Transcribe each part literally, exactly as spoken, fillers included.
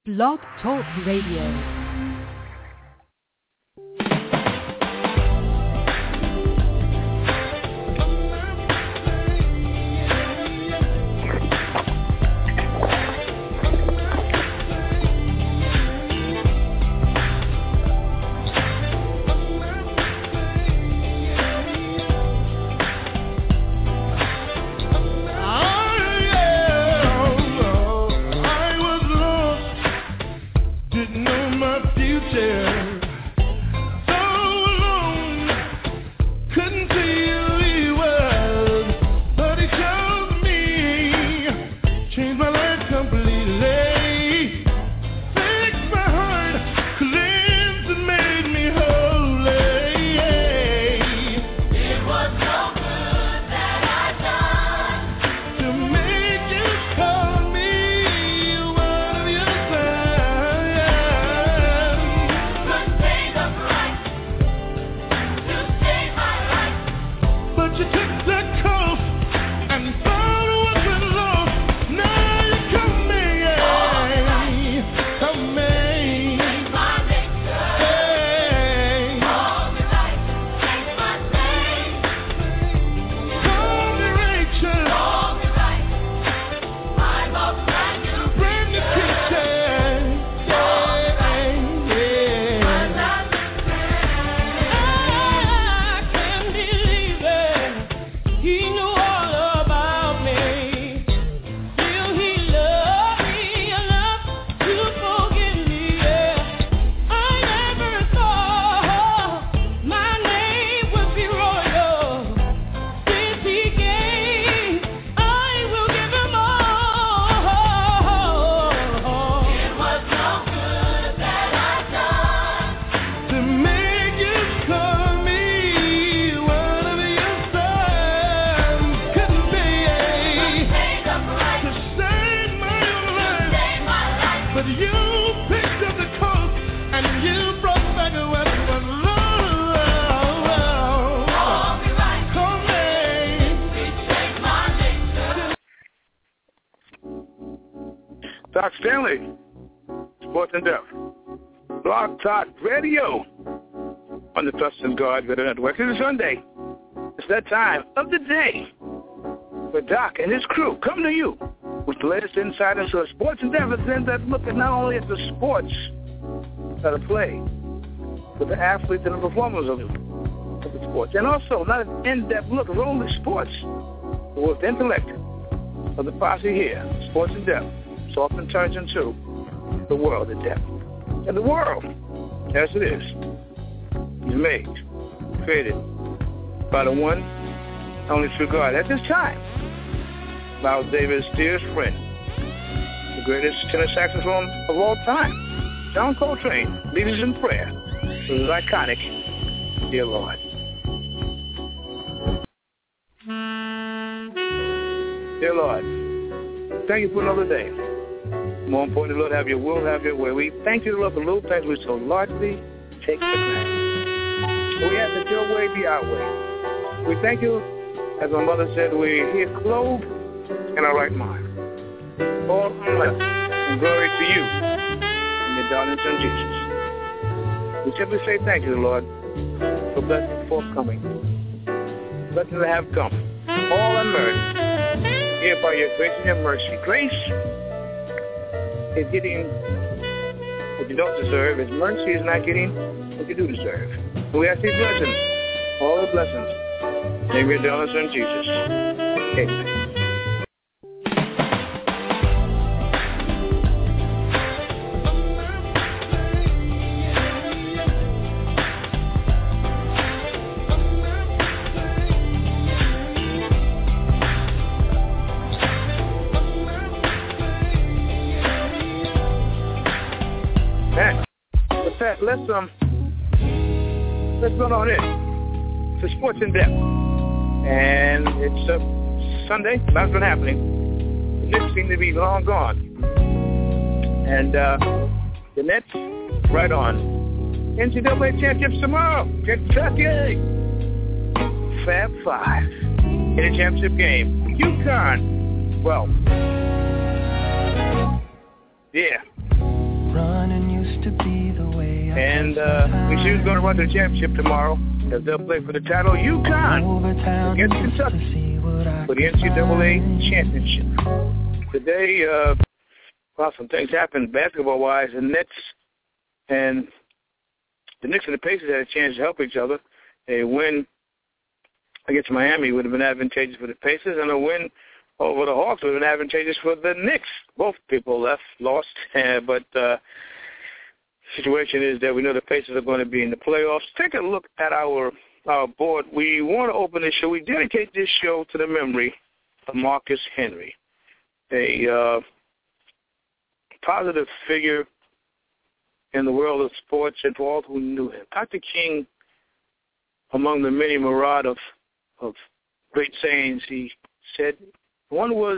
Blog Talk Radio. Doc Stanley, Sports in Depth, Blog Talk Radio on the Trust in God Radio Network. It is Sunday. It's that time of the day where Doc and his crew come to you with the latest insight into sports endeavors and that look at not only at the sports that are played, but the athletes and the performers of the, of the sports. And also not an in-depth look at only sports, but with the intellect of the posse here, Sports in Depth. So often turns into the world in depth. And the world, as it is, is made, created by the one, only true God. At this time, Miles Davis' dearest friend, the greatest tenor saxophone of all time, John Coltrane, leads us in prayer for his iconic Dear Lord. Dear Lord, thank you for another day. More importantly, Lord, have your will, have your way. We thank you, Lord, for little things we so largely take for granted. We ask that your way be our way. We thank you, as my mother said, we're here clothed in our right mind. All honor and glory to you and your darling Son, Jesus. We simply say thank you, Lord, for blessings forthcoming, blessings that have come, all unmerited, here by your grace and your mercy. Grace is getting what you don't deserve. His mercy is not getting what you do deserve. So we ask these blessings, all the blessings, in the name of your darling Son, Jesus. Amen. Let's um, let's go on in to Sports in Depth, and it's uh, Sunday. That's been happening. The Knicks seem to be long gone, and uh, the Nets right on. N C double A championships tomorrow. Kentucky, Fab Five in a championship game. UConn, well, yeah. And uh, we see who's going to run the championship tomorrow, as they'll play for the title. UConn against Kentucky for the N C double A championship. Today, uh, well, some things happened basketball-wise. The Knicks and the Knicks and the Pacers had a chance to help each other. A win against Miami would have been advantageous for the Pacers, and a win over the Hawks would have been advantageous for the Knicks. Both people left, lost, uh, but uh, situation is that we know the Pacers are going to be in the playoffs. Take a look at our, our board. We want to open this show. We dedicate this show to the memory of Marcus Henry, a uh, positive figure in the world of sports and for all who knew him. Doctor King, among the many myriad of, of great sayings, he said, one was,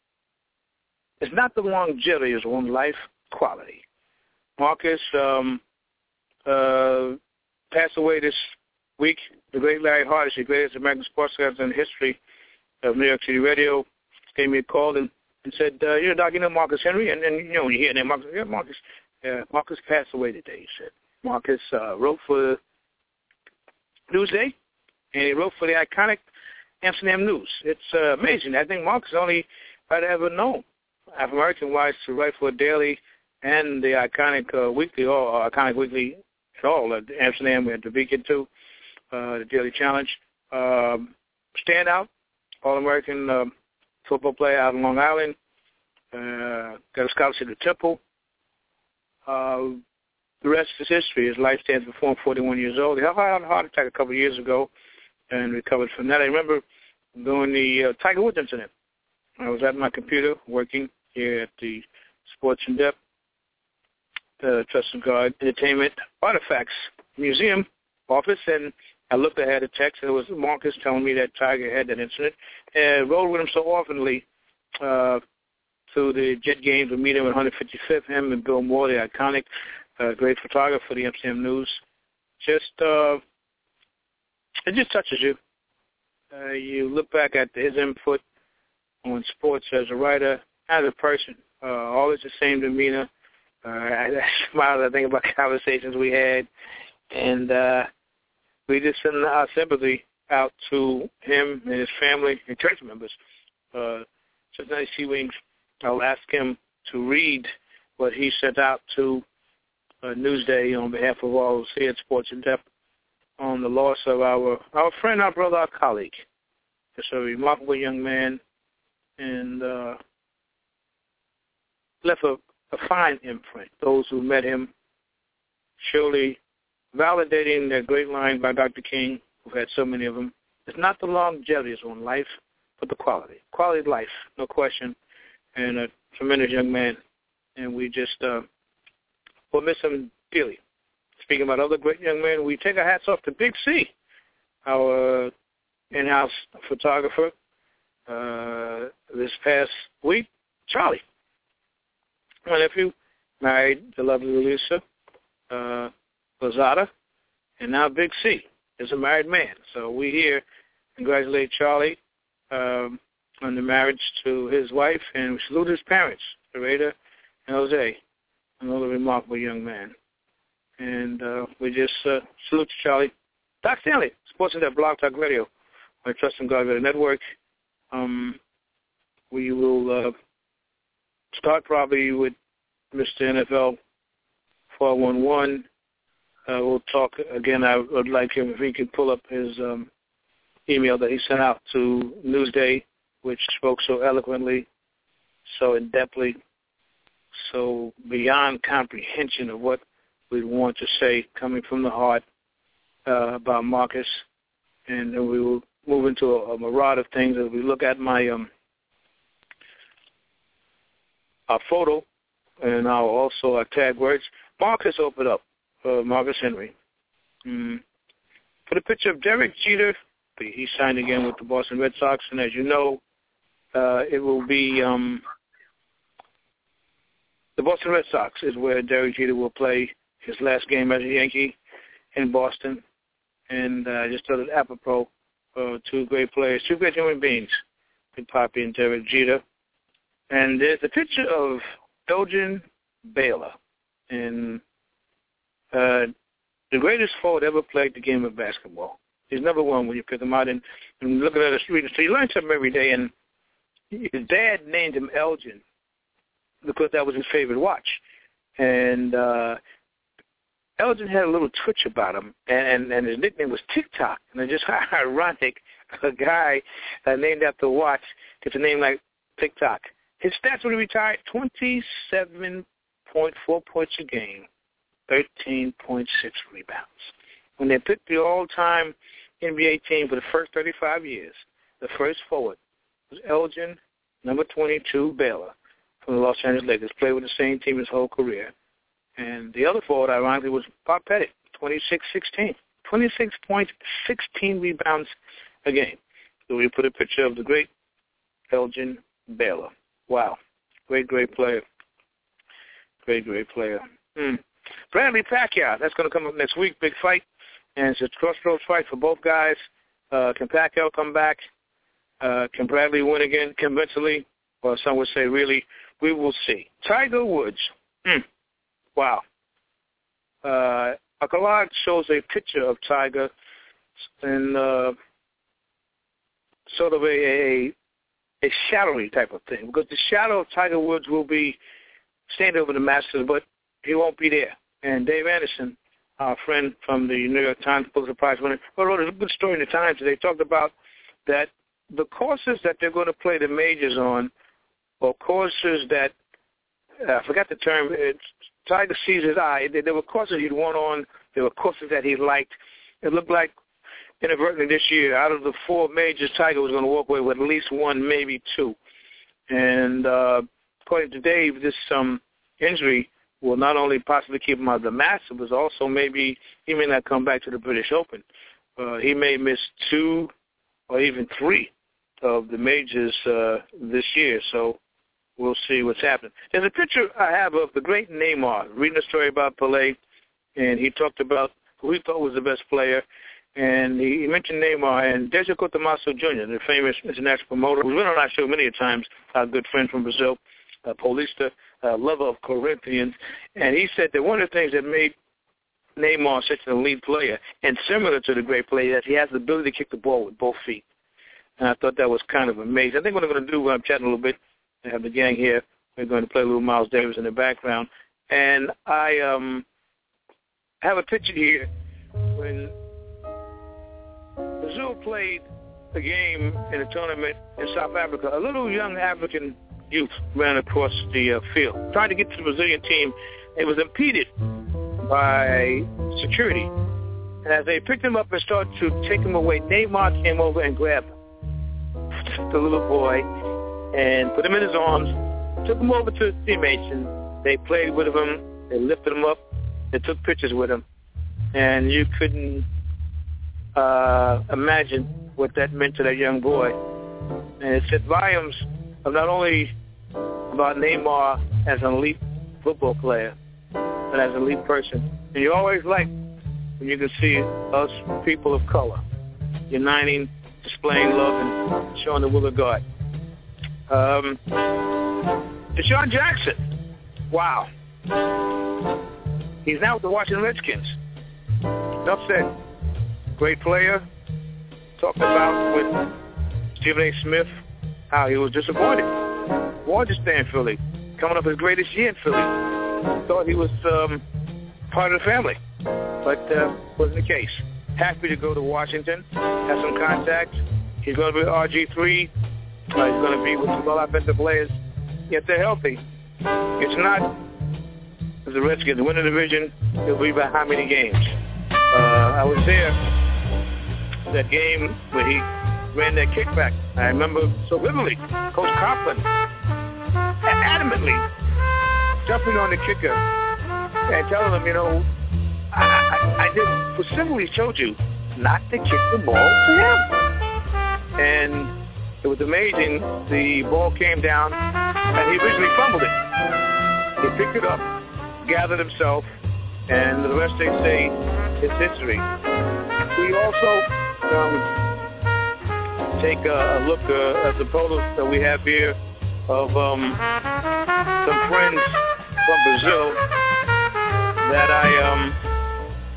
it's not the longevity of one life, quality. Marcus um, uh, passed away this week. The great Larry Hart is the greatest American sportscaster in the history of New York City radio. Gave me a call and, and said, uh, you know, Doc, you know Marcus Henry? And, and you know, when you hear that, Marcus, yeah, Marcus, uh, Marcus passed away today, he said. Marcus uh, wrote for Newsday, and he wrote for the iconic Amsterdam News. It's uh, amazing. I think Marcus only I'd ever known Afro-American-wise to write for a daily and the iconic uh, weekly, or uh, iconic weekly at all. At Amsterdam, we had the Beacon too, uh, the Daily Challenge. Um, standout, All-American uh, football player out in Long Island. Uh, got a scholarship to Temple. Uh, the rest is history. His life stands before him, forty-one years old. He had a heart attack a couple of years ago and recovered from that. I remember during the uh, Tiger Woods incident. I was at my computer working here at the Sports in Depth Uh, Trust and Guard Entertainment Artifacts Museum office, and I looked, I had a text, and it was Marcus telling me that Tiger had that incident, and rode with him so oftenly uh, to the Jet games. We meet him at one hundred fifty-fifth, him and Bill Moore, the iconic, uh, great photographer for the Amsterdam News. Just, uh, it just touches you. Uh, you look back at his input on sports as a writer, as a person, uh, always the same demeanor. Uh, I, I smile as I think about conversations we had, and uh, we just send our sympathy out to him and his family and church members. Uh, so nice to see. I'll ask him to read what he sent out to uh, Newsday on behalf of all who see it, Sports in Depth, on the loss of our our friend, our brother, our colleague. Just a remarkable young man, and uh, left a a fine imprint. Those who met him surely validating that great line by Doctor King, who had so many of them. It's not the longevity of one life, but the quality. Quality of life, no question, and a tremendous young man. And we just uh, will miss him dearly. Speaking about other great young men, we take our hats off to Big C, our in-house photographer. Uh, this past week, Charlie. My nephew married the lovely Lisa uh, Lozada, and now Big C is a married man. So we here congratulate Charlie um, on the marriage to his wife, and we salute his parents, Sarita and Jose, another remarkable young man. And uh, we just uh, salute Charlie. Doc Stanley, Sports in Depth, Blog Talk Radio, on Trust and God Radio Network. Um, we will... Uh, Start probably with Mister N F L four one one. Uh, we'll talk again. I would like him if he could pull up his um, email that he sent out to Newsday, which spoke so eloquently, so in-depthly, so beyond comprehension of what we'd want to say coming from the heart uh, about Marcus. And then we will move into a, a myriad of things as we look at my um, our photo, and our also our tag words. Marcus opened up, uh, Marcus Henry. Mm. Put a picture of Derek Jeter. He signed again with the Boston Red Sox, and as you know, uh, it will be um, the Boston Red Sox is where Derek Jeter will play his last game as a Yankee in Boston. And I uh, just thought it apropos, uh, two great players, two great human beings, Big Papi and Derek Jeter. And there's a picture of Elgin Baylor. And uh, the greatest forward ever played the game of basketball. He's number one when you pick him out and, and looking at the street. So you learn something every day. And his dad named him Elgin because that was his favorite watch. And uh, Elgin had a little twitch about him, and, and, and his nickname was Tick-Tock. And it's just ironic, a guy uh, named after a watch gets a name like Tick-Tock. His stats when he retired, twenty-seven point four points a game, thirteen point six rebounds. When they picked the all-time N B A team for the first thirty-five years, the first forward was Elgin, number twenty-two, Baylor, from the Los Angeles Lakers, played with the same team his whole career. And the other forward, ironically, was Bob Pettit, twenty-six sixteen, twenty-six points, sixteen rebounds a game. So we put a picture of the great Elgin Baylor. Wow. Great, great player. Great, great player. Mm. Bradley Pacquiao, that's going to come up next week, big fight. And it's a crossroads fight for both guys. Uh, can Pacquiao come back? Uh, can Bradley win again convincingly? Or some would say, really, we will see. Tiger Woods. Mm. Wow. Uh, a collage shows a picture of Tiger in uh, sort of a, a a shadowy type of thing, because the shadow of Tiger Woods will be standing over the Masters, but he won't be there. And Dave Anderson, our friend from the New York Times Pulitzer Prize winner, wrote a good story in the Times. They talked about that the courses that they're going to play the majors on are courses that, uh, I forgot the term, it's, Tiger sees his eye. There were courses he'd won on. There were courses that he liked. It looked like inadvertently this year, out of the four majors, Tiger was going to walk away with at least one, maybe two. And uh, according to Dave, this um, injury will not only possibly keep him out of the Masters, but also maybe he may not come back to the British Open. Uh, he may miss two or even three of the majors uh, this year. So we'll see what's happening. There's a picture I have of the great Neymar, reading a story about Pelé, and he talked about who he thought was the best player. And he mentioned Neymar and Dejaco Tomaso Junior, the famous international promoter, who's been on our show many times, our good friend from Brazil, uh, Paulista, uh, lover of Corinthians. And he said that one of the things that made Neymar such an elite player, and similar to the great player, is he has the ability to kick the ball with both feet. And I thought that was kind of amazing. I think what I'm going to do when I'm chatting a little bit, I have the gang here, we're going to play a little Miles Davis in the background. And I um, have a picture here when Brazil played a game in a tournament in South Africa. A little young African youth ran across the uh, field, trying to get to the Brazilian team. It was impeded by security. And as they picked him up and started to take him away, Neymar came over and grabbed him, the little boy, and put him in his arms, took him over to his teammates, and they played with him. They lifted him up. They took pictures with him. And you couldn't Uh, imagine what that meant to that young boy. And it said volumes of not only about Neymar as an elite football player, but as an elite person. And you always like when you can see us people of color uniting, displaying love, and showing the will of God. Um, Deshaun Jackson. Wow. He's now with the Washington Redskins. Enough said. Great player. Talked about with Stephen A. Smith how he was disappointed. Wanted to stay in Philly. Coming up his greatest year in Philly. Thought he was um, part of the family. But uh, wasn't the case. Happy to go to Washington. Have some contacts. He's going to be with R G three. Uh, he's going to be with some well-offensive players. Yet they're healthy. It's not, as the Redskins win the division, it'll be by how many games. Uh, I was there that game where he ran that kickback. I remember so vividly. Coach Coughlin adamantly jumping on the kicker and telling him, you know, I, I, I just specifically showed you not to kick the ball to him. And it was amazing. The ball came down, and he originally fumbled it. He picked it up, gathered himself, and the rest, they say, is history. We also um, take a, a look uh, at the photos that we have here of um, some friends from Brazil that I um,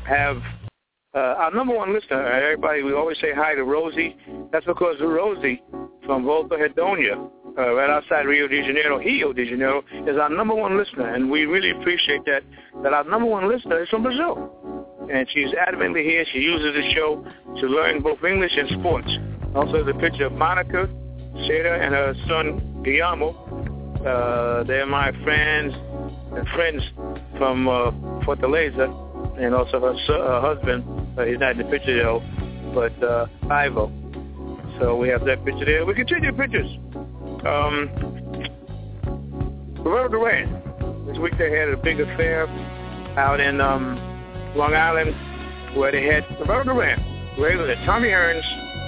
have uh, our number one listener. Everybody, we always say hi to Rosie. That's because Rosie from Volta Redonda, uh, right outside Rio de Janeiro, Rio de Janeiro, is our number one listener, and we really appreciate that, that our number one listener is from Brazil. And she's adamantly here. She uses the show to learn both English and sports. Also, the picture of Monica, Seda, and her son, Guillermo. Uh, they're my friends and friends from uh, Fortaleza, and also her, son, her husband. Uh, he's not in the picture, though, but uh, Ivo. So we have that picture there. We continue pictures. Um, Roberto Duran. This week they had a big affair out in um, Long Island where they had Roberto Duran, Ray Tommy Hearns,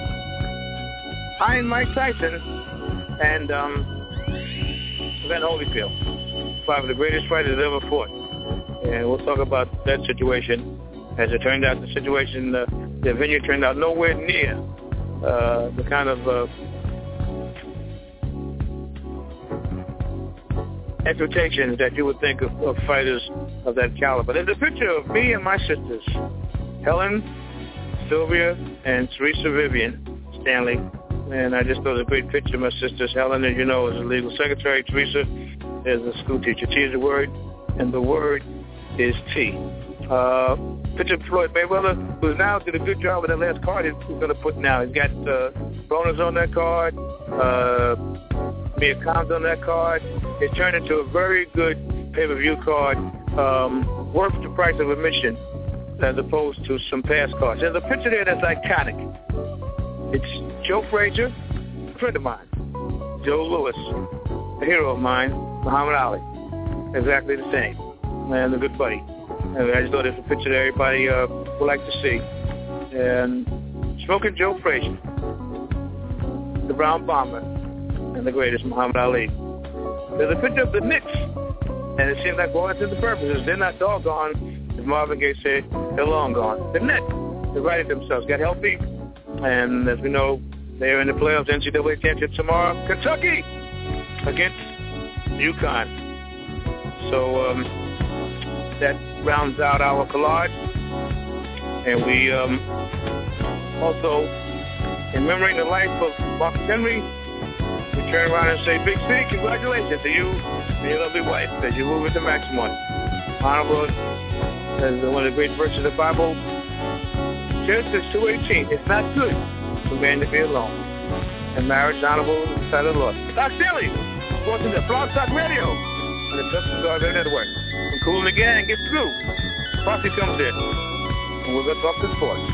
Iron Mike Tyson, and um, Van Holyfield, five of the greatest fighters ever fought. And we'll talk about that situation. As it turned out, the situation, uh, the venue turned out nowhere near uh, the kind of uh, expectations that you would think of, of fighters of that caliber. There's a picture of me and my sisters, Helen, Sylvia, and Teresa Vivian Stanley. And I just thought it was a great picture of my sisters. Helen, as you know, is a legal secretary. Teresa is a school teacher. T is a word, and the word is T. Uh, picture of Floyd Mayweather, who now did a good job with that last card he's going to put now. He's got uh, bonus on that card, uh, Mia Khams on that card. It turned into a very good pay-per-view card, um, worth the price of admission, as opposed to some past cards. There's a picture there that's iconic. It's Joe Frazier, a friend of mine, Joe Louis, a hero of mine, Muhammad Ali, exactly the same, and a good buddy. And I just thought it's a picture that everybody uh, would like to see. And smoking Joe Frazier, the Brown Bomber, and the greatest Muhammad Ali. There's a picture of the Knicks, and it seems like all intents and purposes, they're not doggone, as Marvin Gaye said, they're long gone. The Nets, they righted themselves, got healthy, and as we know, they're in the playoffs, N C double A championship tomorrow. Kentucky against UConn. So um, that rounds out our collage. And we um, also, in remembering the life of Marcus Henry, we turn around and say, Big C, congratulations to you and your lovely wife as you move into matrimony. Honorable as one of the great verses of the Bible. Genesis two eighteen, it's not good for man to be alone. And marriage is honorable in the sight of the Lord. Doc Daly, sports in the Blog Talk Radio on the Justin Garber Network. When Cool and the Gang gets through, Posse comes in, and we're going to talk to sports.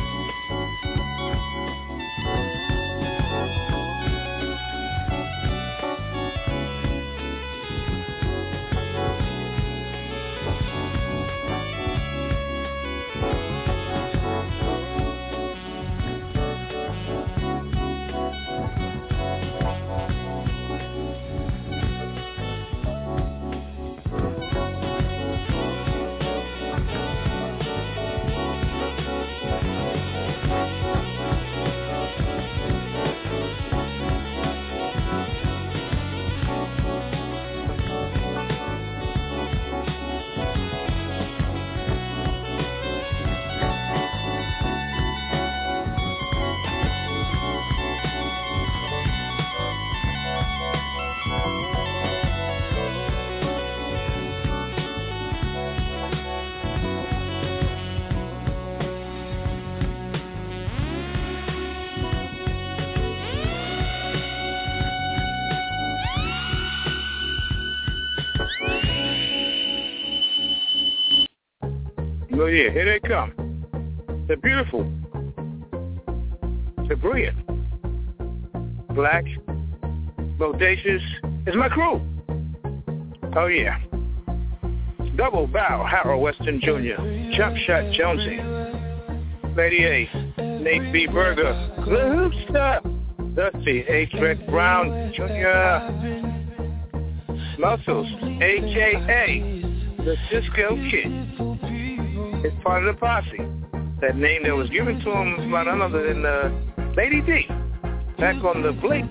Oh yeah, here they come. They're beautiful. They're brilliant. Black, bodacious. It's my crew. Oh yeah. Double Bow, Harold Weston Junior Chop Shot Jonesy. Lady A, Nate B. Berger. The Hoopster. Dusty H. Rick Brown Junior Muscles, a k a the Cisco Kid. It's part of the posse. That name that was given to him was none other than uh, Lady D, back on the Blink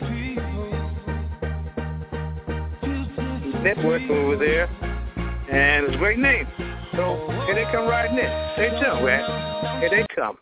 network when we were there, and it was a great name. So Here they come riding in. Stay tuned, man. Here they come.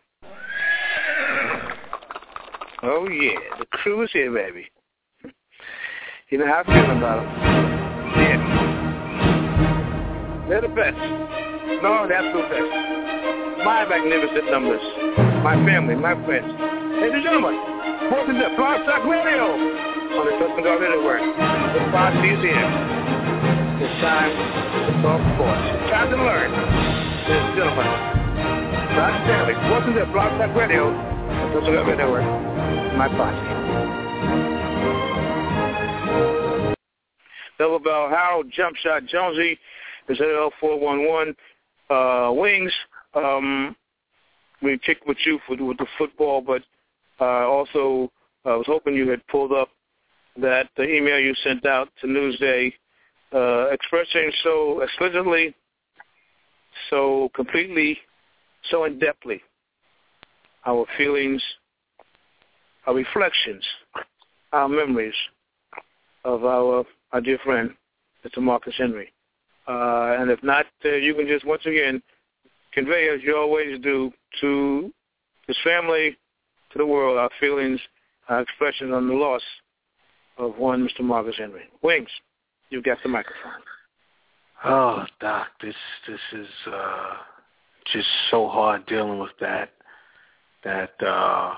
Oh, yeah. The crew is here, baby. You know how I feel about them. Yeah. They're the best. No, the absolute best. My magnificent numbers. My family, my friends. Ladies and gentlemen, welcome to Blog Talk Radio on the Trust and God Network. The posse is here. It's time to talk sports. It's time to learn. Ladies and gentlemen, Blog Family, welcome to Blog Talk Radio on the Trust and God Network. My posse. Double Bell Harold, Jump Shot Jonesy, is at L four one one. Uh, Wings, um, we kicked with you for, with the football, but uh, also I was hoping you had pulled up that the email you sent out to Newsday uh, expressing so explicitly, so completely, so in-depthly our feelings, our reflections, our memories of our, our dear friend, Mister Marcus Henry. Uh, and if not, uh, you can just once again convey, as you always do, to his family, to the world, our feelings, our expressions on the loss of one Mister Marcus Henry. Wings, you've got the microphone. Oh, Doc, this this is uh, just so hard dealing with that. That uh,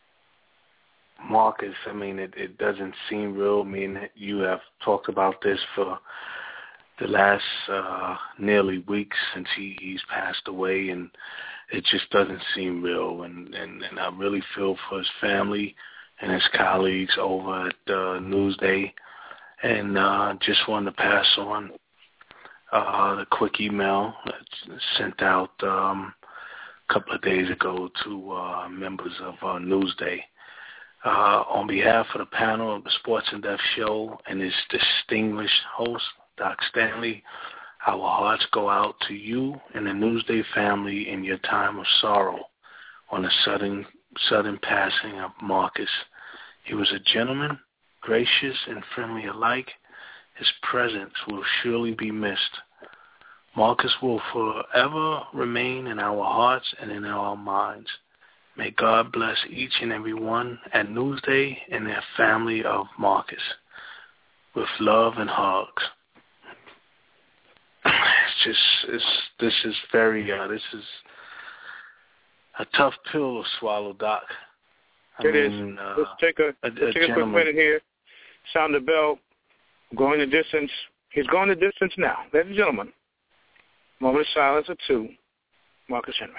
Marcus, I mean, it, it doesn't seem real. I mean, you have talked about this for the last uh, nearly week since he, he's passed away, and it just doesn't seem real. And, and, and I really feel for his family and his colleagues over at uh, Newsday, and uh, just wanted to pass on uh, the quick email that's sent out um, a couple of days ago to uh, members of uh, Newsday. Uh, on behalf of the panel of the Sports in Depth show and its distinguished host, Doc Stanley, our hearts go out to you and the Newsday family in your time of sorrow on the sudden sudden passing of Marcus. He was a gentleman, gracious and friendly alike. His presence will surely be missed. Marcus will forever remain in our hearts and in our minds. May God bless each and every one at Newsday and their family of Marcus. With love and hugs. It's just, it's, this is very, uh, this is a tough pill to swallow, Doc. I it mean, is. Uh, let's take a, a, let's a take a quick minute here. Sound the bell. Going the distance. He's going the distance now. Ladies and gentlemen, moment of silence or two. Marcus Henry.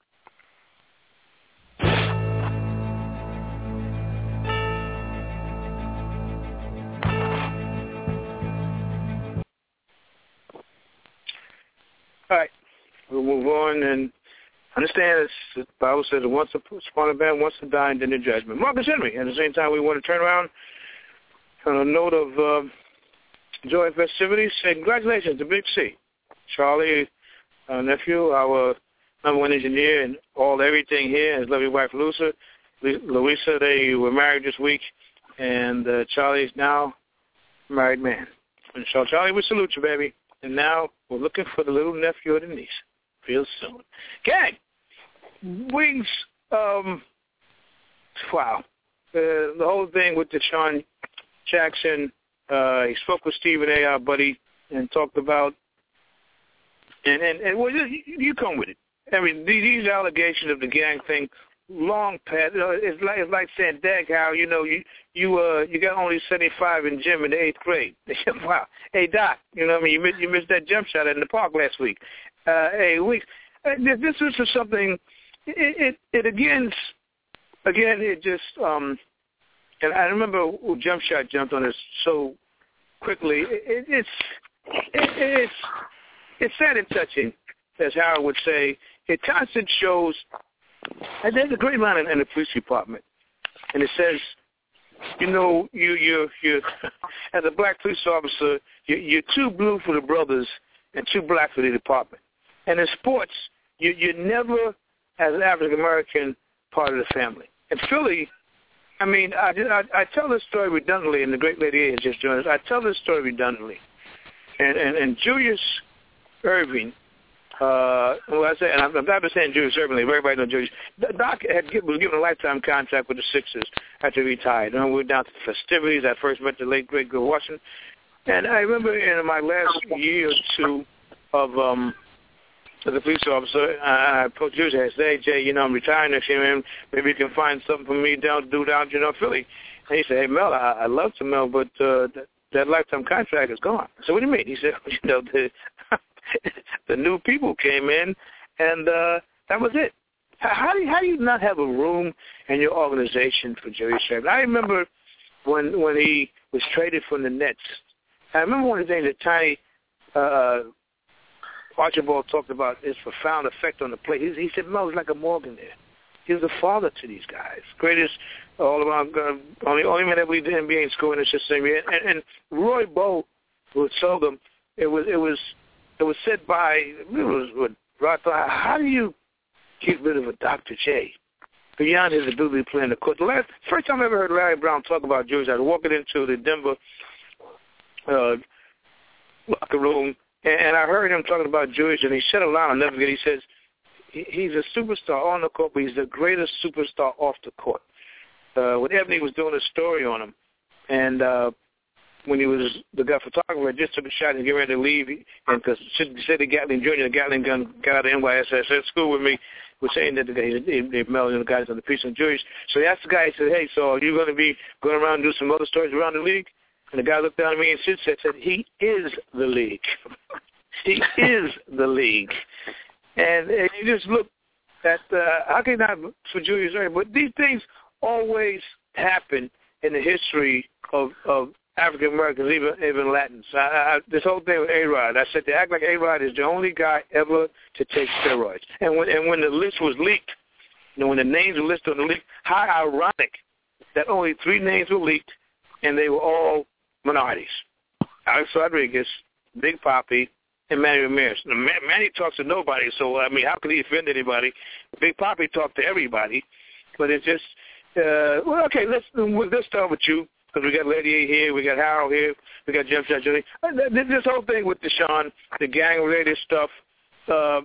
All right, we'll move on and understand it's, the Bible says that once upon a man, once to die, and then the judgment. Marcus Henry. At the same time, we want to turn around on a note of uh, joy and festivities. Say congratulations to Big C, Charlie, our nephew, our number one engineer, and all everything here. His lovely wife, Luisa. Louisa, they were married this week, and uh, Charlie's now a married man. And so, Charlie, we salute you, baby. And now we're looking for the little nephew or the niece real soon. Gang, Wings, um, wow. Uh, the whole thing with Deshaun Jackson, uh, he spoke with Stephen A., our buddy, and talked about, and, and, and well, you, you come with it. I mean, these allegations of the gang thing, long past, uh, it's like it's like saying, Dag, how, you know, you you uh you got only seventy-five in gym in the eighth grade. Wow. Hey, Doc, you know what I mean? You missed, you missed that jump shot in the park last week. Uh, hey, we, uh, this is just something, it, it, it again, again, it just, um, and I remember when Jump Shot jumped on us so quickly. It, it, it's, it, it's, it's sad and touching, as Howard would say. It constantly shows, and there's a great line in, in the police department, and it says, you know, you, you, you, as a black police officer, you, you're too blue for the brothers and too black for the department. And in sports, you, you're never, as an African-American, part of the family. In Philly, I mean, I, I, I tell this story redundantly, and the great lady has just joined us. I tell this story redundantly. And, and, and Julius Irving, Uh, well, I say, and I'm, I'm not saying Jewish, certainly. Everybody knows Jewish. Doc had given, was given a lifetime contract with the Sixers after he retired. And we went down to the festivities. I first met the late, great Bill Washington. And I remember in my last year or two of um, as a police officer, I approached Jewish. I said, hey, Jay, you know, I'm retiring next year, man. Maybe you can find something for me down, do down, you know, Philly. And he said, hey, Mel, I, I love to, Mel, but uh, that, that lifetime contract is gone. I said, what do you mean? He said, you know, the the new people came in, and uh, that was it. How do you, how do you not have a room in your organization for Jerry Sherman? I remember when when he was traded from the Nets. I remember one of the things that Tiny uh, Archibald talked about his profound effect on the play. He, he said, Mel was like a Morgan there. He was a father to these guys. Greatest all-around, uh, only, only man that we did N B A in scoring in the same year. And, and Roy Bowe, who told them, it was it was it was said by it was what Rod thought, how do you get rid of a Doctor J beyond his ability to play in the court? The last first time I ever heard Larry Brown talk about Jewish, I was walking into the Denver uh, locker room, and, and I heard him talking about Jewish, and he said a line I'll never forget. He says, he's a superstar on the court, but he's the greatest superstar off the court. Uh, when Ebony was doing a story on him, and uh, when he was the guy photographer, just took a shot and get ready to leave, and because Sidney Gatling Junior, the Gatling gun, got out of N Y S S at school with me, was saying that the guy, they Mel and the guys on the piece on Jewish. So he asked the guy, he said, hey, so are you going to be going around and do some other stories around the league? And the guy looked down at me and Sid said, said he is the league. He is the league. And, and you just look at, uh, how can not for Julius Erving, but these things always happen in the history of, of African Americans, even even Latins. I, I, this whole thing with A-Rod, I said they act like A-Rod is the only guy ever to take steroids. And when and when the list was leaked, you know, when the names were listed on the list, how ironic that only three names were leaked, and they were all minorities: Alex Rodriguez, Big Papi, and Manny Ramirez. Now, Manny talks to nobody, so I mean, how could he offend anybody? Big Papi talked to everybody, but it's just uh, well, okay. Let's let's start with you. Because we got Lady A here, we got Harold here, we got Jim Shot Junior This whole thing with Deshaun, the gang-related stuff, uh,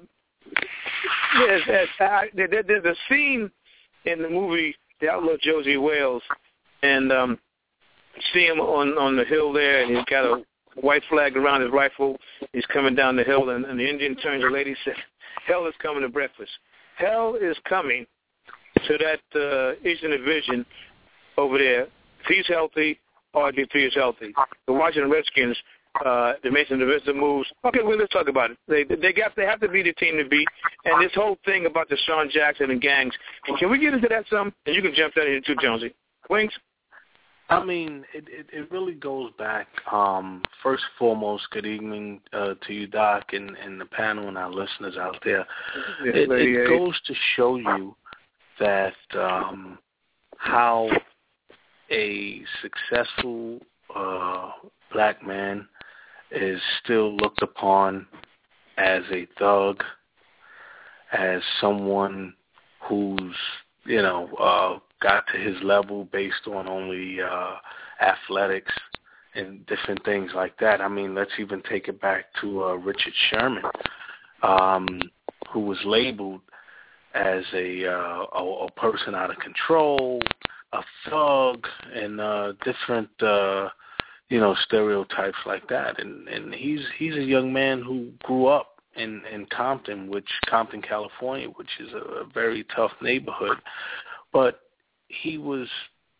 there's, there's, uh, there, there's a scene in the movie The Outlaw Josie Wales, and um, see him on, on the hill there, and he's got a white flag around his rifle. He's coming down the hill, and, and the Indian turns to the lady and says, hell is coming to breakfast. Hell is coming to that uh, Eastern Division over there. If he's healthy, R G three is healthy. The Washington Redskins, uh, the Mason Divisa moves. Okay, well, let's talk about it. They they got they have to be the team to beat. And this whole thing about Deshaun Jackson and gangs. Can we get into that some? And you can jump that into Jonesy. Wings? I mean, it, it, it really goes back. Um, first and foremost, good evening uh, to you, Doc, and, and the panel and our listeners out there. Yeah, it it goes to show you that um, how a successful uh, black man is still looked upon as a thug, as someone who's, you know, uh, got to his level based on only uh, athletics and different things like that. I mean, let's even take it back to uh, Richard Sherman, um, who was labeled as a, uh, a, a person out of control, a thug, and uh, different, uh, you know, stereotypes like that. And, and he's he's a young man who grew up in, in Compton, which Compton, California, which is a, a very tough neighborhood. But he was,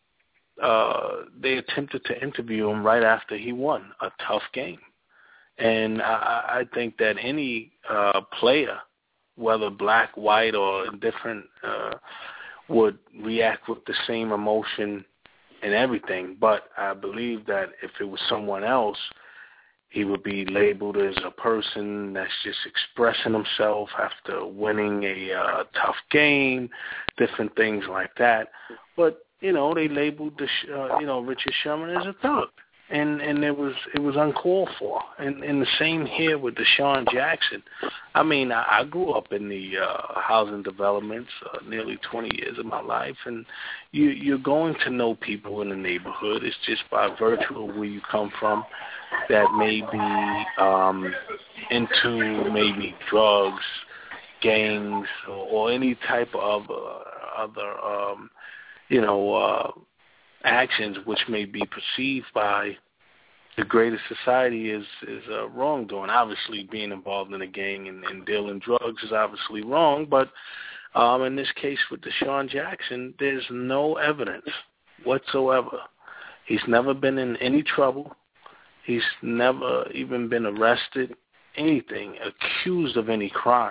uh, they attempted to interview him right after he won a tough game. And I, I think that any uh, player, whether black, white, or different, uh, would react with the same emotion and everything. But I believe that if it was someone else, he would be labeled as a person that's just expressing himself after winning a uh, tough game, different things like that. But, you know, they labeled, the uh, you know, Richard Sherman as a thug. and and it was it was uncalled for. And and the same here with Deshaun Jackson. I mean, I, I grew up in the uh, housing developments uh, nearly twenty years of my life, and you you're going to know people in the neighborhood. It's just by virtue of where you come from that may be um, into maybe drugs, gangs, or, or any type of uh, other um, you know. Uh, actions which may be perceived by the greater society as, as uh, wrongdoing. Obviously, being involved in a gang and, and dealing drugs is obviously wrong, but um, in this case with Deshaun Jackson, there's no evidence whatsoever. He's never been in any trouble. He's never even been arrested, anything, accused of any crimes.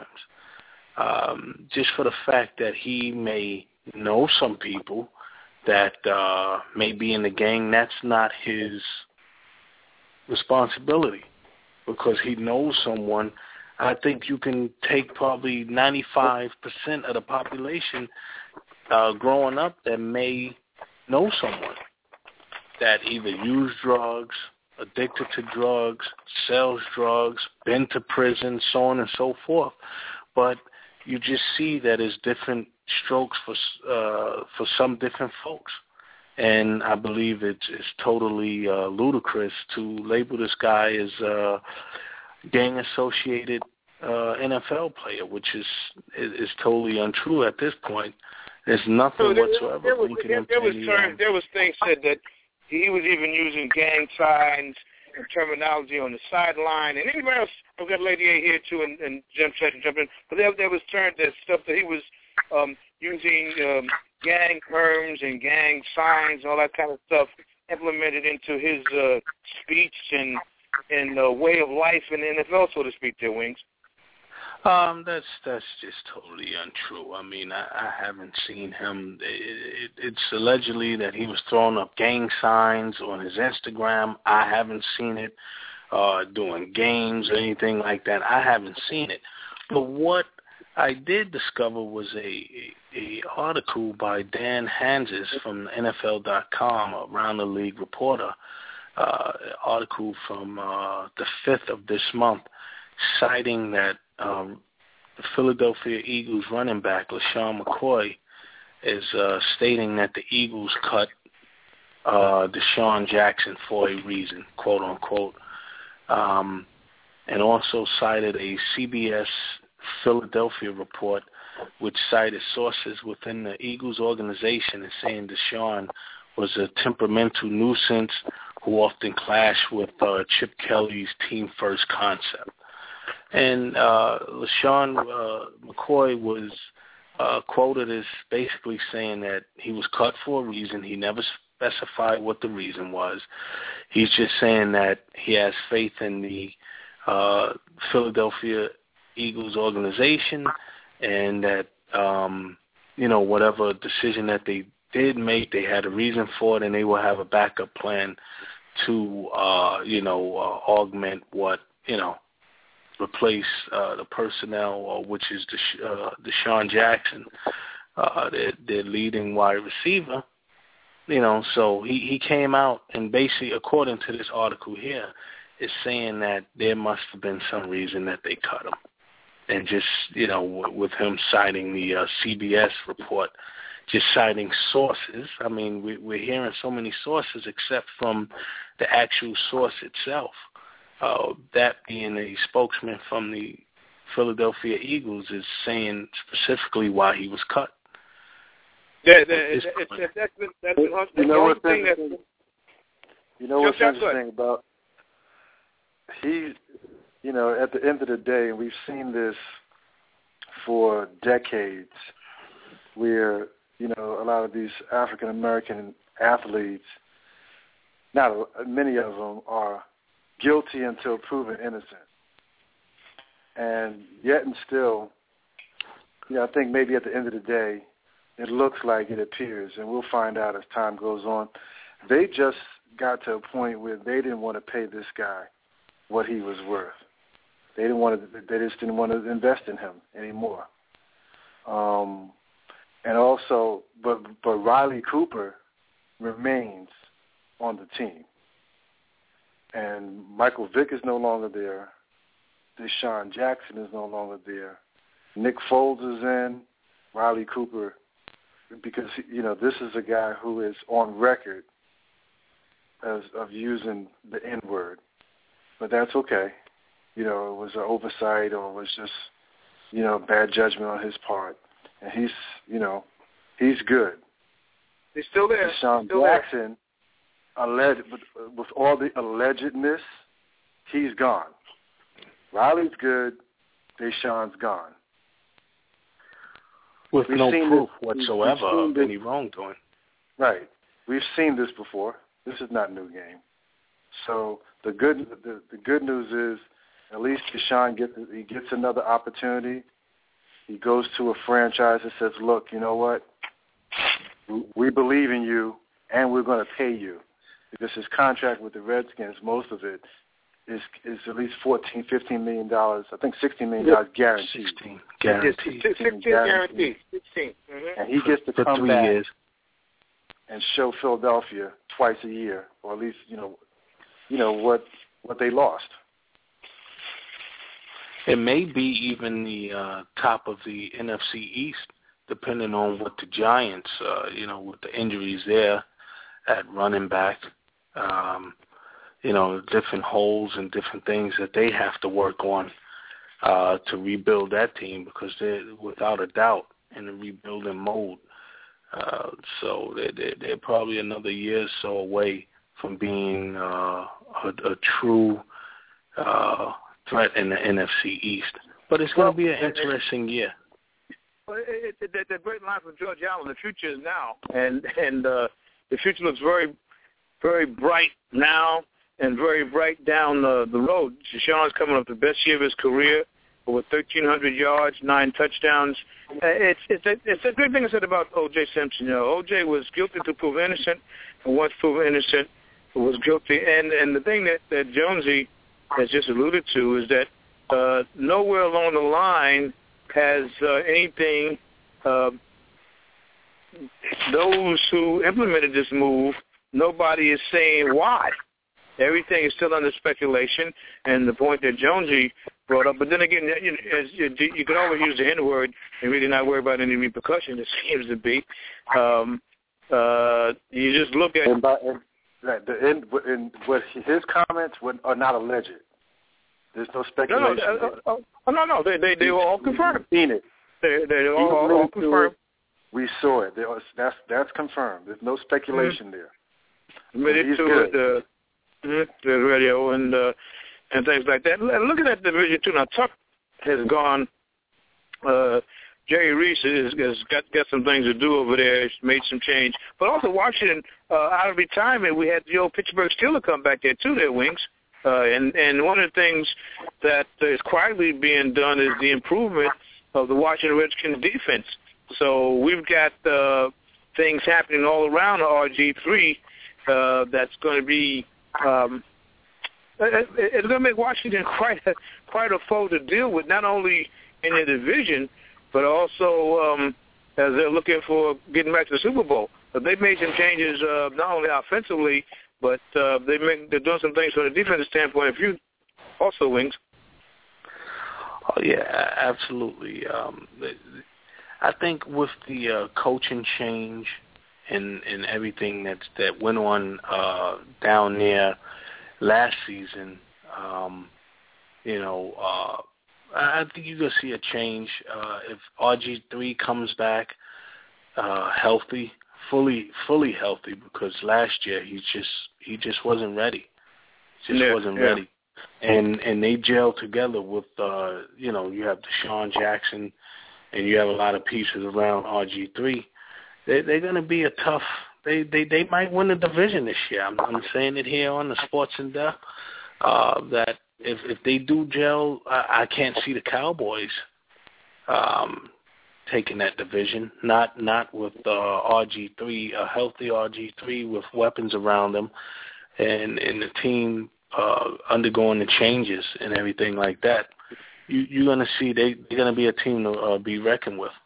Um, just for the fact that he may know some people that uh, may be in the gang, that's not his responsibility because he knows someone. I think you can take probably ninety-five percent of the population uh, growing up that may know someone that either used drugs, addicted to drugs, sells drugs, been to prison, so on and so forth. But you just see that it's different strokes for uh, for some different folks, and I believe it's, it's totally uh, ludicrous to label this guy as a gang-associated uh, N F L player, which is, is is totally untrue at this point. There's nothing so there, whatsoever there was, linking there, him there to was any, term, um, there was things said that he was even using gang signs and terminology on the sideline, and anybody else. I've got Lady A here too, and, and Jim said to jump in. But there, there was term that stuff that he was um, using um, gang terms and gang signs, all that kind of stuff, implemented into his uh, speech and and uh, way of life in the N F L, so to speak. There, Wings. Um, that's that's just totally untrue. I mean, I, I haven't seen him. It, it, it's allegedly that he was throwing up gang signs on his Instagram. I haven't seen it uh, doing games or anything like that. I haven't seen it. But what I did discover was a, a article by Dan Hanses from N F L dot com, Around the League reporter, uh, article from uh, the fifth of this month, citing that Um, the Philadelphia Eagles running back, LaShawn McCoy, is uh, stating that the Eagles cut uh, Deshaun Jackson for a reason, quote unquote, um, and also cited a C B S Philadelphia report which cited sources within the Eagles organization as saying Deshaun was a temperamental nuisance who often clashed with uh, Chip Kelly's team first concept. And uh, LaShawn uh, McCoy was uh, quoted as basically saying that he was cut for a reason. He never specified what the reason was. He's just saying that he has faith in the uh, Philadelphia Eagles organization and that, um, you know, whatever decision that they did make, they had a reason for it, and they will have a backup plan to, uh, you know, uh, augment what, you know, replace uh, the personnel, uh, which is Desha- uh, Deshaun Jackson, uh, their, their leading wide receiver. You know, so he, he came out and basically, according to this article here, is saying that there must have been some reason that they cut him. And just, you know, w- with him citing the uh, C B S report, just citing sources. I mean, we, we're hearing so many sources except from the actual source itself. Uh, that being a spokesman from the Philadelphia Eagles is saying specifically why he was cut. Yeah, that, it's, it's, it's, that's been, that's been, that's you know what's thing interesting, that, you know what's interesting about he, you know, at the end of the day, and we've seen this for decades, where, you know, a lot of these African American athletes, not many of them are guilty until proven innocent. And yet and still, you know, I think maybe at the end of the day, it looks like it appears, and we'll find out as time goes on. They just got to a point where they didn't want to pay this guy what he was worth. They didn't want to. They just didn't want to invest in him anymore. Um, and also, but but Riley Cooper remains on the team. and Michael Vick is no longer there. Deshaun Jackson is no longer there. Nick Foles is in. Riley Cooper, because, you know, this is a guy who is on record as of using the N-word. But that's okay. You know, it was an oversight or it was just, you know, bad judgment on his part. And he's, you know, he's good. He's still there. Deshaun still Jackson, alleged, with, with all the allegedness, he's gone. Riley's good. Deshaun's gone. With we've no proof this, whatsoever of this, any wrongdoing. Right. We've seen this before. This is not a new game. So the good the, the good news is at least Deshaun gets he gets another opportunity. He goes to a franchise that says, look, you know what? We believe in you, and we're going to pay you. Because his contract with the Redskins, most of it, is is at least fourteen, fifteen million dollars. I think sixteen million dollars guaranteed. Sixteen guaranteed. Sixteen guaranteed. Sixteen. Mm-hmm. And he gets to For come three back years. and show Philadelphia twice a year, or at least you know, you know what what they lost. It may be even the uh, top of the N F C East, depending on what the Giants, uh, you know, with the injuries there at running back, um, you know, different holes and different things that they have to work on uh, to rebuild that team, because they're without a doubt in a rebuilding mode. Uh, so they're, they're, they're probably another year or so away from being uh, a, a true uh, threat in the N F C East. But it's going to be an interesting year. Well, it, it, it, that great line from George Allen, the future is now. And and uh, the future looks very, very bright now and very bright down the, the road. Deshaun's coming up the best year of his career, over thirteen hundred yards, nine touchdowns. Uh, it's it's a, it's a great thing I said about O J Simpson. You know, O J was guilty to prove innocent, and once proven innocent, was guilty. And and the thing that, that Jonesy has just alluded to is that uh, nowhere along the line has uh, anything, uh, those who implemented this move, nobody is saying why. Everything is still under speculation, and the point that Jonesy brought up. But then again, you, know, as you, you can always use the N-word and really not worry about any repercussion, it seems to be. Um, uh, you just look at... And by, and, right, the, and, and what his comments are not alleged. There's no speculation. No, no, uh, uh, no, no. They, they, they were all confirmed. We've seen it. They, they're all, all, all confirmed. We saw it. There was, that's that's confirmed. There's no speculation mm-hmm. there. Admitted to it, uh, the radio and uh, and things like that. Looking at the division too now, Tuck has gone. Uh, Jerry Reese has, has got got some things to do over there. He's made some change, but also Washington uh, out of retirement. We had the old Pittsburgh Steelers come back there too. Their wings. Uh, and, and one of the things that is quietly being done is the improvement of the Washington Redskins defense. So we've got uh, things happening all around R G three uh, that's going to be um, it, it's going to make Washington quite a, quite a foe to deal with, not only in the division, but also um, as they're looking for getting back to the Super Bowl. But they've made some changes uh, not only offensively, but uh, they make, they're doing some things from a defensive standpoint. If you also wings. Oh yeah, absolutely. Um, I think with the uh, coaching change and and everything that that went on uh, down there last season, um, you know, uh, I think you're gonna see a change uh, if R G three comes back uh, healthy. Fully, fully healthy, because last year he just he just wasn't ready. Just yeah, wasn't yeah. ready, and and they gelled together with uh, you know you have Deshaun Jackson, and you have a lot of pieces around R G three. They they're gonna be a tough. They they they might win the division this year. I'm, I'm saying it here on the Sports in Depth uh, that if if they do gel, I, I can't see the Cowboys. Um, taking that division, not not with uh, R G three, a healthy R G three with weapons around them, and and the team uh, undergoing the changes and everything like that. You, you're going to see they, they're going to be a team to uh, be reckoned with.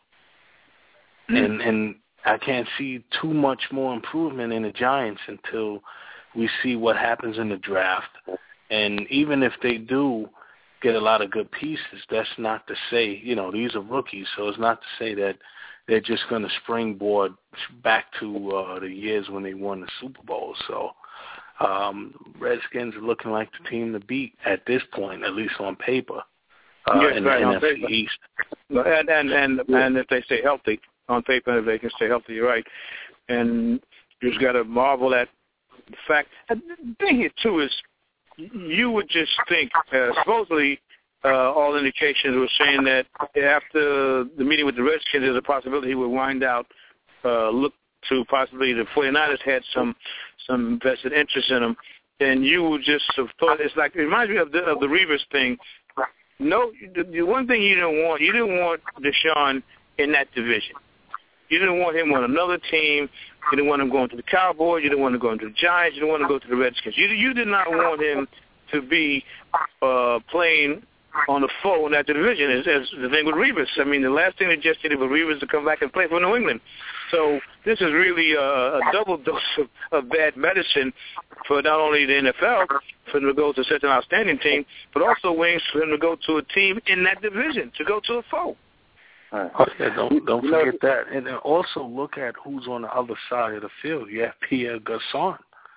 Mm-hmm. And and I can't see too much more improvement in the Giants until we see what happens in the draft. And even if they do get a lot of good pieces, that's not to say, you know, these are rookies, so it's not to say that they're just going to springboard back to uh, the years when they won the Super Bowl. So um, Redskins are looking like the team to beat at this point, at least on paper, uh, yes, in right, the on N F C paper. East. And, and, and, and if they stay healthy, on paper, if they can stay healthy, you're right. And you just got to marvel at the fact. And the thing here, too, is you would just think, uh, supposedly, uh, all indications were saying that after the meeting with the Redskins, there's a possibility he would wind out, uh, look to possibly the 49ers had some some vested interest in him. And you would just have thought, it's like, it reminds me of the, of the Revis thing. No, the, the one thing you didn't want, you didn't want Deshaun in that division. You didn't want him on another team. You didn't want him going to the Cowboys. You didn't want him going to the Giants. You didn't want him to go to the Redskins. You, you did not want him to be uh, playing on the foe in that division. As, as the thing with Revis. I mean, the last thing they just did was Revis to come back and play for New England. So this is really a, a double dose of, of bad medicine for not only the N F L, for him to go to such an outstanding team, but also wings for him to go to a team in that division, to go to a foe. Oh, yeah, don't don't forget that. And then also look at who's on the other side of the field. You have Pierre Garçon.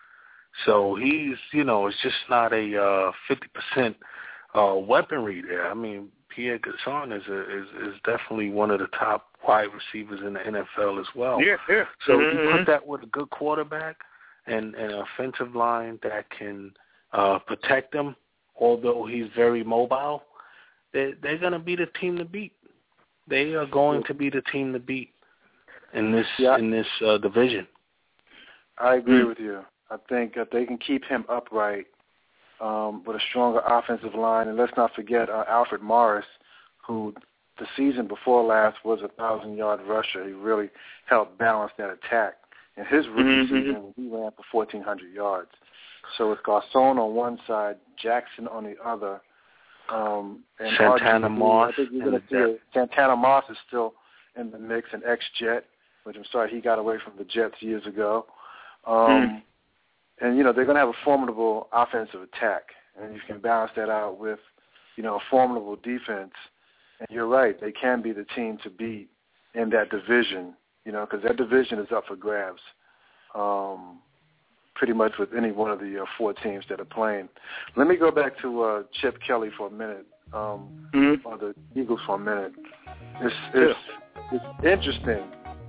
So he's, you know, it's just not a uh, fifty percent uh, weaponry there. I mean, Pierre Garçon is, a, is is definitely one of the top wide receivers in the N F L as well. Yeah, yeah. So mm-hmm. you put that with a good quarterback and, and an offensive line that can uh, protect him, although he's very mobile, they, they're going to be the team to beat. They are going to be the team to beat in this yeah. in this uh, division. I agree mm-hmm. with you. I think if they can keep him upright um, with a stronger offensive line, and let's not forget uh, Alfred Morris, who the season before last was a thousand-yard rusher. He really helped balance that attack. In his rookie mm-hmm. season, he ran for fourteen hundred yards. So with Garçon on one side, Jackson on the other, Um, and Santana R G B, Moss. I think you're going to see it. Santana Moss is still in the mix, an ex-Jet, which I'm sorry he got away from the Jets years ago. Um, mm. And, you know, they're going to have a formidable offensive attack, and you can balance that out with, you know, a formidable defense. And you're right, they can be the team to beat in that division, you know, because that division is up for grabs. Um pretty much with any one of the uh, four teams that are playing. Let me go back to uh, Chip Kelly for a minute, um, mm-hmm. or the Eagles for a minute. It's, it's, it's interesting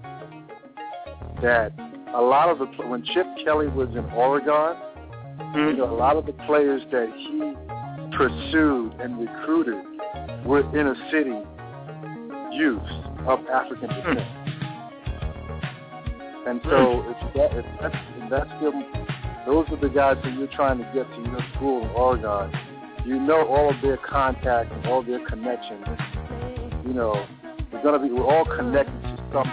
that a lot of the, when Chip Kelly was in Oregon, mm-hmm. you know, a lot of the players that he pursued and recruited were inner city youths of African descent. Mm-hmm. And so it's that, it's, that's, that's them, those are the guys that you're trying to get to your school in Oregon. You know all of their contacts and all their connections. You know, we're gonna be we're all connected to some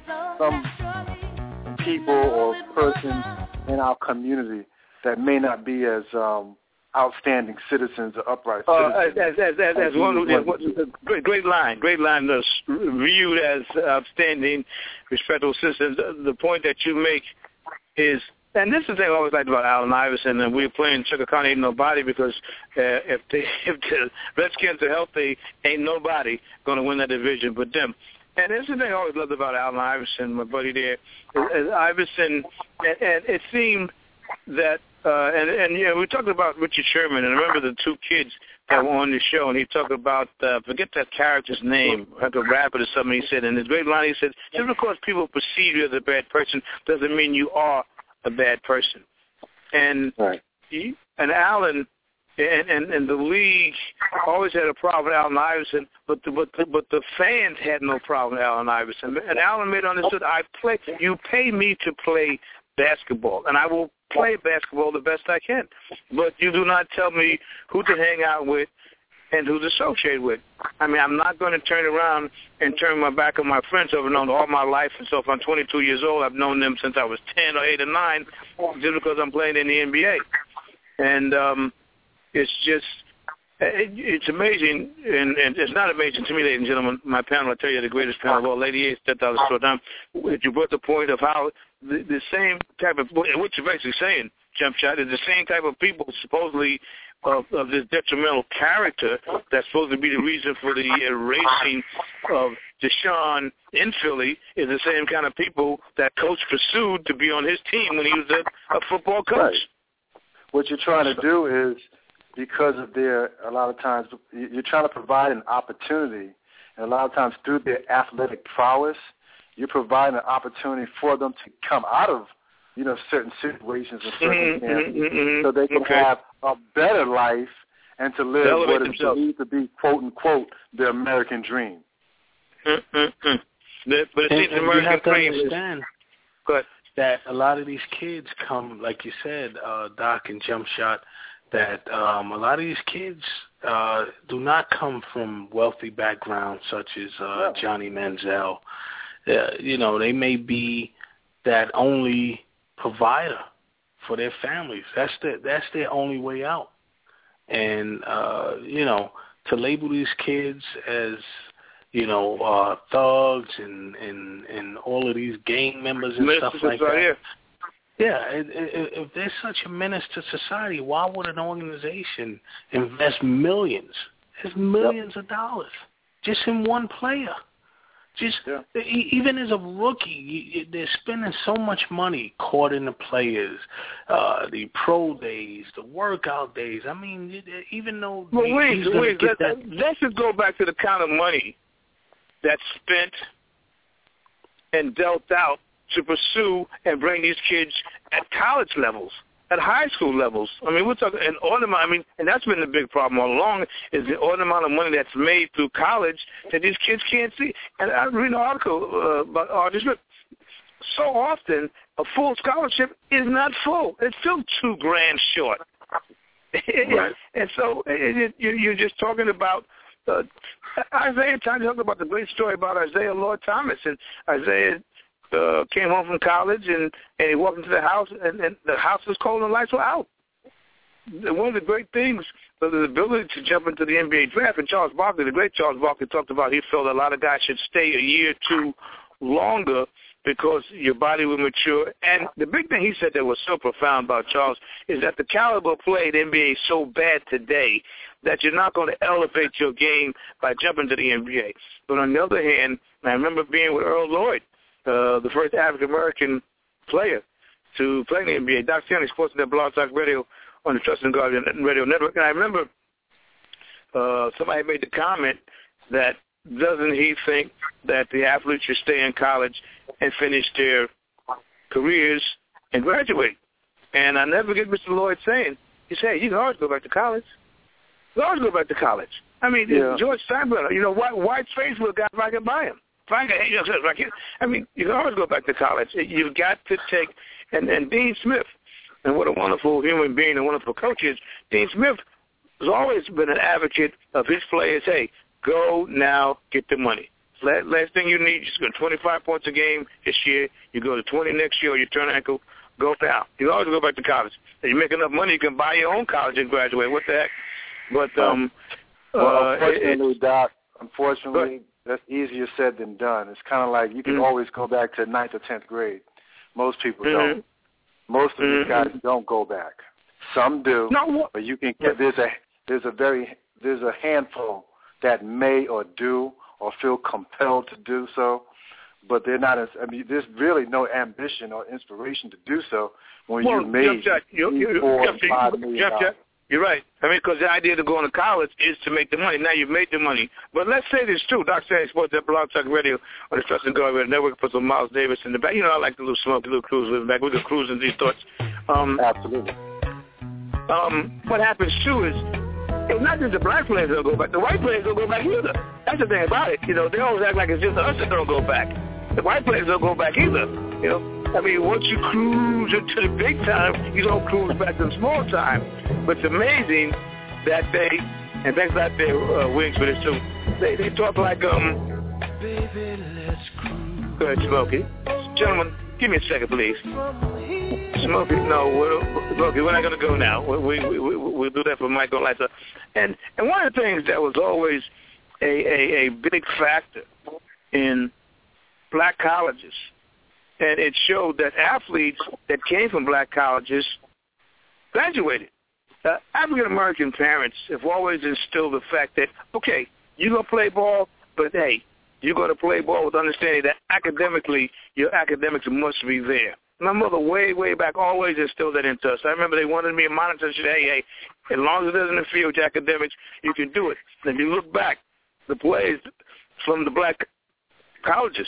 some people or persons in our community that may not be as um, outstanding citizens or upright citizens. Uh, as, as, as, as one of the great, great line, great line that's viewed as outstanding, respectable citizens. The point that you make is, and this is the thing I always liked about Allen Iverson, and we were playing Chickaconny Ain't Nobody because uh, if they if the Redskins are healthy, ain't nobody going to win that division but them. And this is the thing I always loved about Allen Iverson, my buddy there. Is, is Iverson, and, and it seemed that, uh, and, and you know, we talked about Richard Sherman, and I remember the two kids that were on the show, and he talked about, uh, forget that character's name, like a rapper or something, he said, in his great line, he said, just because people perceive you as a bad person doesn't mean you are a bad person. And right. he, and Allen and, and, and the league always had a problem with Allen Iverson, but the, but the, but the fans had no problem with Allen Iverson. And Allen made understood, I play, you pay me to play basketball, and I will play basketball the best I can. But you do not tell me who to hang out with and who to associate with. I mean, I'm not going to turn around and turn my back on my friends I've known all my life. And so if I'm twenty-two years old, I've known them since I was ten or eight or nine, just because I'm playing in the N B A. And um, it's just It, it's amazing, and, and it's not amazing to me, ladies and gentlemen. My panel, I tell you, the greatest panel of all, Lady A, stepped out of the short time. You brought the point of how the, the same type of, what you're basically saying, Jump Shot, is the same type of people supposedly of, of this detrimental character that's supposed to be the reason for the erasing of Deshaun in Philly is the same kind of people that Coach pursued to be on his team when he was a, a football coach. Right. What you're trying to do is, because of their, a lot of times, you're trying to provide an opportunity, and a lot of times through their athletic prowess, you're providing an opportunity for them to come out of, you know, certain situations and circumstances mm-hmm, mm-hmm, so they can okay. have a better life and to live what is believed to be, quote, unquote, the American dream. Mm-hmm. But it seems American you have to dream understand is, that a lot of these kids come, like you said, uh, Doc and Jump Shot, that um, a lot of these kids uh, do not come from wealthy backgrounds such as uh, Johnny Manziel. Uh, you know, they may be that only provider for their families. That's the, that's their only way out. And, uh, you know, to label these kids as, you know, uh, thugs and, and, and all of these gang members and stuff like that. Here. Yeah, if there's such a menace to society, why would an organization invest millions, there's millions yep. of dollars, just in one player? Just yeah. even as a rookie, they're spending so much money courting the players, uh, the pro days, the workout days. I mean, even though well, he, wait, he's wait, get let, that. Let's just go back to the kind of money that's spent and dealt out to pursue and bring these kids at college levels, at high school levels. I mean, we're talking an ornament. I mean, and that's been the big problem all along is the ornament amount of money that's made through college that these kids can't see. And I read an article uh, about Archie Smith. So often, a full scholarship is not full. It's still two grand short. Right. And so it, it, you're just talking about uh, Isaiah. Trying to talk about the great story about Isaiah Lord Thomas and Isaiah. Uh, came home from college and, and he walked into the house and, and the house was cold and the lights were out. One of the great things was the ability to jump into the N B A draft. And Charles Barkley, the great Charles Barkley, talked about he felt a lot of guys should stay a year or two longer because your body will mature. And the big thing he said that was so profound about Charles is that the caliber of play in the N B A is so bad today that you're not going to elevate your game by jumping to the N B A. But on the other hand, I remember being with Earl Lloyd, Uh, the first African-American player to play in the N B A. Doc Stanley, Sports Net Blog Talk Radio on the Trust and God Radio Network. And I remember uh, somebody made the comment that doesn't he think that the athletes should stay in college and finish their careers and graduate? And I never forget Mister Lloyd saying, he said, you can always go back to college. You can always go back to college. I mean, yeah. George Steinbrenner, you know, White, White's face would have got if I could buy him. I mean, you can always go back to college. You've got to take, and, and Dean Smith, and what a wonderful human being and wonderful coach is, Dean Smith has always been an advocate of his players, hey, go now, get the money. Last, last thing you need, you score twenty-five points a game this year, you go to twenty next year, or you turn ankle, go down. You can always go back to college. If you make enough money, you can buy your own college and graduate. What the heck? But, um, well, uh, unfortunately, it, Doc, unfortunately, that's easier said than done. It's kind of like you can mm-hmm. always go back to ninth or tenth grade. Most people mm-hmm. don't. Most of mm-hmm. these guys don't go back. Some do, no, but you can. There's a there's a very there's a handful that may or do or feel compelled to do so, but they're not as. I mean, there's really no ambition or inspiration to do so when well, you made you, you, four you, you, five million Jeff, dollars. Jeff. You're right. I mean, because the idea of going to college is to make the money. Now you've made the money. But let's say this too. Doc Stanley, Sports Net Blog Talk Radio on the Trust and God Radio Network. Put some Miles Davis in the back. You know, I like the little smoke, the little cruise in the back. We can cruise in these thoughts. Um, Absolutely. Um, what happens too is it's not just the black players that'll go back. The white players don't go back either. That's the thing about it. You know, they always act like it's just us that don't go back. The white players don't go back either. You know. I mean, once you cruise into the big time, you don't cruise back to the small time. But it's amazing that they, and thanks a lot their uh, wings for this too, they, they talk like, um, Baby, let's cruise. Go ahead, Smokey. Gentlemen, give me a second, please. Smokey, no, we're, okay, we're not going to go now. We, we, we, we'll do that for Michael Lighter. And and one of the things that was always a, a, a big factor in black colleges, and it showed that athletes that came from black colleges graduated. Uh, African-American parents have always instilled the fact that, okay, you're going to play ball, but, hey, you're going to play ball with understanding that academically your academics must be there. My mother, way, way back, always instilled that into us. I remember they wanted me a monitor. She said, hey, hey, as long as it doesn't interfere with your academics, you can do it. And if you look back, the players from the black colleges,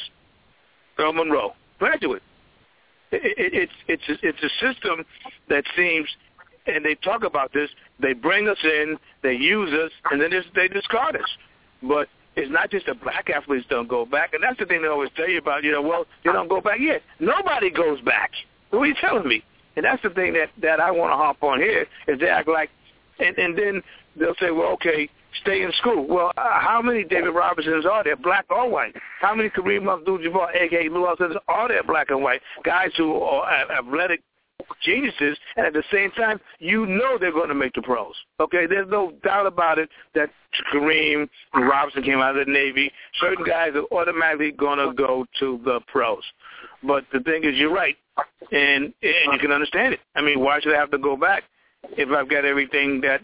Earl Monroe, graduate. It, it, it's, it's, a, it's a system that seems, and they talk about this, they bring us in, they use us, and then they discard us. But it's not just that black athletes don't go back, and that's the thing they always tell you about, you know, well, you don't go back yet. Nobody goes back. What are you telling me? And that's the thing that, that I want to hop on here, is they act like, and, and then they'll say, well, okay, stay in school. Well, uh, how many David Robinsons are there, black or white? How many Kareem Abdul-Jabbar, a k a. Lou Alcindor, are there, black and white? Guys who are athletic geniuses, and at the same time, you know they're going to make the pros. Okay, there's no doubt about it that Kareem and Robinson came out of the Navy. Certain guys are automatically going to go to the pros. But the thing is, you're right, and and you can understand it. I mean, why should I have to go back if I've got everything that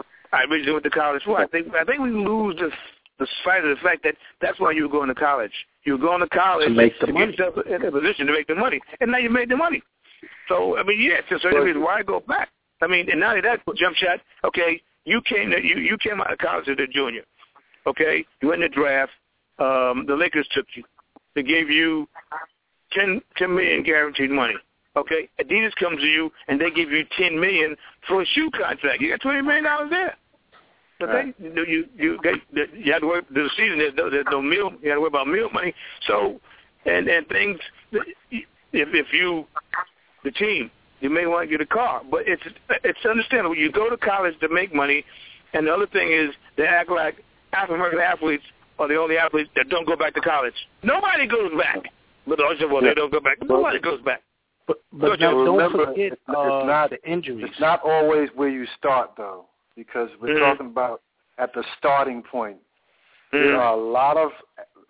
I originally went to college for? I think I think we lose the the sight of the fact that that's why you were going to college. You were going to college to make the to money. get yourself in a position to make the money, and now you made the money. So I mean, yeah, to a certain degree, why go back? I mean, and not only that, jump shot. Okay, you came to, you you came out of college as a junior. Okay, you went in the draft. Um, the Lakers took you. They gave you ten, ten million guaranteed money. Okay, Adidas comes to you and they give you ten million for a shoe contract. You got twenty million dollars there. Okay, right. you you you, get, you have to work the season. There's no, there's no meal. You got to worry about meal money. So, and and things. If if you the team, you may want to get a car, but it's it's understandable. You go to college to make money, and the other thing is they act like African American athletes are the only athletes that don't go back to college. Nobody goes back. But also, well, they don't go back. Nobody goes back. But, but now, don't remember, forget it's, uh, it's not, the injuries. It's not always where you start, though, because we're mm-hmm. talking about at the starting point. Mm-hmm. There are a lot of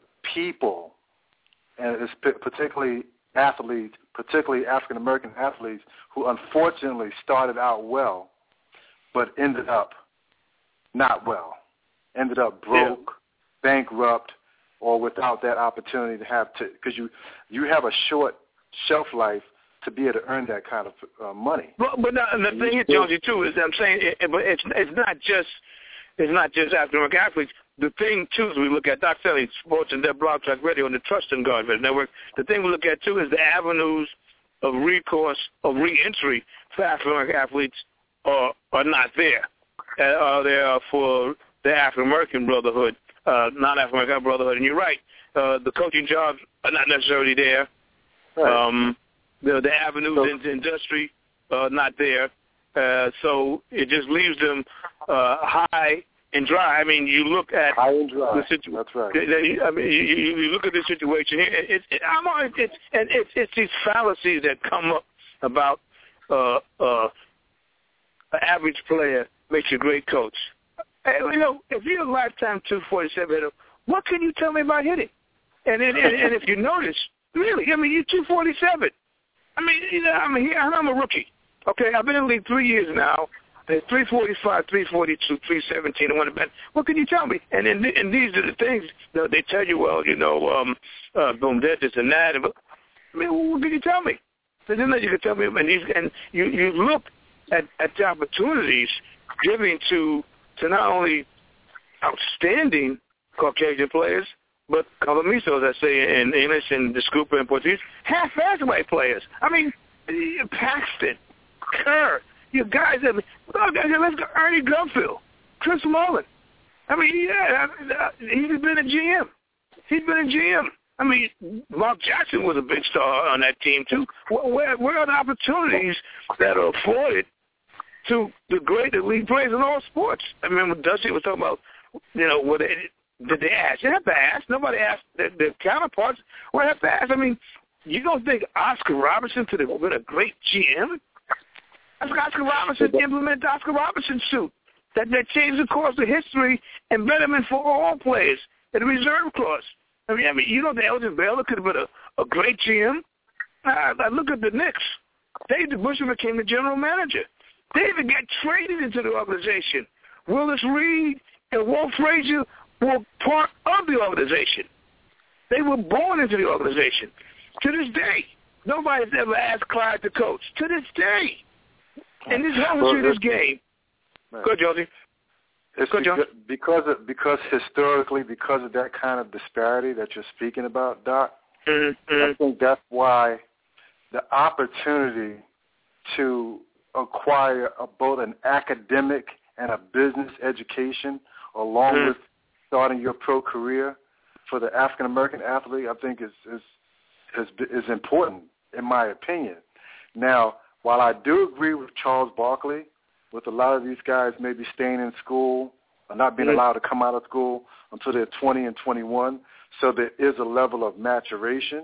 people, and it's particularly athletes, particularly African-American athletes, who unfortunately started out well, but ended up not well, ended up broke, yeah. bankrupt, or without that opportunity to have to, because you, you have a short shelf life to be able to earn that kind of uh, money. Well, but now, and the and thing is, Jonesy, too, is that I'm saying, it, but it's it's not just it's not just African American athletes. The thing too is we look at Doc Selly, Sports and Dev Blog Talk Radio, and the Trust and Guard Network. The thing we look at too is the avenues of recourse, of re-entry for African American athletes are are not there. Uh, are there for the African American brotherhood, uh, not African American brotherhood? And you're right, uh, the coaching jobs are not necessarily there. Right. Um, the, the avenues so, into industry are not there. Uh, so it just leaves them uh, high and dry. I mean, you look at high and dry. the situation. That's right. I mean, you, you look at this situation here. It's it, I'm on, it's and it's it's these fallacies that come up about uh, uh, an average player makes a great coach. Hey, you know, if you're a lifetime two forty-seven hitter, what can you tell me about hitting? And and, and, and if you notice. Really? I mean, you're two forty-seven. I mean, you know, I'm here. I'm a rookie. Okay, I've been in the league three years now. three forty-five, three forty-two, three seventeen. I want to bet. What can you tell me? And and, and these are the things that they tell you. Well, you know, um, uh, boom, this, this, and that. I mean, what can you tell me? There's nothing you can tell me. And these, and you you look at, at the opportunities given to to not only outstanding Caucasian players, but calamisos, I say in English and the Scooper in Portuguese, half-ass white players. I mean, Paxton, Kerr, you guys have, oh, let's go, Ernie Grunfeld, Chris Mullin. I mean, yeah, he's been a G M. He's been a G M. I mean, Mark Jackson was a big star on that team, too. Where, where are the opportunities that are afforded to the great elite players in all sports? I remember Dusty was talking about, you know, what they, did they ask? They have to ask. Nobody asked their, their counterparts. Well, they have to ask. I mean, you don't think Oscar Robertson could have been a great G M? Oscar Robertson implemented the Oscar Robertson suit that, that changed the course of history and betterment for all players and the reserve clause. I mean, I mean, you don't think Elgin Baylor could have been a, a great G M? I, I look at the Knicks. David Bushman became the general manager. They even got traded into the organization. Willis Reed and Walt Frazier were part of the organization. They were born into the organization. To this day, nobody's ever asked Clyde to coach. To this day. And this whole well, this game. Man. Go, Josie. It's Go, because, because, of, because historically, because of that kind of disparity that you're speaking about, Doc, mm-hmm. I think that's why the opportunity to acquire a, both an academic and a business education along mm-hmm. with starting your pro career for the African-American athlete, I think is, is is is important, in my opinion. Now, while I do agree with Charles Barkley, with a lot of these guys maybe staying in school or not being mm-hmm. allowed to come out of school until they're twenty and twenty-one, so there is a level of maturation.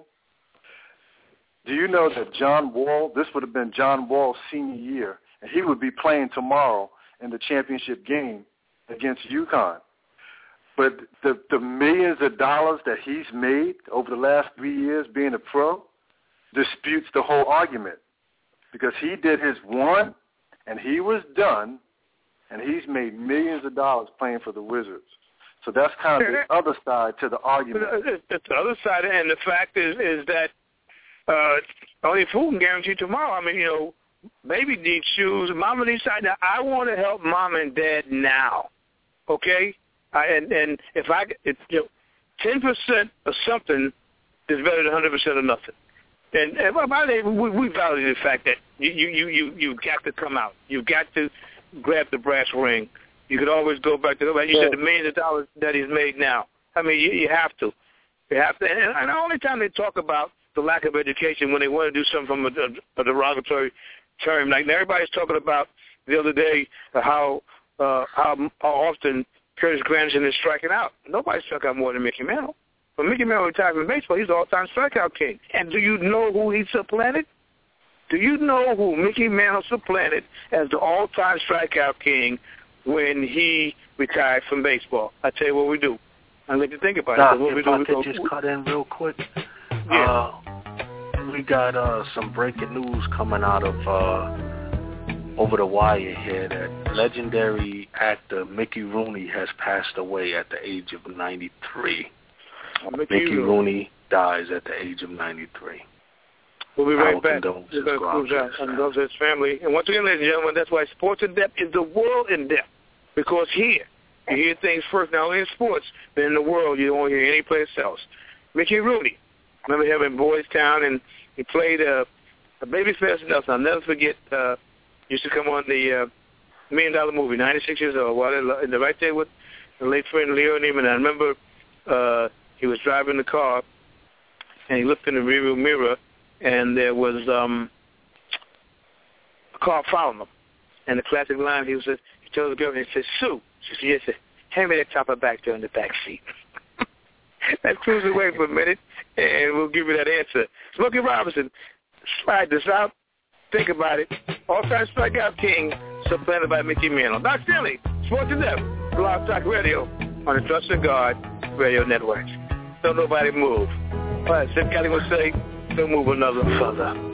Do you know that John Wall, this would have been John Wall's senior year, and he would be playing tomorrow in the championship game against UConn. But the, the millions of dollars that he's made over the last three years being a pro disputes the whole argument, because he did his one and he was done, and he's made millions of dollars playing for the Wizards. So that's kind of the other side to the argument. It's the other side, and the fact is is that uh, only fool can guarantee tomorrow. I mean, you know, baby needs shoes, mama needs something. Now, I want to help mom and dad now, okay? I, and and if I, if, you know, ten percent of something is better than one hundred percent of nothing. And, and by the way, we, we value the fact that you you you you you've got to come out. You've got to grab the brass ring. You could always go back to the. You said the millions of dollars that he's made now. I mean, you, you have to. You have to. And, and the only time they talk about the lack of education when they want to do something from a, a derogatory term, like everybody's talking about the other day how uh, how, how often Curtis Granderson is striking out. Nobody struck out more than Mickey Mantle. When Mickey Mantle retired from baseball, he's the all-time strikeout king. And do you know who he supplanted? Do you know who Mickey Mantle supplanted as the all-time strikeout king when he retired from baseball? I tell you what we do. I like to think about Doc, it. What if we do, I we could go, just cut in real quick. Yeah. Uh, we got uh, some breaking news coming out of uh, Over the Wire here that legendary actor Mickey Rooney has passed away at the age of ninety-three. Mickey, Mickey Rooney dies at the age of ninety-three. We'll be right Our back. Condolences We're going to close his family. And once again, ladies and gentlemen, that's why Sports in Depth is the world in depth. Because here, you hear things first, not only in sports, but in the world, you don't hear any place else. Mickey Rooney. Remember him in Boys Town, and he played a, a babyface Nelson. I'll never forget. Uh, used to come on the uh, Million Dollar Movie, ninety-six years old, while in the right there with the late friend Leo Neiman. I remember uh, he was driving the car, and he looked in the rearview mirror, and there was um, a car following him. And the classic line, he was he told the girl, he said, "Sue." She said, "Yes, sir. Hand me that chopper back there in the back seat." Let's cruise away for a minute, and we'll give you that answer. Smokey Robinson, slide this out. Think about it. All-time strikeout king, supplanted by Mickey Mantle. Doc Stanley, Sports in Depth, Blog Talk Radio on the Trust and Guard Radio Network. Don't nobody move. All right, Sid Kelly will say, don't move another further.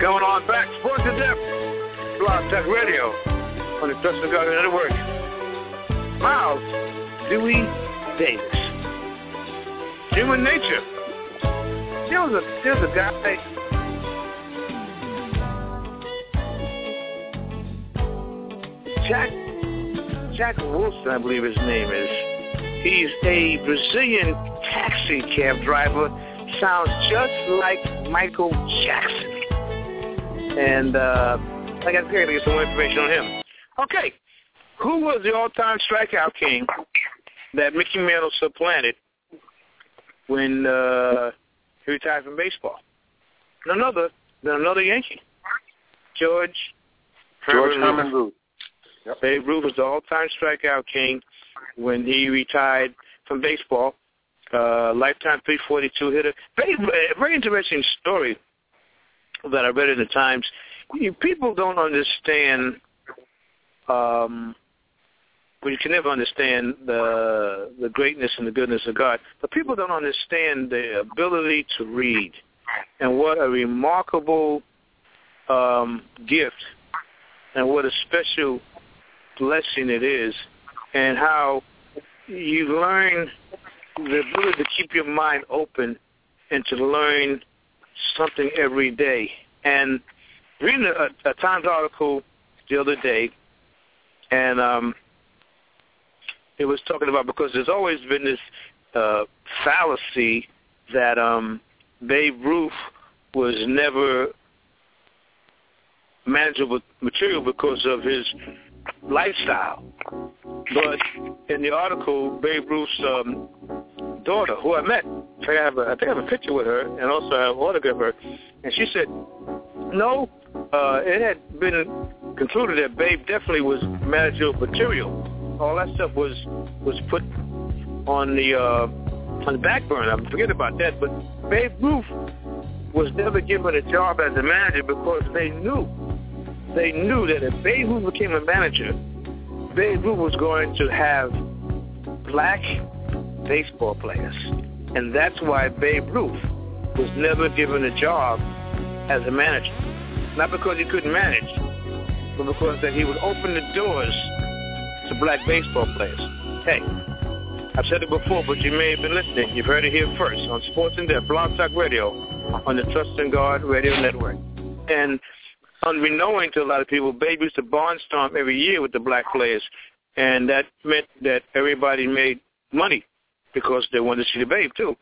Going on back, Sports in Depth, Blog Talk Radio on the Trust and God Network. Miles Dewey Davis. Human nature. There was a there was a guy. Jack Jack Wilson, I believe his name is. He's a Brazilian taxi cab driver. Sounds just like Michael Jackson. And uh, I got to get some more information on him. Okay, who was the all-time strikeout king that Mickey Mantle supplanted when uh, he retired from baseball? None other than another Yankee, George George Herman, Herman Ruth. Yep. Babe Ruth was the all-time strikeout king when he retired from baseball. Uh, lifetime three forty-two hitter. Very, very interesting story that I read in the Times. You, people don't understand, um, well, you can never understand the the greatness and the goodness of God, but people don't understand the ability to read and what a remarkable um, gift and what a special blessing it is, and how you learn the ability to keep your mind open and to learn something every day. And reading a, a Times article the other day, and um, it was talking about, because there's always been this uh, fallacy that um, Babe Ruth was never manageable material because of his lifestyle. But in the article, Babe Ruth's um, daughter, who I met, I think I, have a, I think I have a picture with her and also I have an autograph of her, and she said, no, uh, it had been concluded that Babe definitely was manageable material. All that stuff was was put on the uh, on the back burner. I forget about that. But Babe Ruth was never given a job as a manager because they knew they knew that if Babe Ruth became a manager, Babe Ruth was going to have black baseball players, and that's why Babe Ruth was never given a job as a manager. Not because he couldn't manage, but because that he would open the doors to black baseball players. Hey, I've said it before, but you may have been listening. You've heard it here first on Sports in Depth, Blog Talk Radio, on the Trust in God Radio Network. And unbeknown to a lot of people, Babe used to barnstorm every year with the black players, and that meant that everybody made money because they wanted to see the Babe too.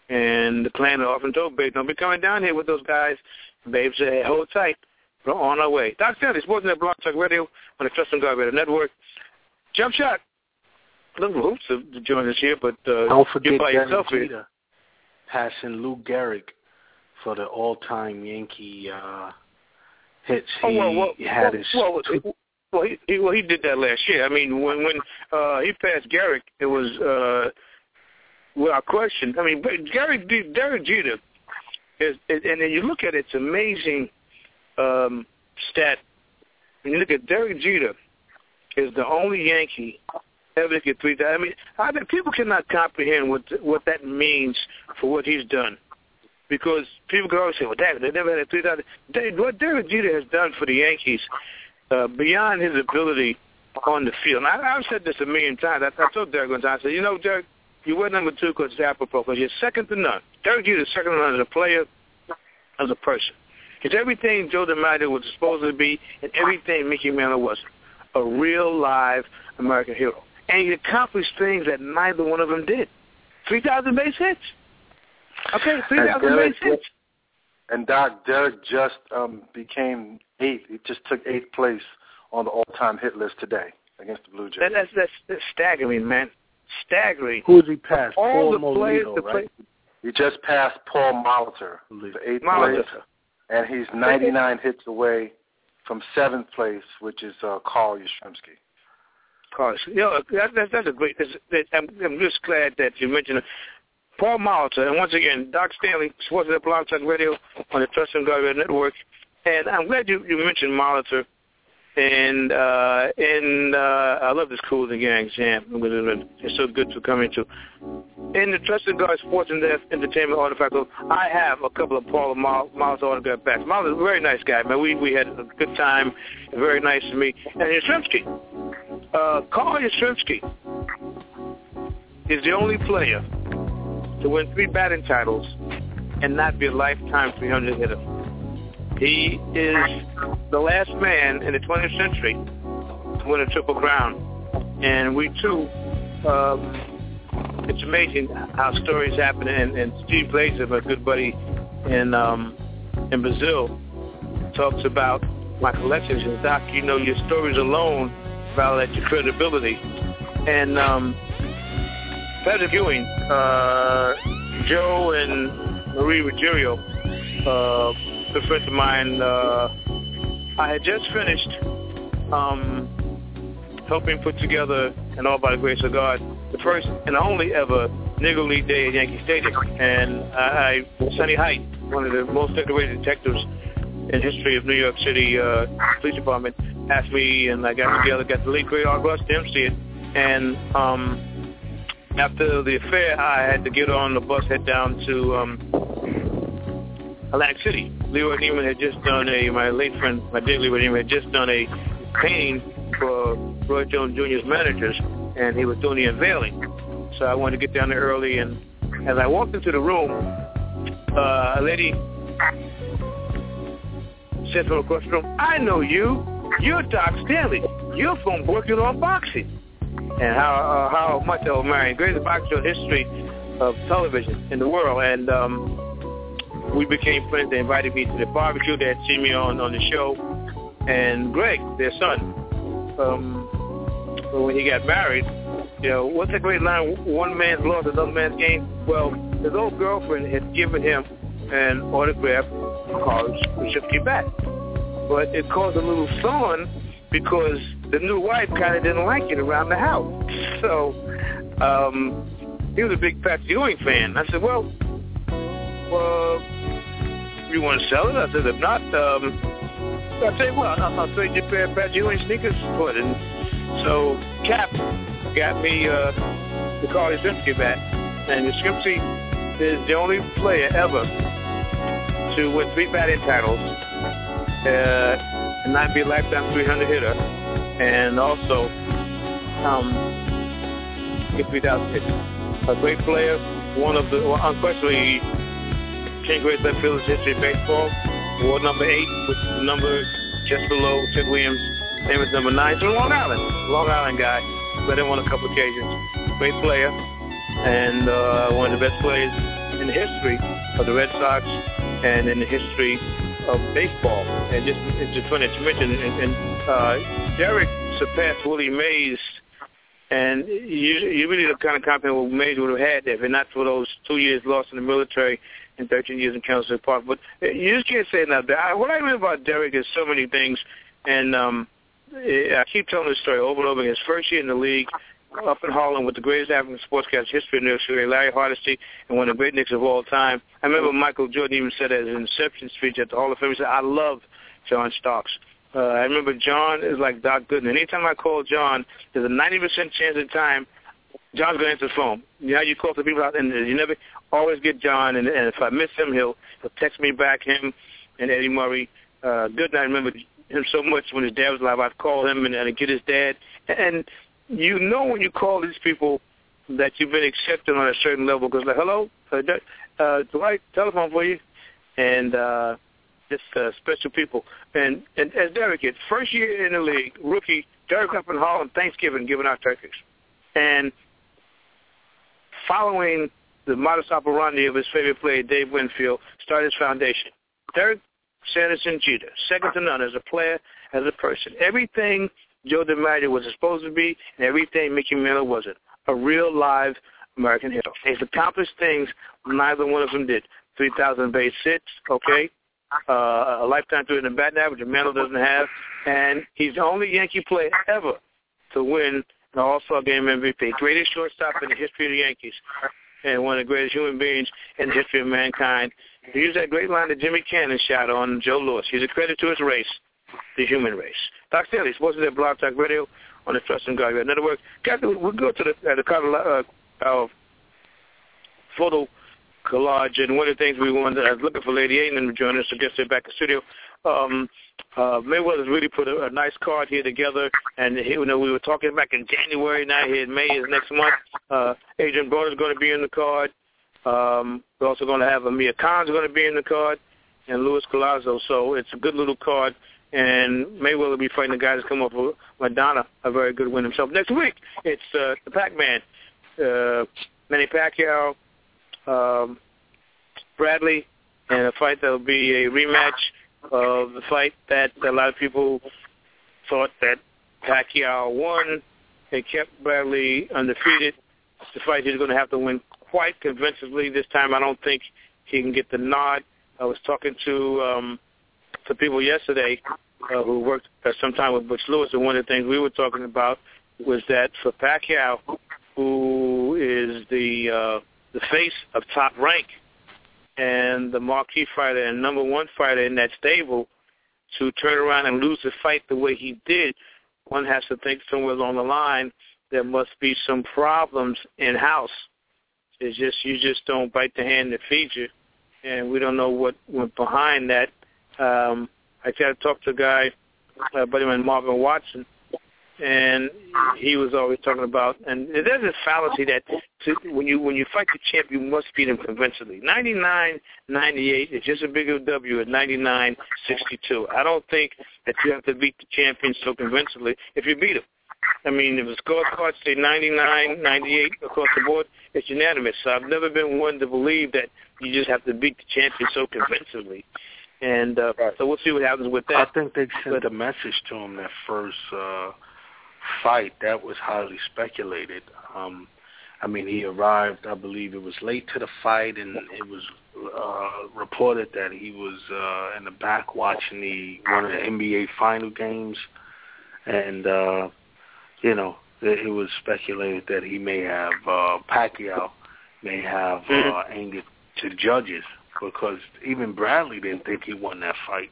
And the clan often told Babe, don't be coming down here with those guys. Babe said, hey, hold tight. We're on our way. Doc Stanley, Sports in Depth, Blog Talk Radio, on the Trust in God Radio Network. Jump shot. Little hoops to, to join us here, but uh, don't forget by yourself Jeter passing Lou Gehrig for the all-time Yankee uh, hits. He oh, well, well, had well, his. Well, well, well, he, he, well, he did that last year. I mean, when when uh, he passed Gehrig, it was uh, without question. I mean, Gehrig, Derek Jeter is, is, and then you look at it, it's amazing um, stat. When you look at Derek Jeter, is the only Yankee ever to get three thousand. I mean, I mean, people cannot comprehend what what that means for what he's done, because people can always say, "Well, Derek, they never had a three thousand." What Derek Jeter has done for the Yankees, uh, beyond his ability on the field. And I, I've said this a million times. I, I told Derek one time, I said, "You know, Derek, you were number two because it's apropos, because you're second to none. Derek Jeter is second to none as a player, as a person. It's everything Joe DiMaggio was supposed to be, and everything Mickey Mantle was. A real, live American hero. And he accomplished things that neither one of them did. three thousand base hits. Okay, three thousand base hits. And, Doc, Derek just um, became eighth. He just took eighth place on the all-time hit list today against the Blue Jays. That, that's, that's, that's staggering, man. Staggering. Who did he pass? All Paul the Molino, players, right? Play. He just passed Paul Molitor for eighth Molitor. place, and he's ninety-nine hits away from seventh place, which is uh, Carl Yastrzemski. Carl, you know, that, that, that's a great. That's, I'm, I'm just glad that you mentioned it. Paul Molitor, and once again, Doc Stanley, Sports at Blog Talk Radio on the Trust and God Radio Network. And I'm glad you, you mentioned Molitor. And uh, and uh, I love this Cool the Gang jam. It's so good to come into. in the Trusted God Sports and Entertainment Artifact, I have a couple of Paul Miles, Miles autograph backs. Miles is a very nice guy, man. We we had a good time. Very nice to me. And Yastrzemski, uh, Carl Yastrzemski is the only player to win three batting titles and not be a lifetime three hundred hitter. He is the last man in the twentieth century to win a Triple Crown. And we, too, um, it's amazing how stories happen. And, and Steve Glazer, my good buddy in um, in Brazil, talks about my collections. And, Doc, you know, your stories alone validate your credibility. And um, Patrick Ewing, uh, Joe and Marie Ruggiero, uh, good friends of mine, uh, I had just finished um, helping put together, and all by the grace of God, the first and only ever Negro League Day at Yankee Stadium. And I, I Sonny Height, one of the most decorated detectives in history of New York City uh, Police Department, asked me, and I got together, got the late great Art Russ to emcee it. And um, after the affair, I had to get on the bus, head down to um, Atlantic City. Leroy Neiman had just done a, my late friend, my dear Leroy Neiman had just done a painting for Roy Jones Junior's managers, and he was doing the unveiling. So I wanted to get down there early, and as I walked into the room, uh, a lady said from across the room, "I know you. You're Doc Stanley. You're from working on boxing." And how uh, how much of my greatest boxing history of television in the world. And um, we became friends. They invited me to the barbecue. They had seen me on, on the show. And Greg, their son, um, when he got married, you know, what's that great line? One man's lost, another man's gained. Well, his old girlfriend had given him an autograph called Yastrzemski Bat. But it caused a little thorn because the new wife kind of didn't like it around the house. So um, he was a big Patrick Ewing fan. I said, well, well, you want to sell it? I said, if not, um, I'll tell you what, I'll, I'll trade you a pair of Patrick Ewing sneakers for it. And so Cap got me uh, the Carl Yastrzemski bat. And Yastrzemski is the only player ever to win three batting titles uh, and not be a lifetime three hundred hitter. And also, um, get three thousand hits. A great player, one of the, well, unquestionably, ten great left fielders in history of baseball. Award number eight, which is the number just below Ted Williams' name is number nine. From Long Island, Long Island guy. Met him on a couple occasions. Great player, and uh, one of the best players in the history of the Red Sox and in the history of baseball. And just, it's just funny to mention, and, and uh, Derek surpassed Willie Mays, and you, you really the kind of compliment what Mays would have had if not for those two years lost in the military and thirteen years in Council Park. But you just can't say enough. What I remember about Derek is so many things, and um, I keep telling this story over and over again. His first year in the league, up in Harlem with the greatest African sportscast history in New York City, Larry Hardesty, and one of the great Knicks of all time. I remember Michael Jordan even said at his inception speech at the Hall of Fame, he said, "I love John Starks." Uh, I remember John is like Doc Gooden. Anytime I call John, there's a ninety percent chance of the time John's going to answer the phone. You know, you call the people out, and you never always get John, and, and if I miss him, he'll, he'll text me back, him and Eddie Murray. Uh, Gooden, I remember him so much when his dad was alive. I'd call him and, and get his dad. And you know when you call these people that you've been accepted on a certain level, because like, hello, uh, uh, do I telephone for you? And uh, just uh, special people. And, and as Derek did, first year in the league, rookie, Derek up in Harlem, Thanksgiving, giving out turkeys. And following the modus operandi of his favorite player, Dave Winfield, started his foundation. Derek Sanderson Jeter, second to none as a player, as a person. Everything Joe DiMaggio was supposed to be, and everything Mickey Miller wasn't. A real live American hero. He's accomplished things neither one of them did. three thousand base hits, okay? Uh, a lifetime three hundred batting average, a Mantle doesn't have. And he's the only Yankee player ever to win an All-Star Game M V P. Greatest shortstop in the history of the Yankees. And one of the greatest human beings in the history of mankind. He used that great line that Jimmy Cannon shot on Joe Louis. He's a credit to his race, the human race. Doc Stanley, supposed to be Blog Talk Radio on the Trust and God Network. Captain, we'll go to the, uh, the uh, our photo collage. And one of the things we wanted, I was looking for Lady Aiden to join us, so I guess they're back in the studio. Um, uh, Mayweather's really put a, a nice card here together, and you know, we were talking back in January, now here in May is next month. Uh, Adrian Broner's going to be in the card. Um, we're also going to have Amir Khan's going to be in the card, and Luis Collazo. So it's a good little card, and Mayweather will be fighting the guy that's come up with Madonna, a very good win himself. Next week, it's uh, the Pac-Man, uh, Manny Pacquiao, um, Bradley, and a fight that will be a rematch of the fight that a lot of people thought that Pacquiao won. They kept Bradley undefeated. It's the fight he's going to have to win quite convincingly this time. I don't think he can get the nod. I was talking to um, to people yesterday uh, who worked uh, sometime with Butch Lewis, and one of the things we were talking about was that for Pacquiao, who is the uh, the face of Top Rank and the marquee fighter and number one fighter in that stable, to turn around and lose the fight the way he did, one has to think somewhere along the line there must be some problems in-house. It's just, you just don't bite the hand that feeds you, and we don't know what went behind that. Um, I tried to talk to a guy, uh, buddy named Marvin Watson, and he was always talking about, and there's this fallacy that to, when you when you fight the champ, you must beat him convincingly. ninety-nine ninety-eight is just a bigger W at ninety-nine sixty-two. I don't think that you have to beat the champion so convincingly if you beat him. I mean, if the scorecards say ninety-nine ninety-eight across the board, it's unanimous. So I've never been one to believe that you just have to beat the champion so convincingly. And uh, right. so we'll see what happens with that. I think they sent a message to him that first uh, fight. That was highly speculated. Um, I mean, he arrived, I believe it was late to the fight, and it was uh, reported that he was uh, in the back watching the one of the N B A final games. And, uh, you know, it was speculated that he may have, uh, Pacquiao may have uh, angered to the judges, because even Bradley didn't think he won that fight.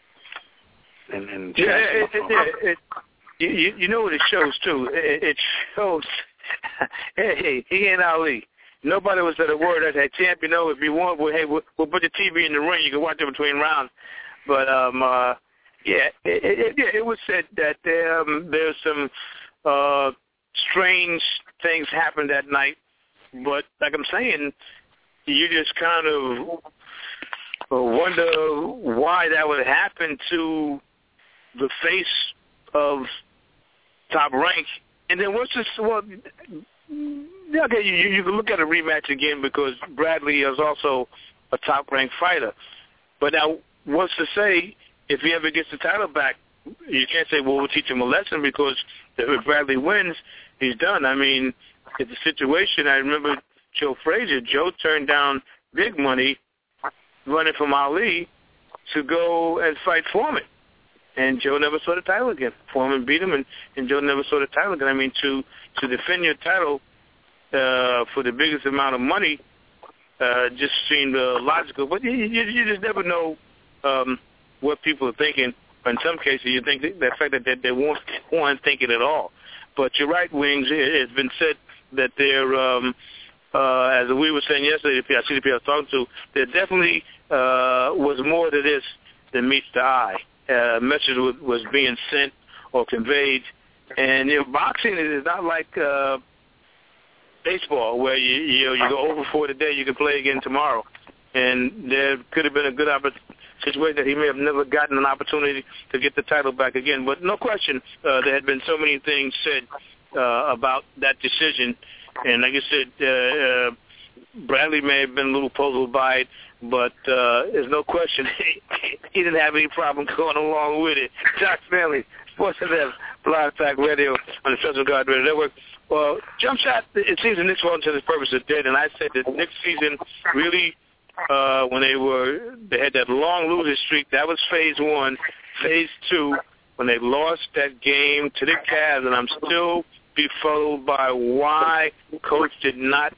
And, and yeah, it, it, it, it, you, you know what it shows, too? It, it shows, hey, he and Ali, nobody was at a word that had champ, you know, if you want, well, hey, we'll, we'll put the T V in the ring, you can watch it between rounds. But, um, uh, yeah, it, it, it, it was said that um, there's some uh, strange things happened that night. But like I'm saying, you just kind of wonder why that would happen to the face of Top Rank. And then what's this? Well, okay, you, you can look at a rematch again because Bradley is also a Top Rank fighter. But now, what's to say if he ever gets the title back? You can't say, well, we'll teach him a lesson, because if Bradley wins, he's done. I mean, it's a situation. I remember Joe Frazier. Joe turned down big money running from Ali to go and fight Foreman. And Joe never saw the title again. Foreman beat him, and, and Joe never saw the title again. I mean, to, to defend your title uh, for the biggest amount of money uh, just seemed uh, logical. But you, you, you just never know um, what people are thinking. In some cases, you think that the fact that they, they won't, won't think it at all. But you're right, Wings. It, it's been said that they're, um, uh, as we were saying yesterday, the I C D P I was talking to, there definitely uh, was more to this than meets the eye. Uh, message was, was being sent or conveyed. And you know, boxing is not like uh, baseball, where you you, know, you go over for today, you can play again tomorrow. And there could have been a good opportunity. Situation that he may have never gotten an opportunity to get the title back again. But no question, uh, there had been so many things said uh, about that decision. And like I said, uh, uh, Bradley may have been a little puzzled by it, but uh, there's no question he didn't have any problem going along with it. Jack Stanley, Sports F M, Blog Talk Radio on the Festival Guard Radio Network. Well, jump shot, it seems the Knicks wasn't to this purpose is dead, and I said that Knicks season really Uh, when they were, they had that long losing streak. That was phase one. Phase two, when they lost that game to the Cavs, and I'm still befuddled by why coach did not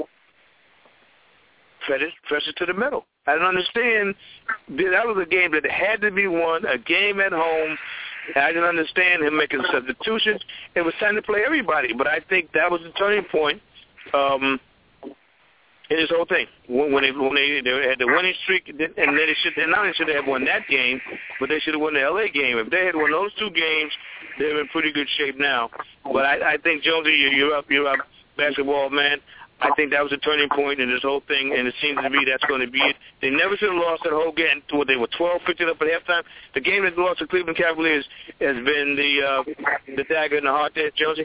press it, press it to the middle. I don't understand. That was a game that had to be won, a game at home. I didn't understand him making substitutions. It was time to play everybody, but I think that was the turning point. Um, in this whole thing. When, when they when they, they had the winning streak, and then they should not only should they have won that game, but they should have won the L A game. If they had won those two games, they're in pretty good shape now. But I, I think, Jonesy, you're up, you're up, basketball man. I think that was a turning point in this whole thing, and it seems to be that's going to be it. They never should have lost that whole game. What, they were twelve fifteen up at halftime. The game that lost to Cleveland Cavaliers has been the uh, the dagger in the heart there, Jonesy.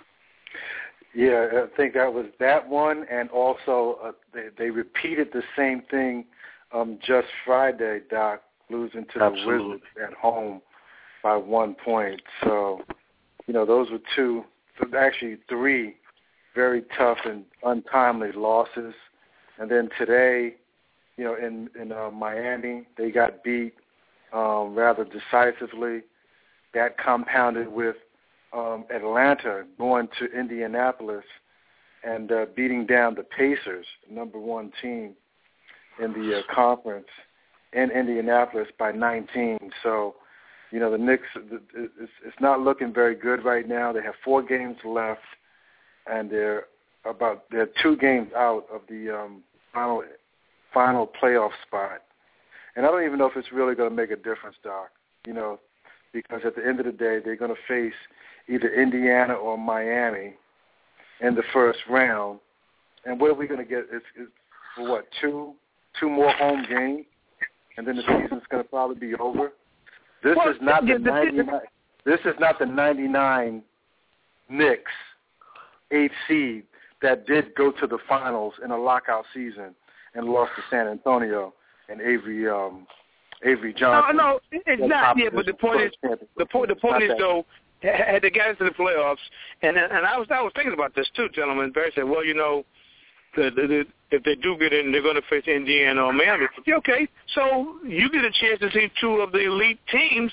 Yeah, I think that was that one, and also uh, they, they repeated the same thing um, just Friday, Doc, losing to Absolutely. the Wizards at home by one point. So, you know, those were two, actually three very tough and untimely losses. And then today, you know, in, in uh, Miami, they got beat um, rather decisively. That compounded with um, Atlanta going to Indianapolis and uh, beating down the Pacers, number one team in the uh, conference, in Indianapolis by nineteen. So, you know, the Knicks, it's, it's not looking very good right now. They have four games left, and they're about they're two games out of the um, final final playoff spot. And I don't even know if it's really going to make a difference, Doc. You know, because at the end of the day, they're going to face either Indiana or Miami in the first round. And what are we going to get? It's, it's for what, two two more home games, and then the season's going to probably be over. This well, is not the ninety-nine. This is not the ninety-nine Knicks eighth seed that did go to the finals in a lockout season and lost to San Antonio and Avery um, Avery Johnson. No, no, it's not. Yeah, but the point is, the point, the point is though, had they got into the playoffs, and and I was I was thinking about this too, gentlemen. Barry said, well, you know, the, the, the, if they do get in, they're going to face Indiana or Miami. Okay, so you get a chance to see two of the elite teams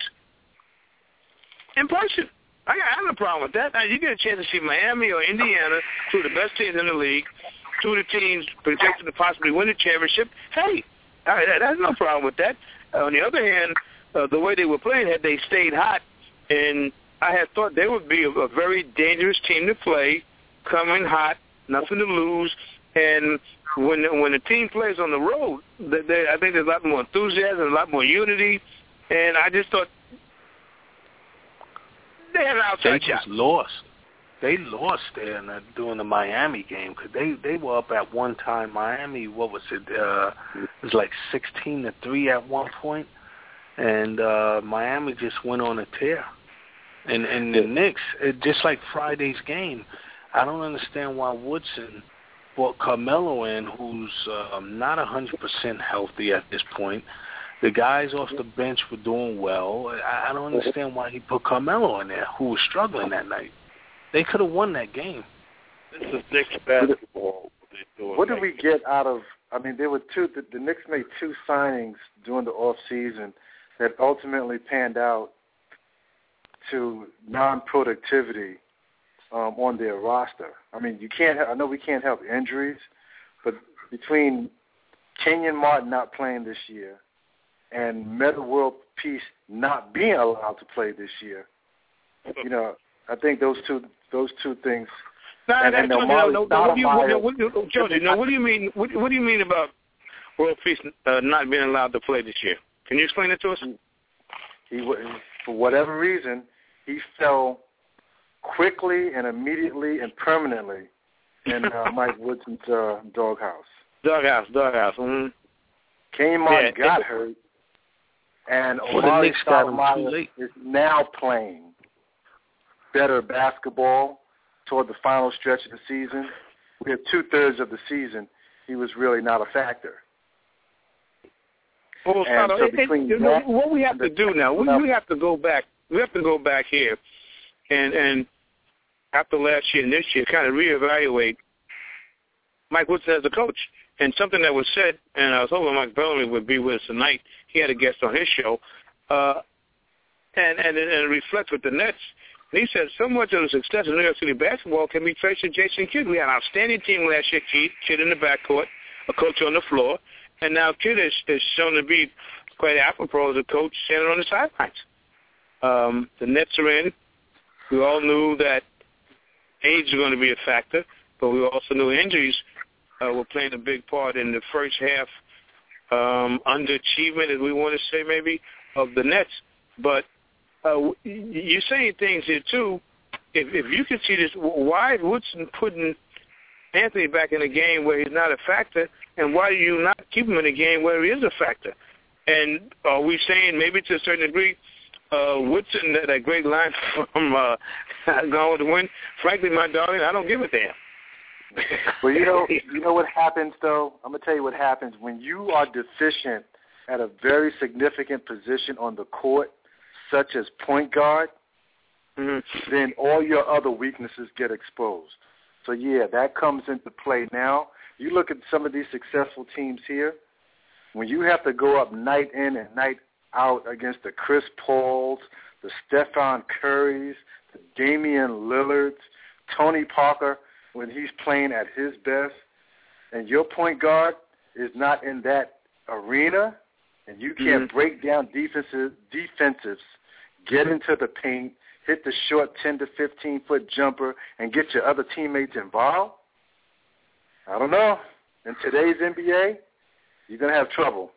in person. I got I have no problem with that. Now, you get a chance to see Miami or Indiana, two of the best teams in the league, two of the teams projected to possibly win the championship. Hey, I, that's no problem with that. Uh, on the other hand, uh, the way they were playing, had they stayed hot, and I had thought they would be a, a very dangerous team to play, coming hot, nothing to lose. And when when the team plays on the road, they, they, I think there's a lot more enthusiasm, a lot more unity. And I just thought they had an outside they shot. Just lost. They lost there in the, during the Miami game because they, they were up at one time. Miami, what was it? Uh, it was like sixteen to three at one point, and uh, Miami just went on a tear. And and the Knicks, it, just like Friday's game, I don't understand why Woodson brought Carmelo in, who's uh, not one hundred percent healthy at this point. The guys off the bench were doing well. I, I don't understand why he put Carmelo in there, who was struggling that night. They could have won that game. This is Knicks basketball. What did we get out of? I mean, there were two. The, the Knicks made two signings during the off season that ultimately panned out to non-productivity um, on their roster. I mean, you can't. I know we can't help injuries, but between Kenyon Martin not playing this year and Metta World Peace not being allowed to play this year, you know, I think those two those two things. Nah, and, and no, no, no, what do you, what, what, Jody, no, what do you mean? What, what do you mean about World Peace uh, not being allowed to play this year? Can you explain it to us? He, he, for whatever reason, he fell quickly and immediately and permanently in uh, Mike Woodson's uh, doghouse. Doghouse, doghouse. Mm-hmm. Kenyon Martin yeah, got it, hurt, and well, Omari Stoudemire is now playing better basketball toward the final stretch of the season. We have two-thirds of the season. He was really not a factor. Well, and so it, it, you know, what we have to do now, we, we have to go back. We have to go back here, and and after last year and this year, kind of reevaluate Mike Woodson as a coach. And something that was said, and I was hoping Mike Bellamy would be with us tonight. He had a guest on his show, uh, and and and it reflects with the Nets. And he said so much of the success of New York City basketball can be traced to Jason Kidd. We had an outstanding team last year, Kidd, Kidd in the backcourt, a coach on the floor, and now Kidd is, is shown to be quite apropos as a coach standing on the sidelines. Um, the Nets are in. We all knew that age was going to be a factor, but we also knew injuries uh, were playing a big part in the first half um, underachievement, as we want to say maybe, of the Nets. But uh, you're saying things here, too. If, if you can see this, why is Woodson putting Anthony back in a game where he's not a factor, and why do you not keep him in a game where he is a factor? And are we saying maybe to a certain degree, uh, Woodson, that, that great line from uh, Gone with the Wind, frankly, my darling, I don't give a damn. Well, you know, you know what happens, though? I'm going to tell you what happens. When you are deficient at a very significant position on the court, such as point guard, mm-hmm. then all your other weaknesses get exposed. So, yeah, that comes into play now. You look at some of these successful teams here, when you have to go up night in and night out against the Chris Pauls, the Stephen Currys, the Damian Lillards, Tony Parker, when he's playing at his best, and your point guard is not in that arena, and you can't mm-hmm. break down defensive, defensives, get into the paint, hit the short ten to fifteen-foot jumper, and get your other teammates involved, I don't know. In today's N B A, you're going to have trouble.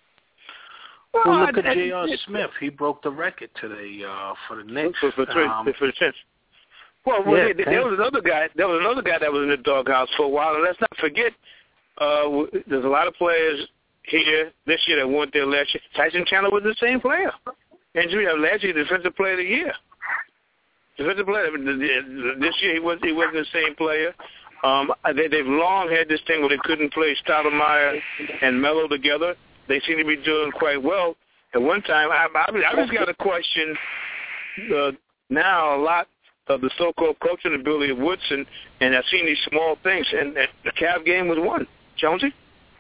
Well, well look at J R. Smith. He broke the record today uh, for the Knicks. For, for, for, um, for the Knicks. Well, well yeah, there, there was another guy. There was another guy that was in the doghouse for a while. And let's not forget, uh, there's a lot of players here this year that weren't there last year. Tyson Chandler was the same player. And last year, Defensive Player of the Year. Defensive Player. This year, he was he wasn't the same player. Um, they, they've long had this thing where they couldn't play Stoudemire and Melo together. They seem to be doing quite well. At one time, I, I, I just got to question uh, now a lot of the so-called coaching ability of Woodson, and I've seen these small things, and, and the Cavs game was one. Jonesy?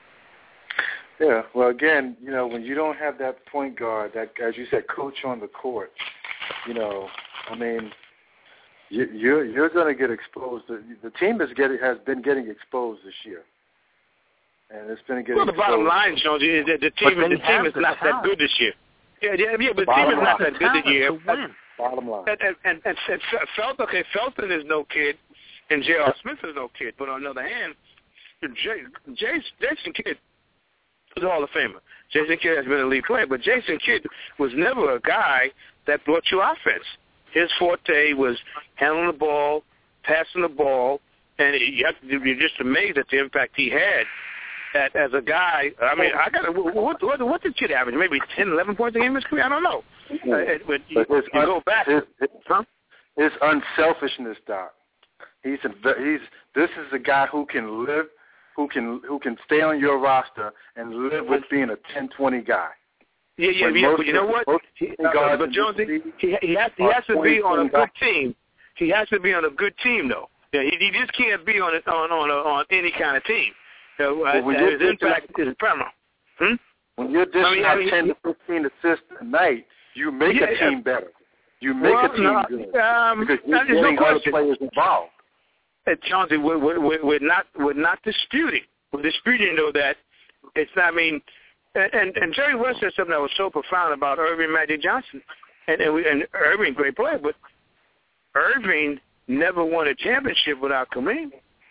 Yeah, well, again, you know, when you don't have that point guard, that, as you said, coach on the court, you know, I mean, you, you're you're going to get exposed. The, the team is getting has been getting exposed this year, and it's been getting. Well, the exposed. bottom line, Jonesy, is that the team the team is not that good this year. Yeah, yeah, yeah, but the, the team is not that good this year. Bottom line. And, and, and, and, and Felton, okay, Felton is no kid, and J R. Smith is no kid. But on the other hand, Jay, Jay, Jason Kidd is a Hall of Famer. Jason Kidd has been a lead player, but Jason Kidd was never a guy that brought you offense. His forte was handling the ball, passing the ball, and you have to, you're just amazed at the impact he had at, as a guy. I mean, I got what, what, what did Kidd average? Maybe ten, eleven points a game in his career? I don't know. Uh, but you, but you un- go back. His, his, huh? his unselfishness, Doc. He's a, he's this is a guy who can live, who can who can stay on your roster and live with being a ten twenty guy. Yeah, yeah, when yeah. But you know what? He, uh, but Jonesy, he, he has he has to be on a good team. He has to be on a good team, though. Yeah, he, he just can't be on a, on on a, on any kind of team. So, uh, well, his impact is paramount. Hmm? When you're dishing I mean, out I mean, ten to fifteen assists a night, you make yeah, a team yeah. better. You make well, a team no, good um, because you're getting getting no other players involved. Hey, Chauncey, we're, we're, we're not we're not disputing. We're disputing though that it's not. I mean, and and Jerry West said something that was so profound about Irving Magic Johnson, and and, we, and Irving, great player, but Irving never won a championship without Kareem.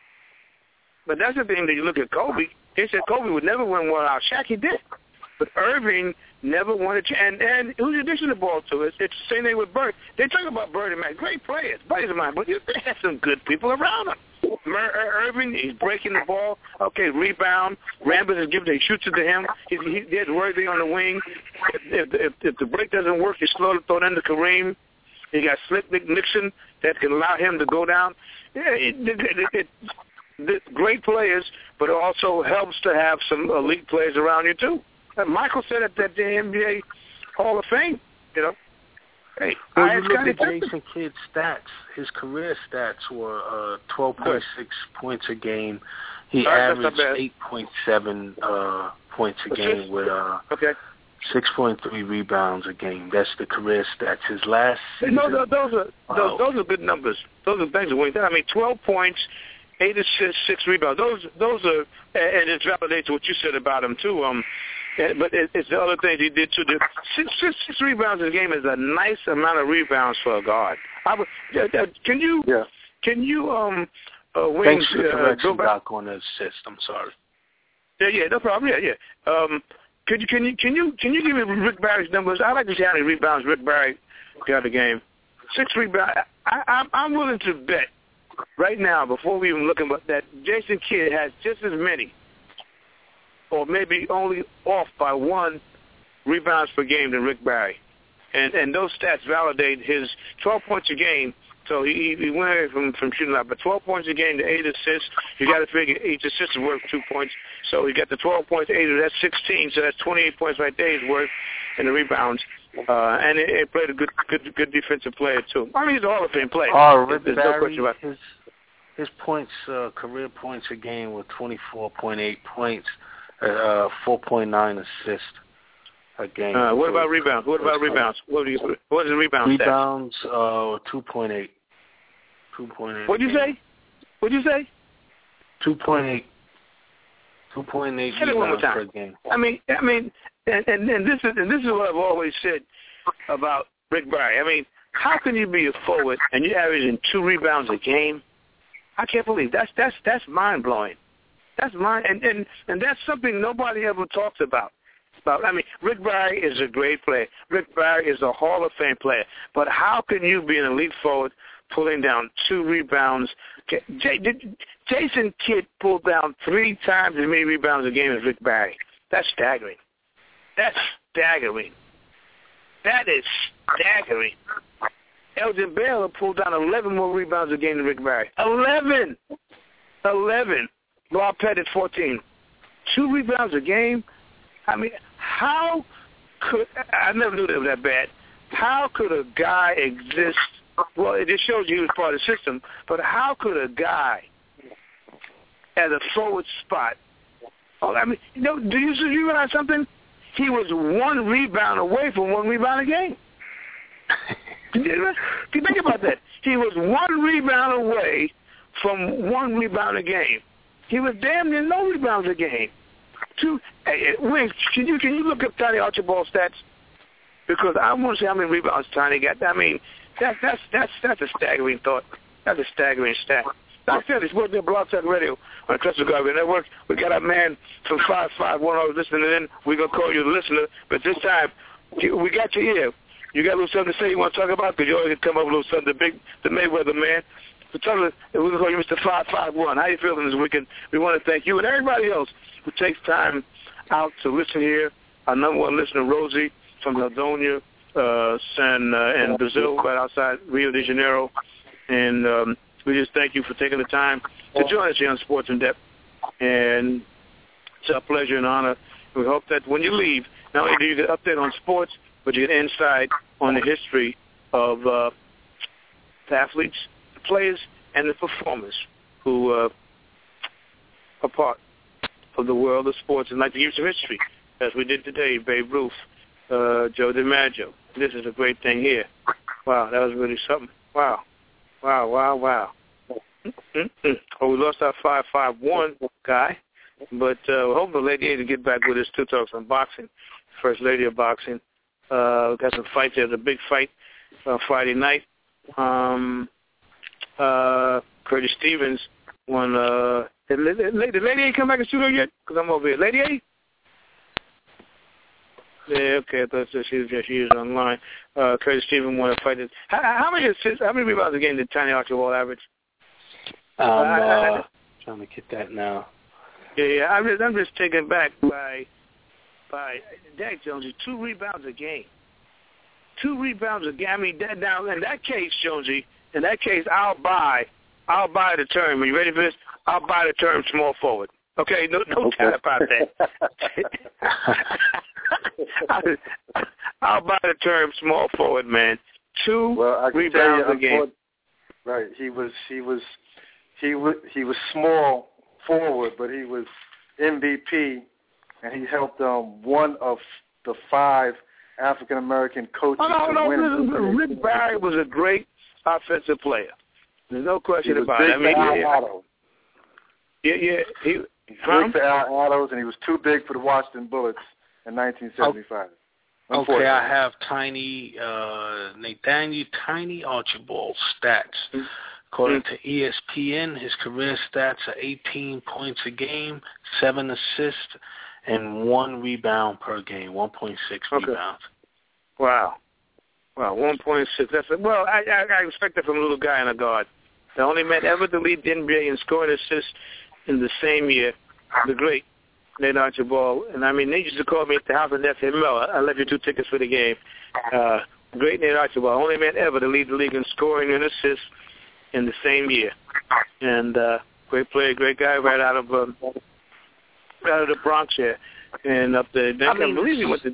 But that's the thing that you look at Kobe. They said Kobe would never win one without Shaq. He did. But Irving never won a championship. And, and who's addition the ball to it? It's the same thing with Bird. They talk about Bird and Matt. Great players, buddies of mine, but they have some good people around them. Ir- Irving, he's breaking the ball. Okay, rebound. Rambis is giving, he shoots it to him. He, he gets Worthy on the wing. If, if, if the break doesn't work, you slowly throw it into Kareem. You got Slick Nick Nixon that can allow him to go down. Yeah, it, it, it, it, it, great players, but it also helps to have some elite players around you too. And Michael said at that the N B A Hall of Fame, you know. Hey, well, you look at Jason Kidd's stats. His career stats were uh, twelve point six points a game. He right, averaged eight point seven uh, points a game with uh, okay. six point three rebounds a game. That's the career stats. His last season. No, those, those are those, those are good numbers. Those are things that we. I mean, twelve points, eight assists, six rebounds. Those those are, and it validates what you said about him too. Um, but it, it's the other things he did too. The six, six, six rebounds in a game is a nice amount of rebounds for a guard. I would, uh, can you yeah. can you um uh, wings. Thanks for the uh, correction, Doc, on the assist. I'm sorry. Yeah, yeah, no problem. Yeah, yeah. Um, could you can you can you can you give me Rick Barry's numbers? I'd like to see how many rebounds Rick Barry got the game. Six rebounds. I, I, I'm willing to bet right now, before we even look at that, Jason Kidd has just as many, or maybe only off by one rebounds per game than Rick Barry, and and those stats validate his twelve points a game. So he, he went away from, from shooting out. But twelve points a game to eight assists, you got to figure each assist is worth two points. So he got the twelve points, eight, that's sixteen. So that's twenty-eight points right there he's worth in the rebounds. Uh, and he, he played a good, good, good defensive player too. I mean, he's a Hall of Fame player. Oh, Rick There's Barry, no question about it. His, his points, uh, career points a game were twenty-four point eight points, uh, four point nine assists a game. Uh, what about rebounds? What about rebounds? What do you? What is the rebound stats? Rebounds, uh, two point eight. Two point eight. What'd you say? What'd you say? Two point eight. Two point eight rebounds per game. I mean, I mean, and, and and this is and this is what I've always said about Rick Barry. I mean, how can you be a forward and you're averaging two rebounds a game? I can't believe that's that's that's mind blowing. That's mind and, and and that's something nobody ever talks about. About I mean, Rick Barry is a great player. Rick Barry is a Hall of Fame player. But how can you be an elite forward pulling down two rebounds? J- did Jason Kidd pulled down three times as many rebounds a game as Rick Barry. That's staggering. That's staggering. That is staggering. Elgin Baylor pulled down eleven more rebounds a game than Rick Barry. eleven! eleven. Rob Pettit, fourteen. Two rebounds a game? I mean, how could – I never knew they were that bad. How could a guy exist – well, it just shows you he was part of the system, but how could a guy at a forward spot – oh, I mean, you know, do you, do you realize something? He was one rebound away from one rebound a game. Can you think about that? He was one rebound away from one rebound a game. He was damn near no rebounds a game. Two, hey, Wings, can you can you look up Tiny Archibald stats? Because I want to see how many rebounds Tiny got. I mean, that, that's that's that's a staggering thought. That's a staggering stat. Like I said, it's working at Blog Talk Radio on the Trusted God Network. We got our man from five five one oh listening in. We're going to call you the listener. But this time, we got your ear. You got a little something to say you want to talk about? Because you always come up with a little something. The big, the Mayweather man. So tell us, we're going to call you Mister five five one. How you feeling this weekend? We want to thank you and everybody else who takes time out to listen here. Our number one listener, Rosie, from Aldonia, uh, San, uh, and Brazil, right outside Rio de Janeiro. And um, we just thank you for taking the time to join us here on Sports in Depth. And it's our pleasure and honor. We hope that when you leave, not only do you get an update on sports, but you get insight on the history of uh, the athletes, the players, and the performers who uh, are part of the world of sports and like to give some history, as we did today, Babe Ruth, uh, Joe DiMaggio. This is a great thing here. Wow, that was really something. Wow. Wow, wow, wow. Mm-hmm. Oh, we lost our five five one guy, but uh, we hope the Lady A to get back with us to talk some boxing, First Lady of Boxing. Uh, we got some fights. There's a big fight uh, Friday night. Um, uh, Curtis Stevens won. Uh, did, did, did Lady A come back in studio yet? Because I'm over here. Lady A? Yeah, okay. I thought so. She was, she was online. Uh, Curtis Stevens won a fight. How, how many assists, how many rebounds a game did Tiny Archibald average? Um, uh, uh, trying to get that now. Yeah, yeah. I'm just, I'm just taken back by by Dak Jonesy. Two rebounds a game. Two rebounds a game. I mean, that, now in that case, Jonesy, in that case, I'll buy, I'll buy the term. Are you ready for this? I'll buy the term small forward. Okay, no, no okay. doubt about that. I'll buy the term small forward, man. Two well, I rebounds you, a game. Right. He was he was he was he was small forward, but he was M V P, and he helped um, one of the five African American coaches oh, no, to no, win. No, Rick Barry was a great offensive player. There's no question he was about big it. I mean, for yeah, Al Otto. yeah, yeah. He, He's huh? big for Al Ottos, and he was too big for the Washington Bullets in nineteen seventy-five. Okay, I have Tiny, uh, Nathaniel Tiny Archibald stats. According to E S P N, his career stats are eighteen points a game, seven assists, and one rebound per game, one point six okay. rebounds. Wow. Wow, one point six. That's a, well, I, I, I expect that from a little guy in a guard. The only man ever to lead the N B A in scoring assists in the same year, the great Nate Archibald. And, I mean, they used to call me at the house and they said, Mel, I left you two tickets for the game. Uh, great Nate Archibald, only man ever to lead the league in scoring and assists in the same year. And uh, great player, great guy right out of um, right out of the Bronx here. And up there, I, mean, I believe he went to...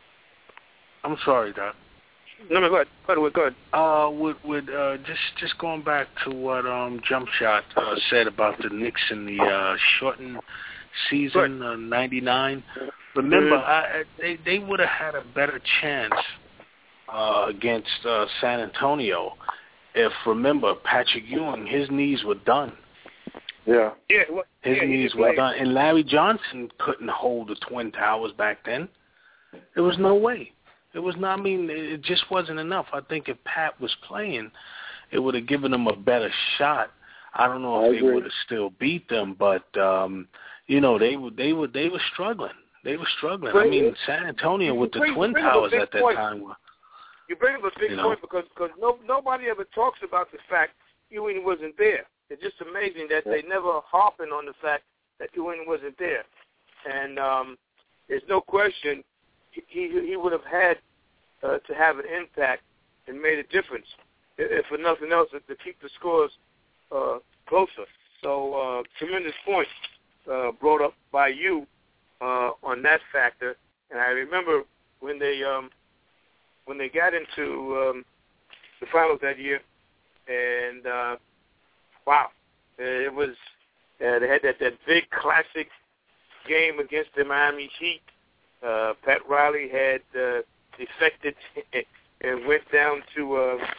I'm sorry, Doc. No, no, go ahead. Go ahead, go ahead. Uh, with, with, uh, just, just going back to what um, Jump Shot uh, said about the Knicks in the uh, shortened season, uh, ninety-nine. Remember, mm-hmm. I, they, they would have had a better chance uh, against uh, San Antonio if, remember, Patrick Ewing, his knees were done. Yeah. yeah well, his yeah, knees were done. And Larry Johnson couldn't hold the Twin Towers back then. There was no way. It was not, I mean, it just wasn't enough. I think if Pat was playing, it would have given them a better shot. I don't know if they would have still beat them, but, um, you know, they were, they were, they were struggling. They were struggling. I mean, San Antonio with the bring, Twin bring Towers at that point. time were. You bring up a big you know. point because cause no, nobody ever talks about the fact Ewing wasn't there. It's just amazing that they never harping on the fact that Ewing wasn't there. And um, there's no question he, he, he would have had uh, to have an impact and made a difference, if for nothing else, to keep the scores uh, closer. So uh, tremendous point uh, brought up by you uh, on that factor. And I remember when they um, when they got into um, the finals that year, and uh, wow, it was uh, they had that, that big classic game against the Miami Heat. Uh, Pat Riley had uh, defected and went down to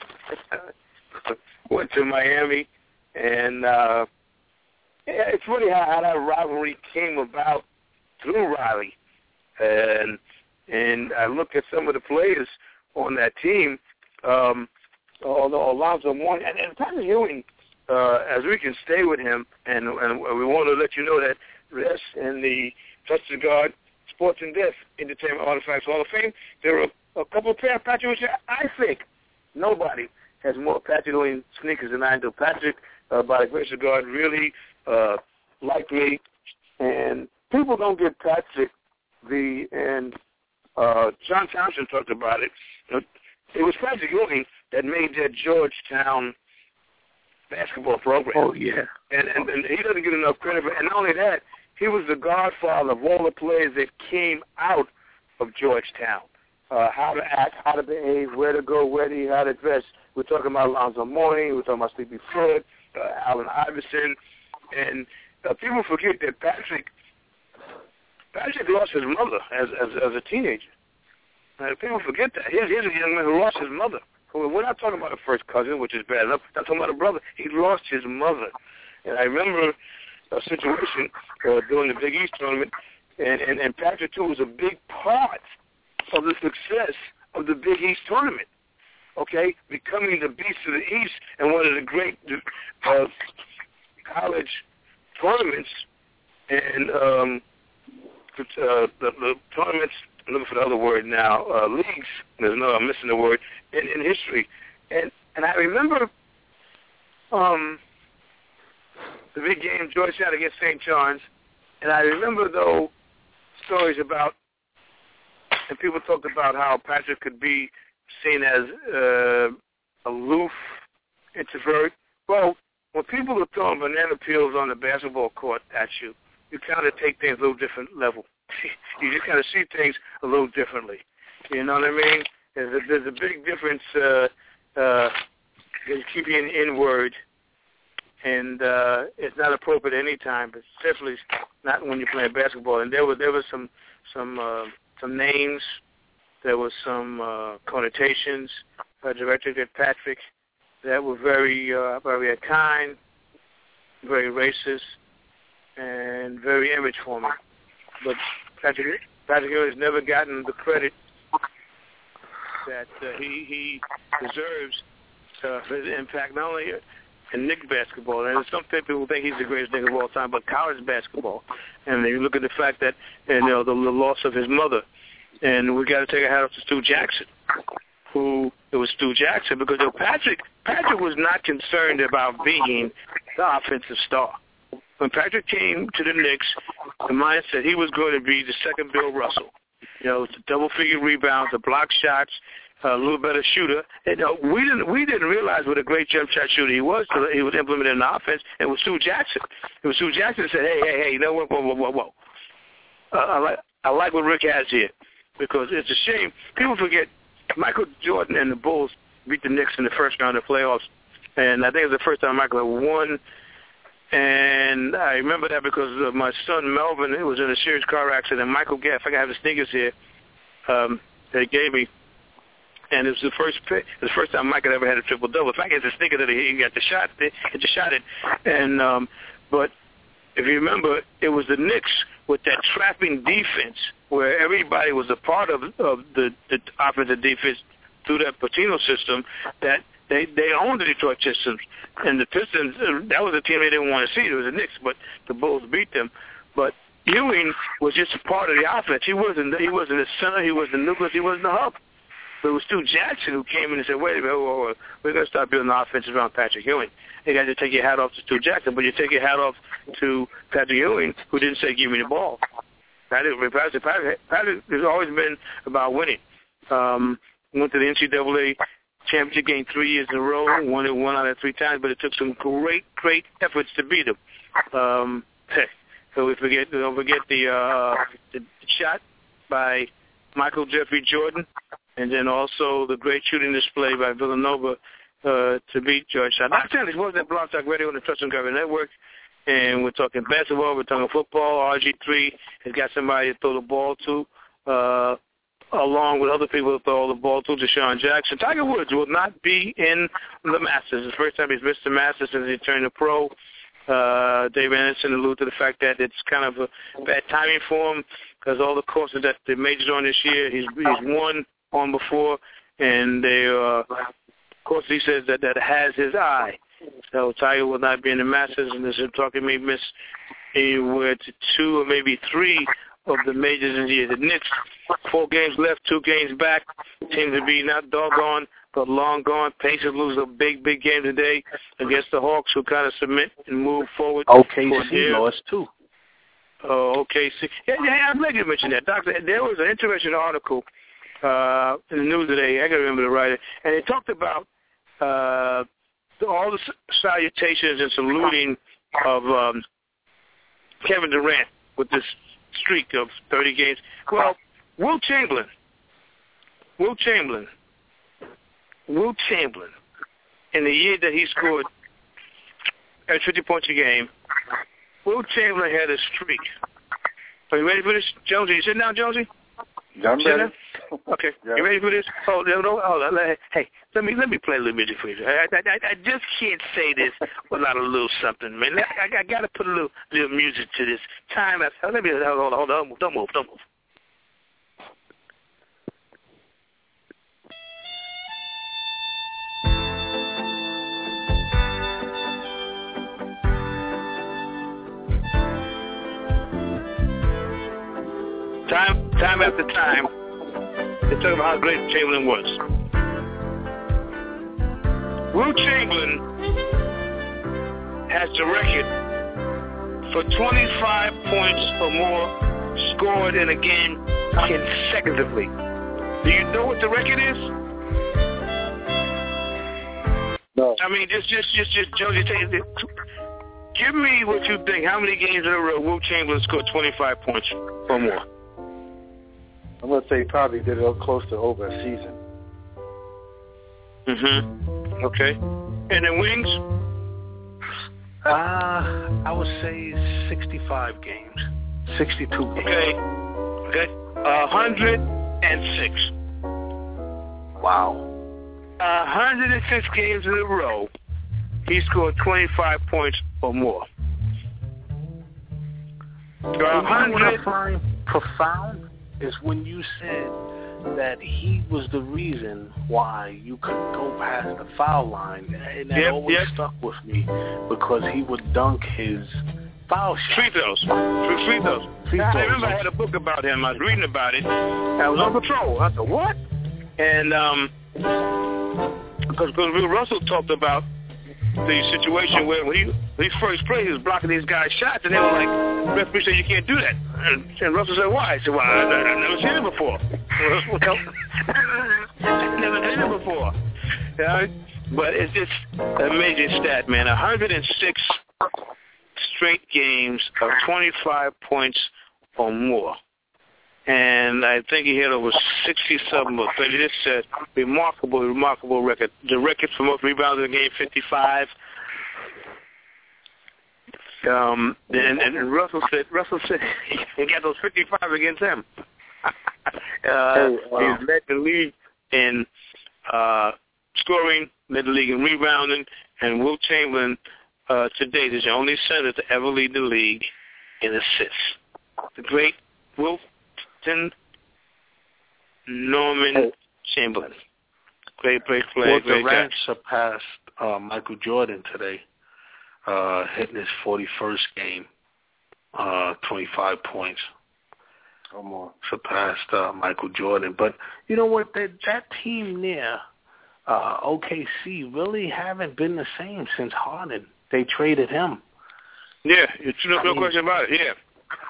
uh, went to Miami, and uh, yeah, it's funny how, how that rivalry came about through Riley, and and I look at some of the players on that team, um, although Alonzo Mourning and, and Patrick Ewing, uh, as we can stay with him, and, and we want to let you know that rest in the Touch the Guard Sports and Death Entertainment Artifacts Hall of Fame, there are a couple of pairs of Patrick Ewing. I think nobody has more Patrick Ewing sneakers than I do. Patrick, uh, by the grace of God, really uh, liked me, and people don't give Patrick the, and uh, John Thompson talked about it, it was Patrick Ewing that made that Georgetown basketball program. Oh, yeah. And, and, and he doesn't get enough credit for it. And not only that, he was the godfather of all the players that came out of Georgetown. Uh, how to act, how to behave, where to go, where to eat, how to dress. We're talking about Alonzo Mourning. We're talking about Sleepy Ford, uh, Allen Iverson. And uh, people forget that Patrick Patrick lost his mother as as, as a teenager. Uh, people forget that. Here's, here's a young man who lost his mother. We're not talking about a first cousin, which is bad enough. We're not talking about a brother. He lost his mother. And I remember a situation uh, during the Big East tournament, and, and, and Patrick, too, was a big part of the success of the Big East tournament, okay, becoming the Beast of the East and one of the great uh, college tournaments and um, uh, the, the tournaments, I'm looking for the other word now, uh, leagues, there's no, I'm missing the word, in, in history. And and I remember um, the big game, Georgetown against Saint John's, and I remember, though, stories about, and people talked about how Patrick could be seen as uh, aloof, introvert. Well, when people are throwing banana peels on the basketball court at you, you kind of take things a little different level. You just kind of see things a little differently. You know what I mean? There's a, there's a big difference uh, uh, in keeping inward, and uh, it's not appropriate at any time, but definitely not when you're playing basketball. And there were there were some some uh, some names, there were some uh, connotations uh, directed at Patrick that were very uh, very kind, very racist, and very image-forming. But Patrick, Patrick Hill has never gotten the credit that uh, he, he deserves uh, for his impact, not only in Knicks basketball. And some people think he's the greatest Knick of all time, but college basketball. And you look at the fact that, you know, the, the loss of his mother. And we got to take a hat off to Stu Jackson, who it was Stu Jackson because you know, Patrick Patrick was not concerned about being the offensive star. When Patrick came to the Knicks, the mindset he was going to be the second Bill Russell. You know, double-figure rebounds, a block shots, a little better shooter. And, you know, we didn't we didn't realize what a great jump shot shooter he was until he was implemented in the offense. And it was Stu Jackson. It was Stu Jackson that said, "Hey, hey, hey, you know what? Whoa, whoa, whoa, whoa. Uh, I like I like what Rick has here because it's a shame people forget Michael Jordan and the Bulls beat the Knicks in the first round of the playoffs, and I think it was the first time Michael had won. And I remember that because of my son Melvin. It was in a serious car accident. Michael Gaff, I have the sneakers here. Um, they gave me, and it was the first it was the first time Michael ever had a triple double. In fact, it's a sneaker that he got the shot, he just shot it. And um, but if you remember, it was the Knicks with that trapping defense where everybody was a part of of the, the offensive defense through that Patino system that. They they owned the Detroit Pistons, and the Pistons, that was a team they didn't want to see. It was the Knicks, but the Bulls beat them. But Ewing was just a part of the offense. He wasn't he wasn't the center, he wasn't the nucleus, he wasn't the hub. But it was Stu Jackson who came in and said, wait a minute, whoa, whoa, whoa. We're going to start building the offense around Patrick Ewing. You got to take your hat off to Stu Jackson, but you take your hat off to Patrick Ewing, who didn't say, give me the ball. Patrick, Patrick, Patrick, Patrick has always been about winning. Um, went to the N C double A championship game three years in a row, won it one out of three times, but it took some great, great efforts to beat him. Um, so we forget, don't forget the, uh, the shot by Michael Jeffrey Jordan, and then also the great shooting display by Villanova uh, to beat Georgetown. I'm telling you, this was that Blog Talk Radio on the Touchdown Cover Network, and we're talking basketball, we're talking football. R G three has got somebody to throw the ball to. Uh, along with other people who throw the ball to Deshaun Jackson. Tiger Woods will not be in the Masters. It's the first time he's missed the Masters since he turned pro. Uh, Dave Anderson alluded to the fact that it's kind of a bad timing for him because all the courses that the majors on this year, he's, he's won on before, and they, uh, of course, he says that that has his eye. So Tiger will not be in the Masters, and this is talking maybe miss anywhere to two or maybe three of the majors in the year. The Knicks, four games left, two games back. Seems to be not doggone, but long gone. Pacers lose a big, big game today against the Hawks, who kind of submit and move forward. O K C lost too. Oh, O K C. Yeah, yeah, I'm glad you mentioned that, Doctor. There was an interesting article uh, in the news today. I got to remember the writer, and it talked about uh, all the salutations and saluting of um, Kevin Durant with this streak of thirty games. Well, Will Chamberlain, Will Chamberlain, Will Chamberlain, in the year that he scored at fifty points a game, Will Chamberlain had a streak. Are you ready for this, Jonesy? You sitting down, Jonesy? Yeah, I'm ready. Okay, yeah. You ready for this? Oh, no, no, hold on. Hey, let me let me play a little music for you. I, I, I, I just can't say this without a little something, man. I, I got to put a little little music to this. Time. Let me hold on, hold on, don't move, don't move, don't move. Time, time after time, they talk about how great Chamberlain was. Will Chamberlain has the record for twenty-five points or more scored in a game consecutively. Do you know what the record is? No. I mean, just, just, just, just, Josie, give me what you think. How many games in a row Will Chamberlain scored twenty-five points or more? I'm going to say he probably did it close to over a season. Mm-hmm. Okay. And then wings? Uh, I would say sixty-five games. sixty-two games. Okay. Okay. one hundred six. Wow. one hundred six games in a row, he scored twenty-five points or more. You know what I find profound is when you said that he was the reason why you couldn't go past the foul line, and that yep, always yep. stuck with me because he would dunk his foul shots. Free throws. Free, free throws. Free I throws. remember I had a book about him. I was reading about it. I was on patrol. I said, what? And um, because Bill Russell talked about the situation where when he, when he first played, he was blocking these guys' shots, and they were like, referee said, you can't do that. And, and Russell said, why? I said, well, I, I, I've never seen it before. I've never seen it before. Yeah, but it's just an amazing stat, man. one hundred six straight games of twenty-five points or more. And I think he had over sixty-something or thirty. This is a remarkable, remarkable record. The record for most rebounds in the game, fifty-five. Um, and, and Russell said, Russell said he got those fifty-five against him. uh, hey, wow. He's led the league in uh, scoring, led the league in rebounding, and Wilt Chamberlain uh, to date is the only center to ever lead the league in assists. The great Wilt Norman hey. Chamberlain. Great break play. Well, great Durant guy. surpassed uh, Michael Jordan today, uh, hitting his forty-first game, uh, twenty-five points. Or more. Surpassed uh, Michael Jordan. But you know what? That, that team there, uh, O K C, really haven't been the same since Harden. They traded him. Yeah, it's no, no I mean, question about it, yeah.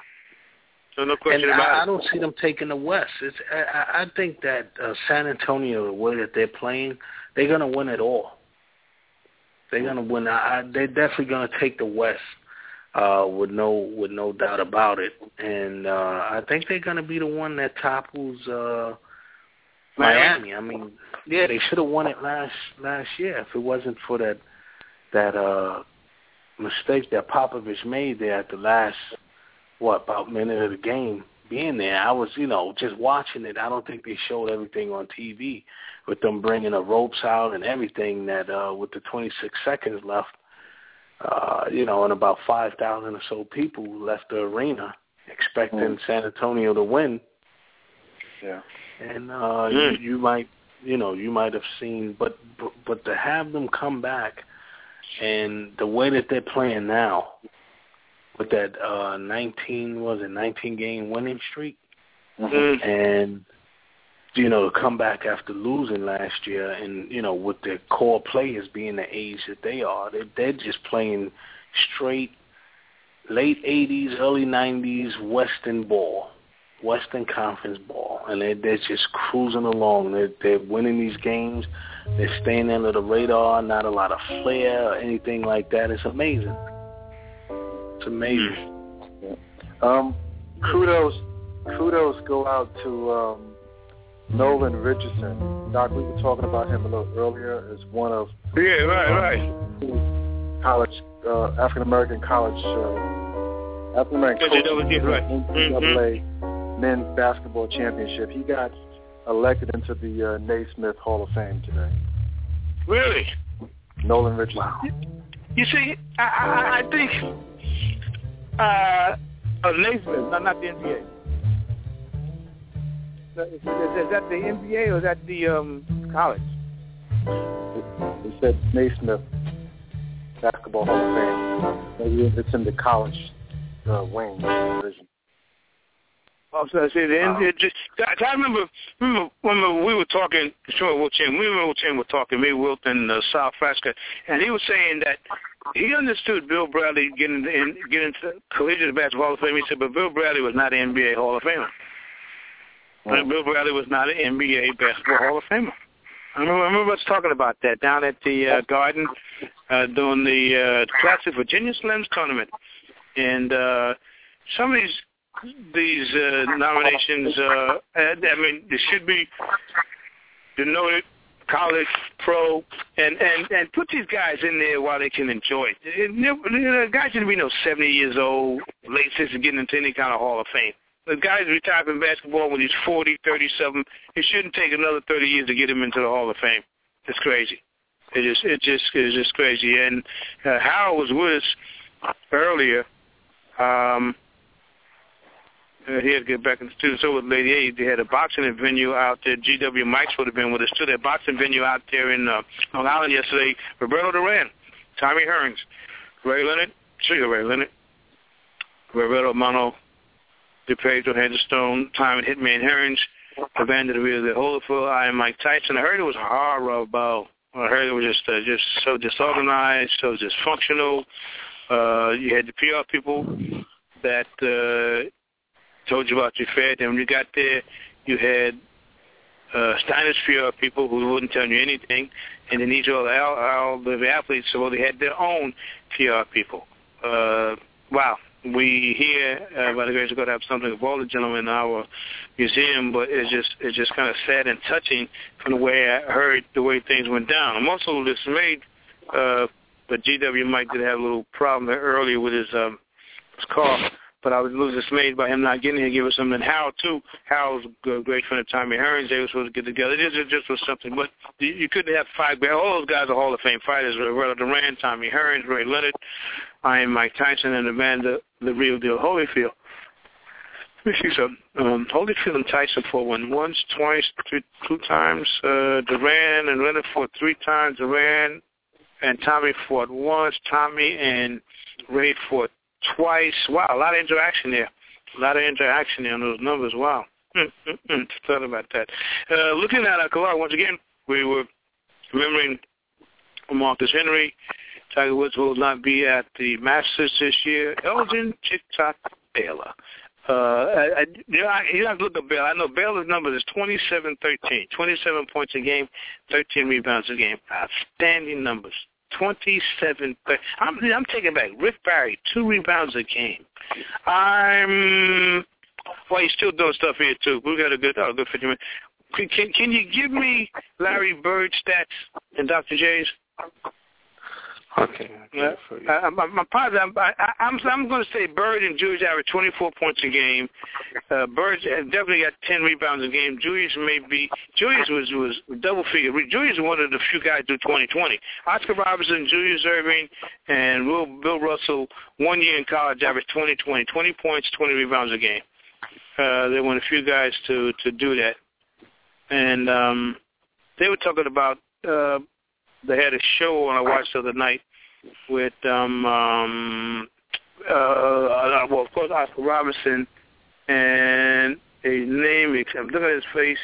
So no question and about I, it. I don't see them taking the West. It's, I, I think that uh, San Antonio, the way that they're playing, they're going to win it all. They're going to win. I, they're definitely going to take the West uh, with no with no doubt about it. And uh, I think they're going to be the one that topples uh, Miami. I mean, yeah, they should have won it last last year if it wasn't for that that uh, mistake that Popovich made there at the last. What, about minute of the game being there. I was, you know, just watching it. I don't think they showed everything on T V with them bringing the ropes out and everything that uh, with the twenty-six seconds left, uh, you know, and about five thousand or so people left the arena expecting mm. San Antonio to win. Yeah. And uh, mm. you, you might, you know, you might have seen, but, but, but to have them come back and the way that they're playing now, with that uh, nineteen, was it nineteen game winning streak, mm-hmm. and you know to come back after losing last year, and you know with their core players being the age that they are, they they're just playing straight late eighties, early nineties Western ball, Western Conference ball, and they they're just cruising along. They're they're winning these games. They're staying under the radar. Not a lot of flair or anything like that. It's amazing. It's amazing. Yeah. Um, kudos, kudos go out to um, Nolan Richardson. Doc, we were talking about him a little earlier as one of yeah, right, um, right. college uh, African American college uh, African American coaches right. N C double A mm-hmm. men's basketball championship. He got elected into the uh, Naismith Hall of Fame today. Really? Nolan Richardson. Wow. You see, I, I, I think. Uh, oh, Naismith, not, not the N B A. Is, is, is that the N B A or is that the um, college? They said Naismith Basketball Hall of Fame. Maybe it's in the college uh, wing division. Oh, so I see the N B A. Just, I, I remember, remember, remember we were talking. Sure, Wilt Chamberlain. We and Wilt Chamberlain were talking. Me, Wilt, and uh, Sal Frasca, and he was saying that. He understood Bill Bradley getting in, getting into collegiate basketball Hall of Fame. He said, but Bill Bradley was not an N B A Hall of Famer. Mm. Bill Bradley was not an N B A basketball Hall of Famer. I remember, I remember us talking about that down at the uh, Garden uh, during the uh, Classic Virginia Slims tournament. And uh, some of these these uh, nominations, uh, I mean, there should be denoted college, pro, and, and, and put these guys in there while they can enjoy it. The guys shouldn't be no seventy years old, late sixties, getting into any kind of Hall of Fame. The guys retire from basketball when he's forty, thirty-seven. It shouldn't take another thirty years to get him into the Hall of Fame. It's crazy. It just, it just, it's just crazy. And uh, Harold was with us earlier. Um, Uh, he had to get back in the studio. So with Lady A, they had a boxing venue out there. G W Mike's would have been with us too. That boxing venue out there in uh, Long Island yesterday. Roberto Duran, Tommy Hearns, Ray Leonard, Sugar Ray Leonard, Roberto Mano, DePedro, Henderson, Tommy Hitman Hearns, Evander the Real, the Holyfield, I am Mike Tyson. I heard it was horrible. I heard it was just uh, just so disorganized, so dysfunctional. Uh, you had the P R people that uh, told you about your fare. Then when you got there, you had uh, Steiner's P R people who wouldn't tell you anything. And then these all, all, all the athletes, so they had their own P R people. Uh, wow. We here, uh, by the grace of God, have something of all the gentlemen in our museum, but it's just it's just kind of sad and touching from the way I heard the way things went down. I'm also dismayed, uh, but G W Mike did have a little problem earlier with his, um, his car, but I was a little dismayed by him not getting here. Give us something. And Hal, too. Hal's a great friend of Tommy Hearns. They were supposed to get together. This just was something, but you couldn't have five. All those guys are Hall of Fame fighters. Roberto Duran, Tommy Hearns, Ray Leonard, I am Mike Tyson, and Evander the Real Deal Holyfield. Let me see something. Um, Holyfield and Tyson fought one once, twice, three, two times. Uh, Duran and Leonard fought three times. Duran and Tommy fought once. Tommy and Ray fought twice. Wow, a lot of interaction there. A lot of interaction there on those numbers. Wow. Mm-mm-mm. Thought about that. Uh, looking at our card, once again, we were remembering Marcus Henry. Tiger Woods will not be at the Masters this year. Elgin Chick-Chock Baylor. Uh, I, I, you know, I, you have to look at Baylor. I know Baylor's number is twenty-seven thirteen. twenty-seven points a game, thirteen rebounds a game. Outstanding numbers. twenty-seven thirteen. I'm, I'm taking back. Rick Barry, two rebounds a game. I'm, well, he's still doing stuff here, too. We got a good, oh, good fifty minutes. Can, can, can you give me Larry Bird's stats and Doctor J's? Okay. Yeah. Uh, my, my positive, I'm, I, I'm, I'm going to say Bird and Julius average twenty-four points a game. Uh, Bird definitely got ten rebounds a game. Julius may be, Julius was, was double figure. Julius was one of the few guys do twenty twenty. Oscar Robertson, Julius Erving, and Will, Bill Russell, one year in college, averaged twenty twenty. twenty points, twenty rebounds a game. Uh, they were the few guys to, to do that. And um, they were talking about, uh, they had a show on I watched the other night with, um, um, uh, well, of course, Oscar Robertson, and a name, I'm looking at his face,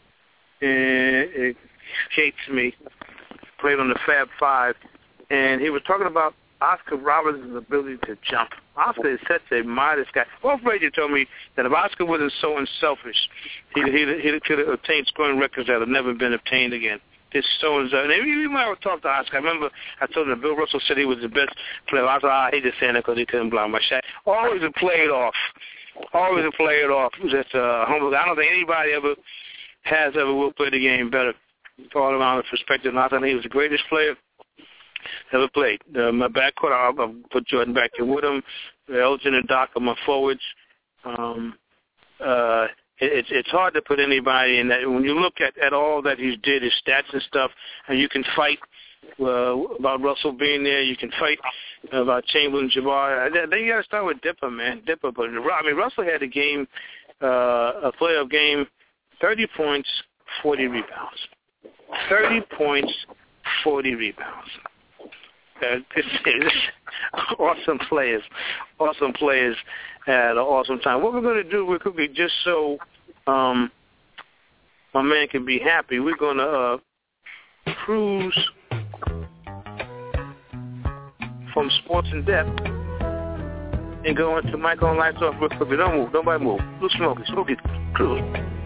and it escapes me, played on the Fab Five, and he was talking about Oscar Robertson's ability to jump. Oscar is such a modest guy. Wolf Frazier told me that if Oscar wasn't so unselfish, he he he could have obtained scoring records that have never been obtained again. It's so unselfish. And even when I would talk to Oscar, I remember I told him that Bill Russell said he was the best player. I thought, I hate to say that because he couldn't block my shot. Always a play it off. Always a play it off. Just uh, humble. I don't think anybody ever has ever will play the game better. All around the perspective. And I thought he was the greatest player ever played. Uh, my backcourt, I'll, I'll put Jordan back in with him. Elgin and Doc are my forwards. Um, uh, it, it's it's hard to put anybody in that. When you look at, at all that he did, his stats and stuff, and you can fight uh, about Russell being there. You can fight about Chamberlain, Jabbar. Then you got to start with Dipper, man. Dipper, but I mean, Russell had a game, uh, a playoff game, thirty points, forty rebounds. thirty points, forty rebounds. Uh, this is awesome players, awesome players at an awesome time. What we're going to do, we're going to be just so um, my man can be happy. We're going to uh, cruise from Sports in Depth and go into Mike on Lights Off real quickly. Don't move, nobody move. Look smoky, smoky, cruise.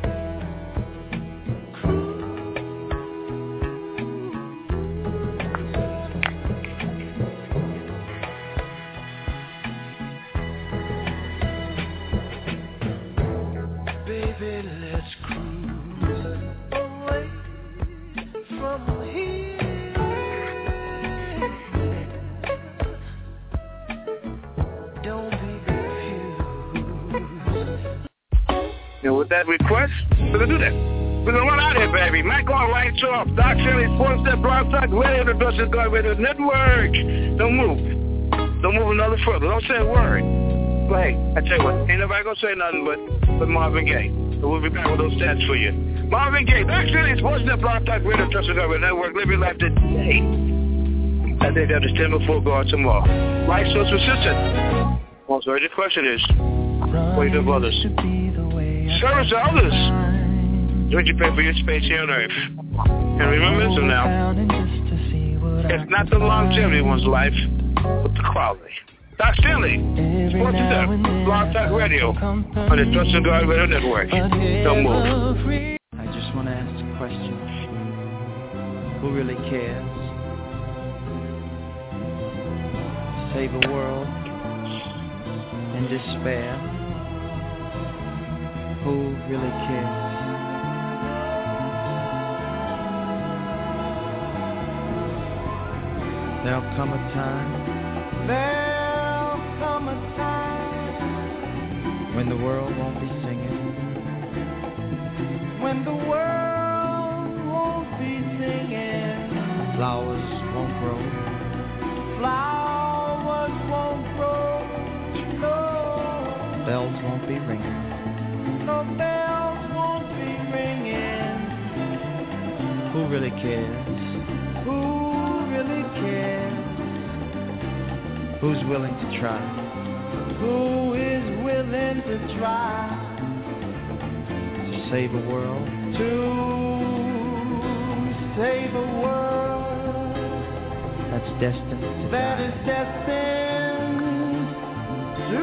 That request, we're going to do that. We're going to run out here, baby. Mike on Lights Off. Doc Shelley, Sports Step, Blog Talk, Radio, the Dustin God Radio Network. Don't move. Don't move another further. Don't say a word. But hey, I tell you what, ain't nobody gonna say nothing but, but Marvin Gaye. So we'll be back with those stats for you. Marvin Gaye, Backstreet Sports Net, Blog Talk Radio, Trusted Government Network, Live Your Life today. I think that is ten before God tomorrow. Life so persistent. Also, the question is, what do you do for others? Service to others. What you pay for your space here on Earth. And remember this now. It's not the longevity of one's life, but the quality. Doc Stanley, Sports Net, Blog Talk Radio, on the Trusted God Radio Network. Don't move. I just want to ask a question. Who really cares? Save a world in despair. Who really cares? There'll come a time. There'll come a time when the world won't be singing. When the world won't be singing. Flowers won't grow. Flowers won't grow. No. Bells won't be ringing. No bells won't be ringing. Who really cares? Who really cares? Who's willing to try? Who is willing to try to save a world? To save a world that's destined to that die. That is destined to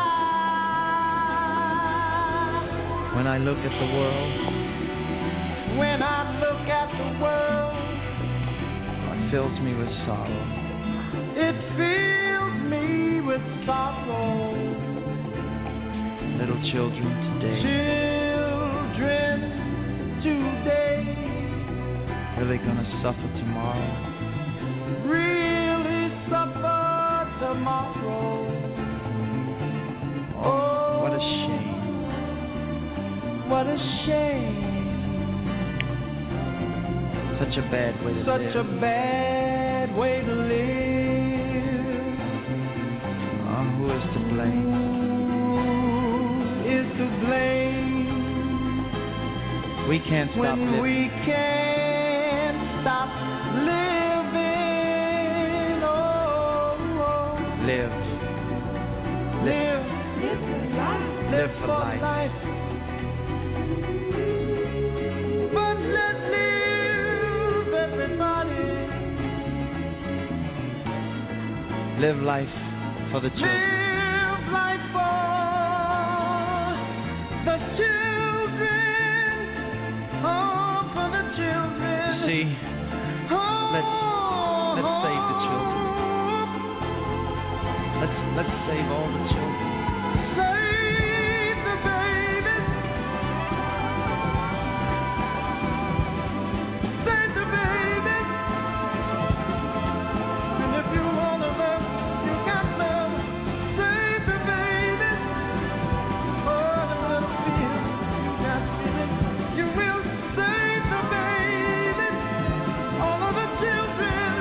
die. When I look at the world, when I look at the world, it fills me with sorrow. It fills me with sorrow. Little children today. Children today. Really gonna suffer tomorrow. Really suffer tomorrow. Oh, what a shame. What a shame. Such a bad way to Such live. Such a bad way to live. Oh, who is to blame? Who is to blame? We can't stop when living. We can't stop living. Oh, oh. Live. Live. Live for life. Live for life. life. But let's live, everybody. Live life for the children. Live life for the children. Oh, for the children. See, let's let's save the children. Let's let's save all the children. Save the babies. Save the babies. And if you want to love, you got love. Save the babies. Oh, the little feeling you got feeling. You will save the babies. All of the children.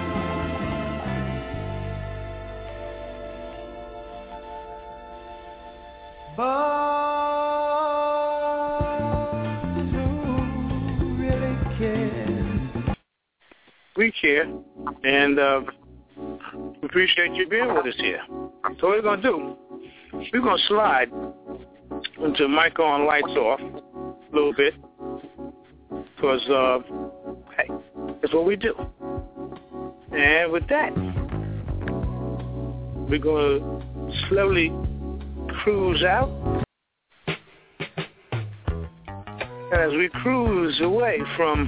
But who really cares? We care, and uh, we appreciate you being with us here. So what we're going to do, we're going to slide into mic on, lights off a little bit, because, uh, hey, that's what we do. And with that, we're going to slowly cruise out. And as we cruise away from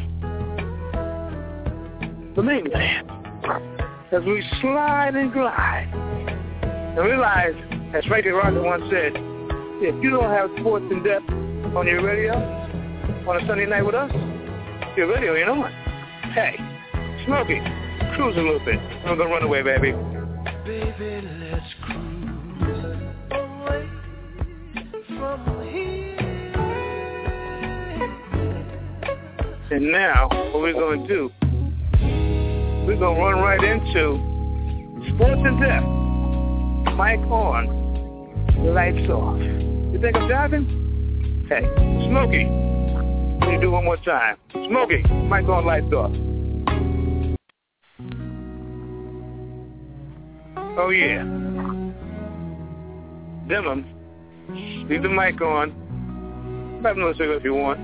the mainland, as we slide and glide, and realize, as Frankie Rocker once said, if you don't have Sports in Depth on your radio on a Sunday night with us, your radio ain't on. Hey, Smokey, cruise a little bit. I'm gonna run away, baby. Baby, let's cruise away from here. And now, what we're gonna do, we're going to run right into Sports in Depth. Mic on, lights off. You think I'm driving? Hey, Smokey. Let me do one more time. Smokey, mic on, lights off. Oh, yeah. Dillon, leave the mic on. Have another cigarette if you want.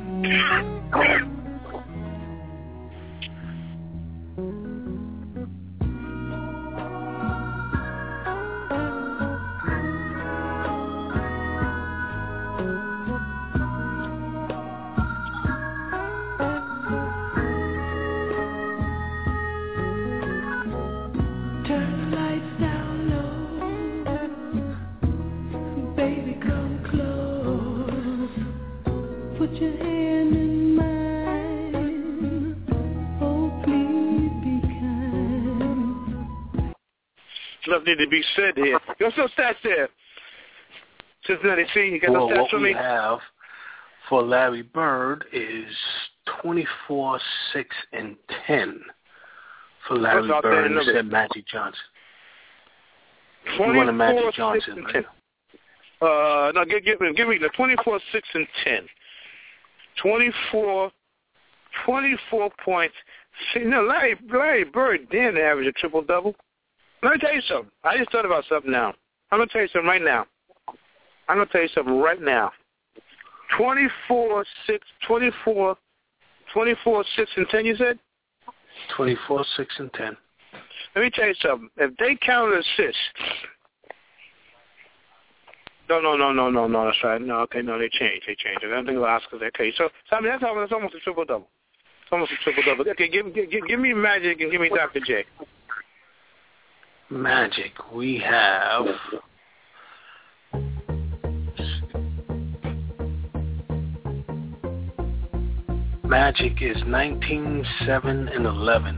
Need to be said here. What's those stats there? Cincinnati, see, you got well, those stats what for me? What we have for Larry Bird is twenty-four, six, and ten for Larry Bird instead of Magic Johnson. You want a Magic Johnson, right? Uh, no, give, give, give me the twenty-four, six, and ten. twenty-four, twenty-four points. See, no, Larry, Larry Bird didn't average a triple-double. Let me tell you something. I just thought about something now. I'm going to tell you something right now. I'm going to tell you something right now. twenty-four, six, twenty-four, twenty-four, six, and ten, you said? twenty-four, six, and ten. Let me tell you something. If they count assists, no, no, no, no, no, no, that's right. No, okay, no, they changed. They changed. I don't think Oscars. Okay, so, so I mean, that's almost, that's almost a triple-double. It's almost a triple-double. Okay, give, give, give me Magic and give me Doctor J. Magic, we have Magic is nineteen, seven, and eleven.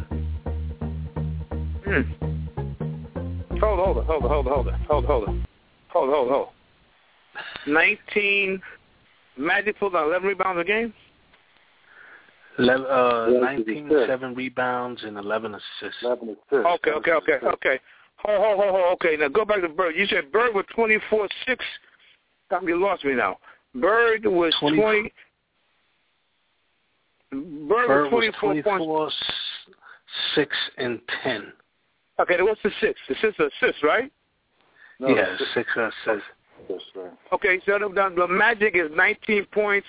Hmm. Hold, hold it, hold it, hold it, hold it, hold it, hold it, hold it, hold it, hold it. nineteen, Magic pulled out eleven rebounds a game? eleven, uh, nineteen, seven rebounds, and eleven assists. eleven assists. Okay, okay, okay, okay. Hold, hold, hold, hold. Okay, now go back to Bird. You said Bird was twenty-four, six. You lost me now. Bird was twenty. twenty Bird, Bird was twenty-four, was twenty-four six, and ten. Okay, then what's the six? The six assists, right? No, yeah, six, six assists. That's right. Okay, so the, the Magic is nineteen points.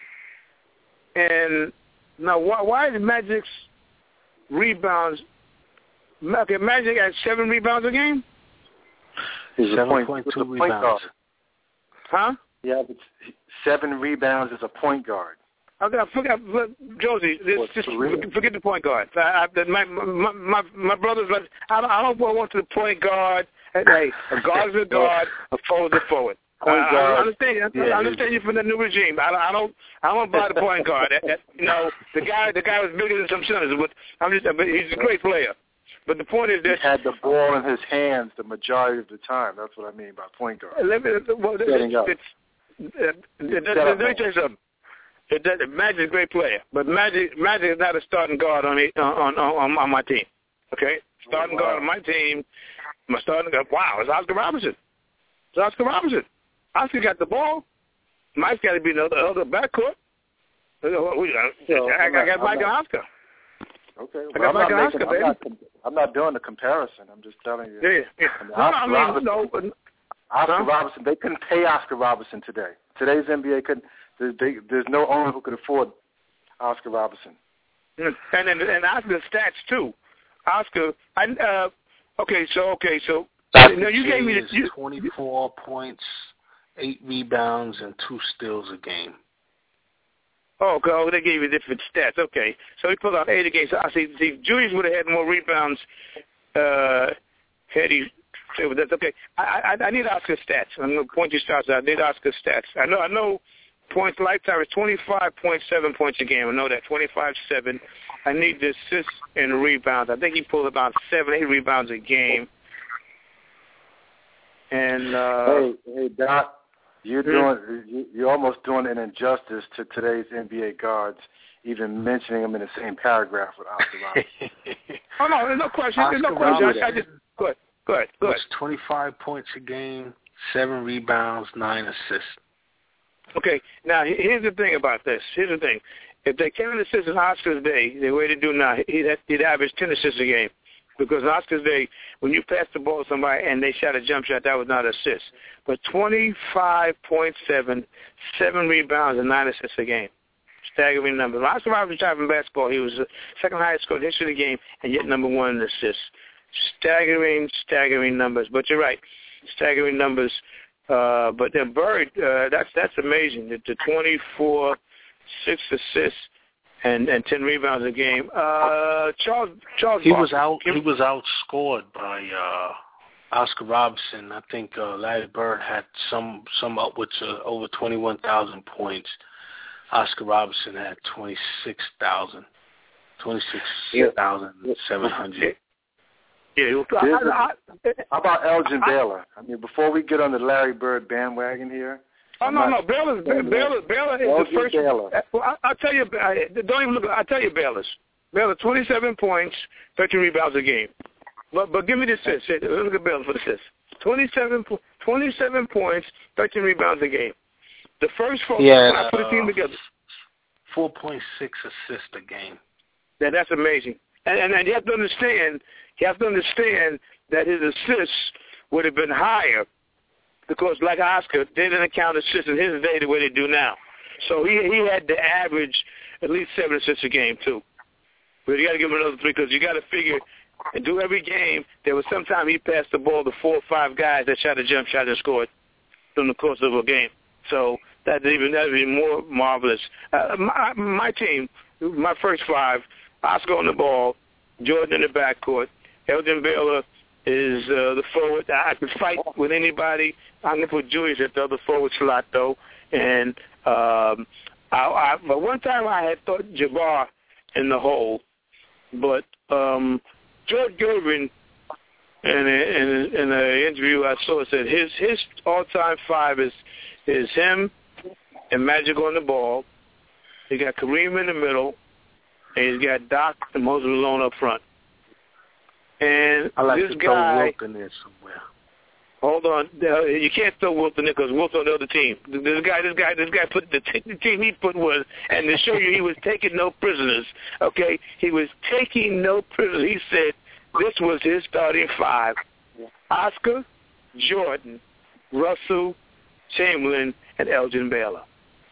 And now, why, why is Magic's rebounds? Okay, Magic at seven rebounds a game? He's seven point two rebounds. Huh? Yeah, but seven rebounds as a point guard. Okay, I forgot, Josie, just forget the point guard. I, I, my, my, my, my brother's like, I don't, I don't want to the point guard. Hey, a guard is a guard, a forward is a forward. Point I, guard. I understand. Yeah, I understand you from the new regime. I, I don't. I don't buy the point guard. That, that, you know, the guy. The guy was bigger than some centers, but I'm just. But he's a great player. But the point is that he had the ball in his hands the majority of the time. That's what I mean by point guard. Let me. Well, Setting up. It's, it, it, let me tell you something. It, it, Magic is a great player, but Magic Magic is not a starting guard on me, on, on on my team. Okay, starting oh, wow. guard on my team. My starting guard. Wow, it's Oscar Robertson. It's Oscar Robertson. Oscar got the ball. Mike's got to be in the other backcourt. So, I, I got not, Mike and Oscar. Okay. Well, I got Mike and Oscar, baby. I'm not, I'm not doing the comparison. I'm just telling you. Yeah. yeah. I mean, no, Oscar I mean, Robertson, no. Oscar huh? Robertson, they couldn't pay Oscar Robertson today. Today's N B A couldn't. There's, they, there's no owner who could afford Oscar Robertson. And and, and Oscar's stats too. Oscar, I, uh, okay, so okay, so no, you gave me the you, twenty-four points, eight rebounds, and two steals a game. Oh, okay, oh, they gave you different stats. Okay, so he pulled out eight a game. So I see, see Julius would have had more rebounds. Uh, had he? That's okay. I, I I need Oscar stats. I'm going to point you starts out. I need Oscar stats. I know I know points lifetime is twenty-five point seven points a game. I know that, twenty-five seven. I need the assists and rebounds. I think he pulled about seven, eight rebounds a game. And uh, hey, hey, Doc, you're doing you, you're almost doing an injustice to today's N B A guards, even mentioning them in the same paragraph with Oscar Robertson. oh no, there's no question. There's no question. I, I just go ahead. Go ahead. Go ahead. It's twenty-five points a game, seven rebounds, nine assists. Okay, now here's the thing about this. Here's the thing. If they count assists in Oscar's day, the way they do now, he'd, he'd average ten assists a game. Because in Oscar's day, when you passed the ball to somebody and they shot a jump shot, that was not an assist. But twenty-five point seven, seven rebounds, and nine assists a game. Staggering numbers. Oscar Robertson retired from basketball. He was the second highest scorer in the history of the game, and yet number one in assists. Staggering, staggering numbers. But you're right, staggering numbers. Uh, but then Bird, uh, that's that's amazing. The, the twenty-four, six assists, and, and ten rebounds a game. Uh, Charles Charles. He Barkley. was out. He was outscored by uh, Oscar Robertson. I think uh, Larry Bird had some some upwards of over twenty-one thousand points. Oscar Robertson had twenty-six thousand, twenty-six thousand seven hundred. Yeah. I, I, I, How about Elgin Baylor? I mean, before we get on the Larry Bird bandwagon here. Oh, no, no. Baylor, Baylor, Baylor is Elgin the first. Baylor. Well, I, I'll tell you, I, don't even look. I'll tell you Baylor's. Baylor, twenty-seven points, thirteen rebounds a game. But but give me the assist. Look at Baylor for the assist. twenty-seven, twenty-seven points, thirteen rebounds a game. The first four, yeah, when I put the team together. four point six assists a game. Yeah, that's amazing. And, and, and you have to understand, you have to understand that his assists would have been higher because, like Oscar, they didn't count assists in his day the way they do now. So he he had to average at least seven assists a game, too. But you got to give him another three because you got to figure and do every game. There was some time he passed the ball to four or five guys that shot a jump shot and scored during the course of a game. So that's even that's even more marvelous. Uh, my, my team, my first five, Oscar on the ball, Jordan in the backcourt, Elgin Baylor is uh, the forward. I can fight with anybody. I'm going to put Julius at the other forward slot, though. And um, I, I, but one time I had thought Jabbar in the hole, but um, George Gervin, in an in a interview I saw, said his his all-time five is is him and Magic on the ball. He got Kareem in the middle, and he's got Doc and Moses Malone up front. And I like this to guy, throw Wilt in there somewhere. Hold on, you can't throw Wilt in there because Wilt's on the other team. This guy, this guy, this guy put the, t- the team he put was, and to show you he was taking no prisoners. Okay, he was taking no prisoners. He said this was his starting five: Oscar, Jordan, Russell, Chamberlain, and Elgin Baylor.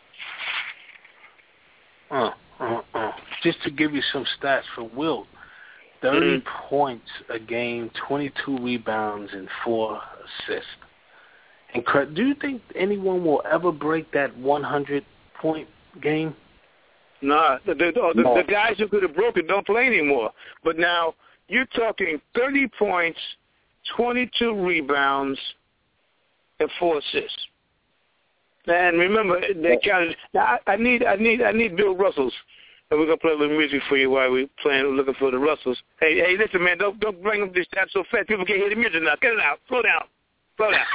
Uh, uh, uh. Just to give you some stats for Wilt, thirty mm-hmm. points a game, twenty-two rebounds, and four assists. And do you think anyone will ever break that one hundred point game? Nah, the, the, the, no. the guys who could have broken don't play anymore. But now you're talking thirty points, twenty-two rebounds, and four assists. And remember, they counted. Now I, I need, I need, I need Bill Russell's. And we're gonna play a little music for you while we're playing, looking for the Russells. Hey, hey, listen, man, don't don't bring them this time so fast. People can't hear the music now. Get it out. Slow down. Slow down.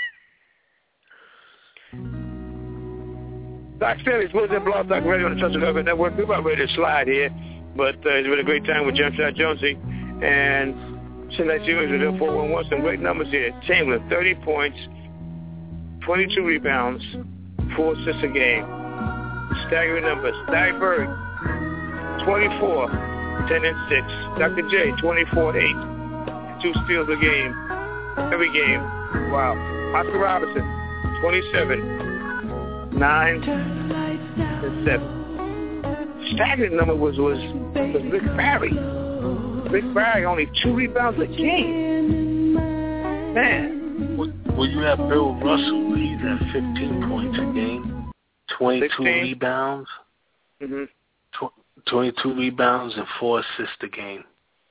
Doc Stanley, Sports and Blog Talk Radio on the Touch of Government Network. We're about ready to slide here, but uh, it's been a great time with Jumpshot Jonesy. And tonight, you with the four one one, some great numbers here. Chamberlain, thirty points, twenty-two rebounds, four assists a game. Staggering numbers. Larry Bird, twenty-four, ten and six. Doctor J, twenty-four, eight. Two steals a game. Every game. Wow. Oscar Robertson, twenty-seven, nine, and seven. Staggering number was, was, was Rick Barry. Rick Barry, only two rebounds a game. Man. Well, you have Bill Russell. He's at fifteen points a game. twenty-two sixteen rebounds, mm-hmm. tw- twenty-two rebounds and four assists a game.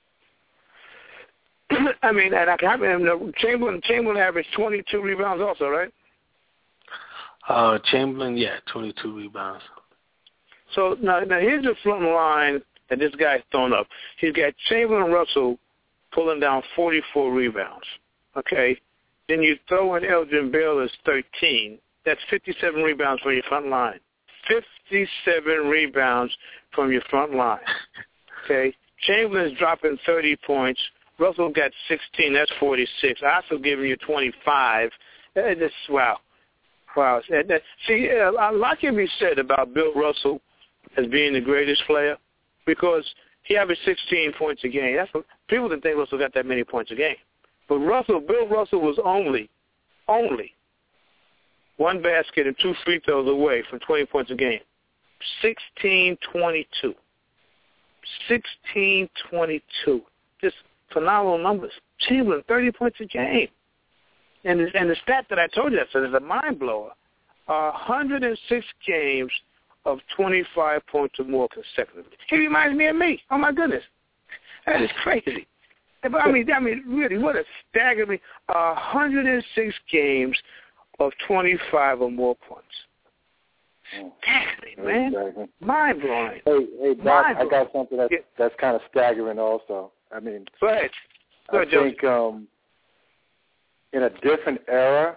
I mean, and I can't remember, Chamberlain, Chamberlain averaged twenty-two rebounds also, right? Uh, Chamberlain, yeah, twenty-two rebounds. So now, now here's the front line that this guy's thrown up. He's got Chamberlain and Russell pulling down forty-four rebounds, okay? Then you throw in Elgin Baylor's thirteen. That's fifty-seven rebounds from your front line. fifty-seven rebounds from your front line. Okay? Chamberlain's dropping thirty points. Russell got sixteen. That's forty-six. I also giving you twenty-five. It's just, wow. Wow. See, a lot can be said about Bill Russell as being the greatest player because he averaged sixteen points a game. That's what, people didn't think Russell got that many points a game. But Russell, Bill Russell was only, only one basket and two free throws away from twenty points a game. sixteen twenty-two. sixteen twenty-two. Just phenomenal numbers. Chamberlain, thirty points a game. And the, and the stat that I told you that so is a mind blower. Uh, one hundred six games of twenty-five points or more consecutively. He reminds me of me. Oh my goodness, that is crazy. But I mean, I mean, really, what a staggering uh, one hundred six games of twenty-five or more points. Staggering, man. Mind blowing. Hey, hey, Doc, I got something that's yeah. that's kind of staggering also. I mean, go ahead. Go I ahead, think um, in a different era,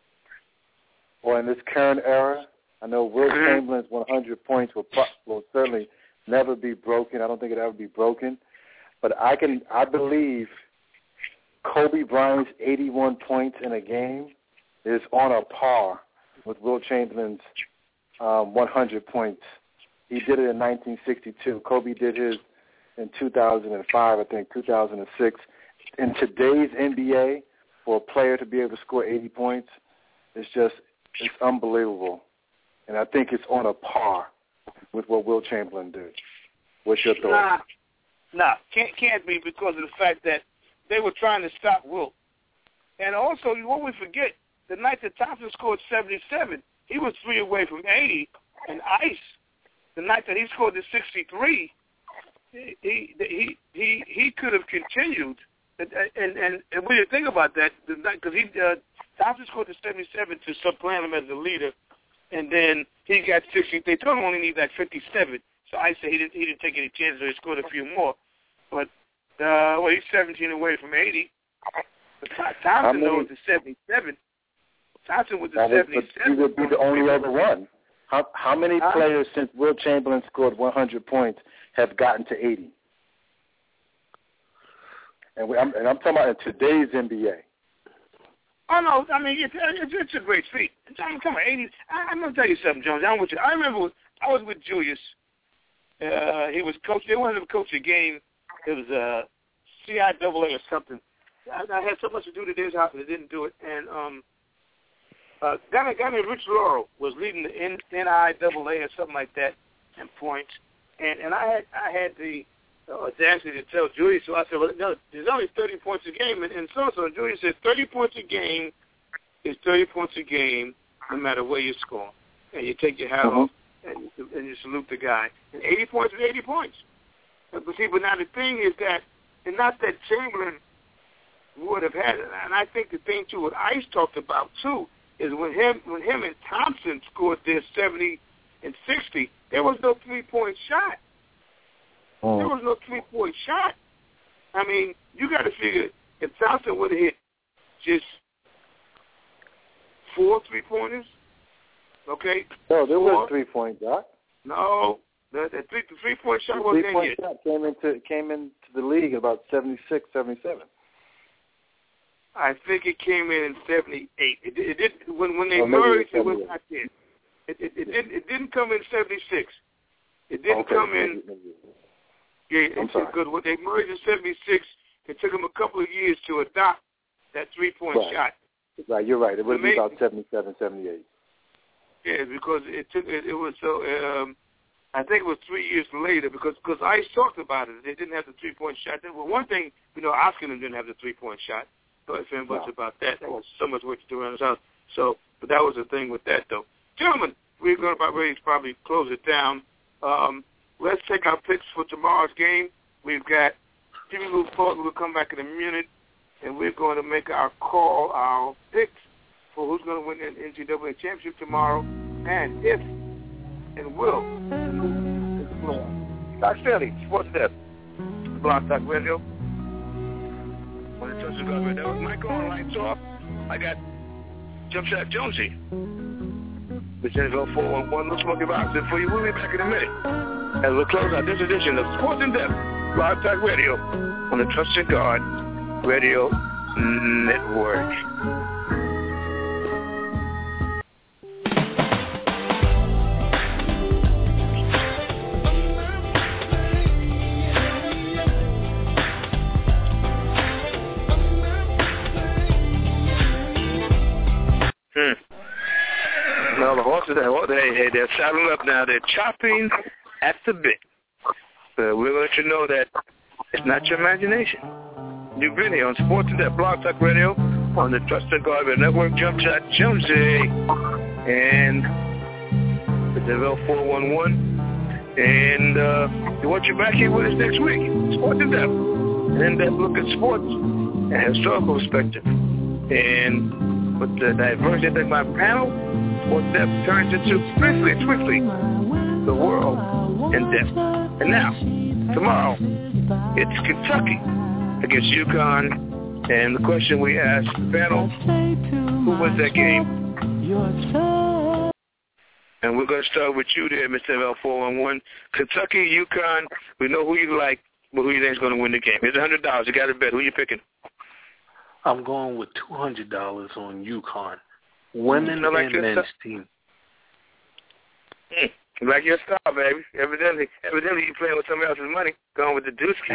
or in this current era, I know Will mm-hmm. Chamberlain's one hundred points will, will certainly never be broken. I don't think it'll ever be broken. But I can, I believe Kobe Bryant's eighty-one points in a game is on a par with Will Chamberlain's um, one hundred points. He did it in nineteen sixty-two. Kobe did his in two thousand five, I think, two thousand six. In today's N B A, for a player to be able to score eighty points, it's just it's unbelievable. And I think it's on a par with what Will Chamberlain did. What's your thought? Nah, nah, can't can't be because of the fact that they were trying to stop Will. And also, what we forget, the night that Thompson scored seventy-seven, he was three away from eighty, and Ice, the night that he scored the sixty-three, he he he he could have continued. And and, and, and when you think about that, because he uh, Thompson scored the seventy-seven to supplant him as the leader, and then he got sixty. They told him only need like fifty-seven. So I said he didn't he didn't take any chances. So he scored a few more. But uh, well, he's seventeen away from eighty. But Thompson knows the seventy-seven. Thompson was the seventy-seven. He would be the only other one. How how many huh? players since Will Chamberlain scored one hundred points have gotten to eighty? And, we, I'm, and I'm talking about in today's N B A. Oh, no, I mean, it's, it's, it's a great feat. I'm talking about eighty. I, I'm going to tell you something, Jones. I'm with you. I remember I was with Julius. Uh, he was coach. They wanted him to coach a game. It was a C I A A or something. I, I had so much to do to his house, and I didn't do it. And um, uh, guy, guy named Rich Laurel was leading the N I A A or something like that in points. And and I had I had the uh, audacity to tell Julius. So I said, well, no, there's only thirty points a game, and, and so so. And Julius said, thirty points a game is thirty points a game, no matter where you score. And you take your hat mm-hmm. off. And, and you salute the guy. And eighty points is eighty points. But see, but now the thing is that, and not that Chamberlain would have had it. And I think the thing too, what Ice talked about too, is when him when him and Thompson scored their seventy and sixty, there was no three point shot. Oh. There was no three point shot. I mean, you got to figure if Thompson would have hit just four three pointers. Okay. No, there was three point shot. No, the, the three the three point shot wasn't in yet. Shot came into came into the league about seventy-six, seventy-seven. I think it came in in seventy-eight. It, it did when when they oh, merged. It was not there. It it, it didn't it didn't come in seventy-six. It didn't okay. come in. Yeah, I'm it's sorry. good. When they merged in seventy-six, it took them a couple of years to adopt that three point right. shot. Right, you're right. It would be about seventy-seven, seventy-eight. Yeah, because it took it, it was so. Um, I think it was three years later because because Ice talked about it. They didn't have the three point shot. Well, one thing you know, Oscar didn't have the three point shot. But if anybody's no. about that, there was so much work to do around his house. So, but that was the thing with that though, gentlemen. We're going about ready to probably close it down. Um, let's take our picks for tomorrow's game. We've got Jimmy Lou Ford. We'll come back in a minute, and we're going to make our call, our picks for who's going to win the N C double A championship tomorrow, and if and will. Doc Stanley, Sports Desk, Blog Talk Radio. On the Touch of God Radio. Michael Online Talk. I got Jump Shot Jonesy. Virginia four one one. Let's smoke your boxing for you. We'll be back in a minute as we'll close out this edition of Sports in Depth, Blog Talk Radio on the Trust in God Radio Network. Hey, hey, they're saddling up now. They're chopping at the bit. Uh, we're going to let you know that it's not your imagination. You've been here on Sports in Depth Blog Talk Radio on the Trusted God Network. Jump Shot Jonesy and the Deville four one one. And uh, we want you back here with us next week. Sports in Depth. An in-depth look at sports and historical perspective. And with the diverse intellect my panel, Sports in Depth turns into swiftly, swiftly the world in depth. And now, tomorrow, it's Kentucky against UConn. And the question we asked the panel, who wins that game? And we're going to start with you there, Mister L four one one. Kentucky, UConn, we know who you like, but who you think is going to win the game? Here's one hundred dollars. You got to bet. Who you picking? I'm going with two hundred dollars on UConn. Women like and men's style. Team. Mm, like your style, baby. Evidently, evidently you're playing with somebody else's money. Going with the Dusky.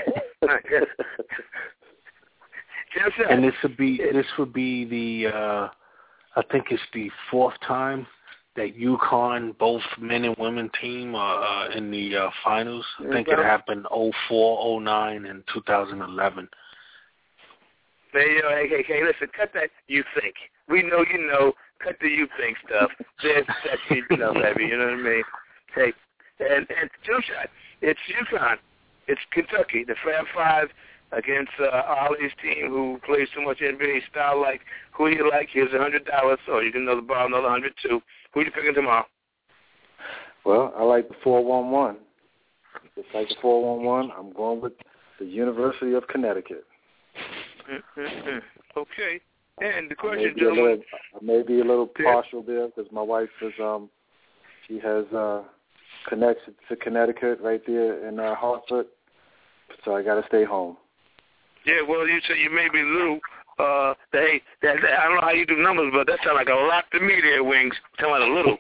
And this would be this would be the uh, I think it's the fourth time that UConn, both men and women team, are uh, in the uh, finals. I think it happened oh four, oh nine, and two thousand eleven. Hey, yo, hey, hey, hey, listen, cut that you think. We know you know. Cut the you think stuff. That's, that's you know, baby. You know what I mean? Hey, and, and jump shot. It's UConn. It's Kentucky, the Fab Five against uh, Ollie's team who plays too much N B A style. Like, who do you like? Here's one hundred dollars, or you can know the bar another one hundred too. Who are you picking tomorrow? Well, I like the four one one. Just like the four one one, I'm going with the University of Connecticut. Mm-hmm. Okay. And the question, I gentlemen. Little, I may be a little partial there because my wife is, um, she has uh, connections to Connecticut right there in uh, Hartford, so I got to stay home. Yeah, well, you say you may be a little. Uh, hey, that, that, I don't know how you do numbers, but that sounds like a lot to me there, Wings. Sound like a little.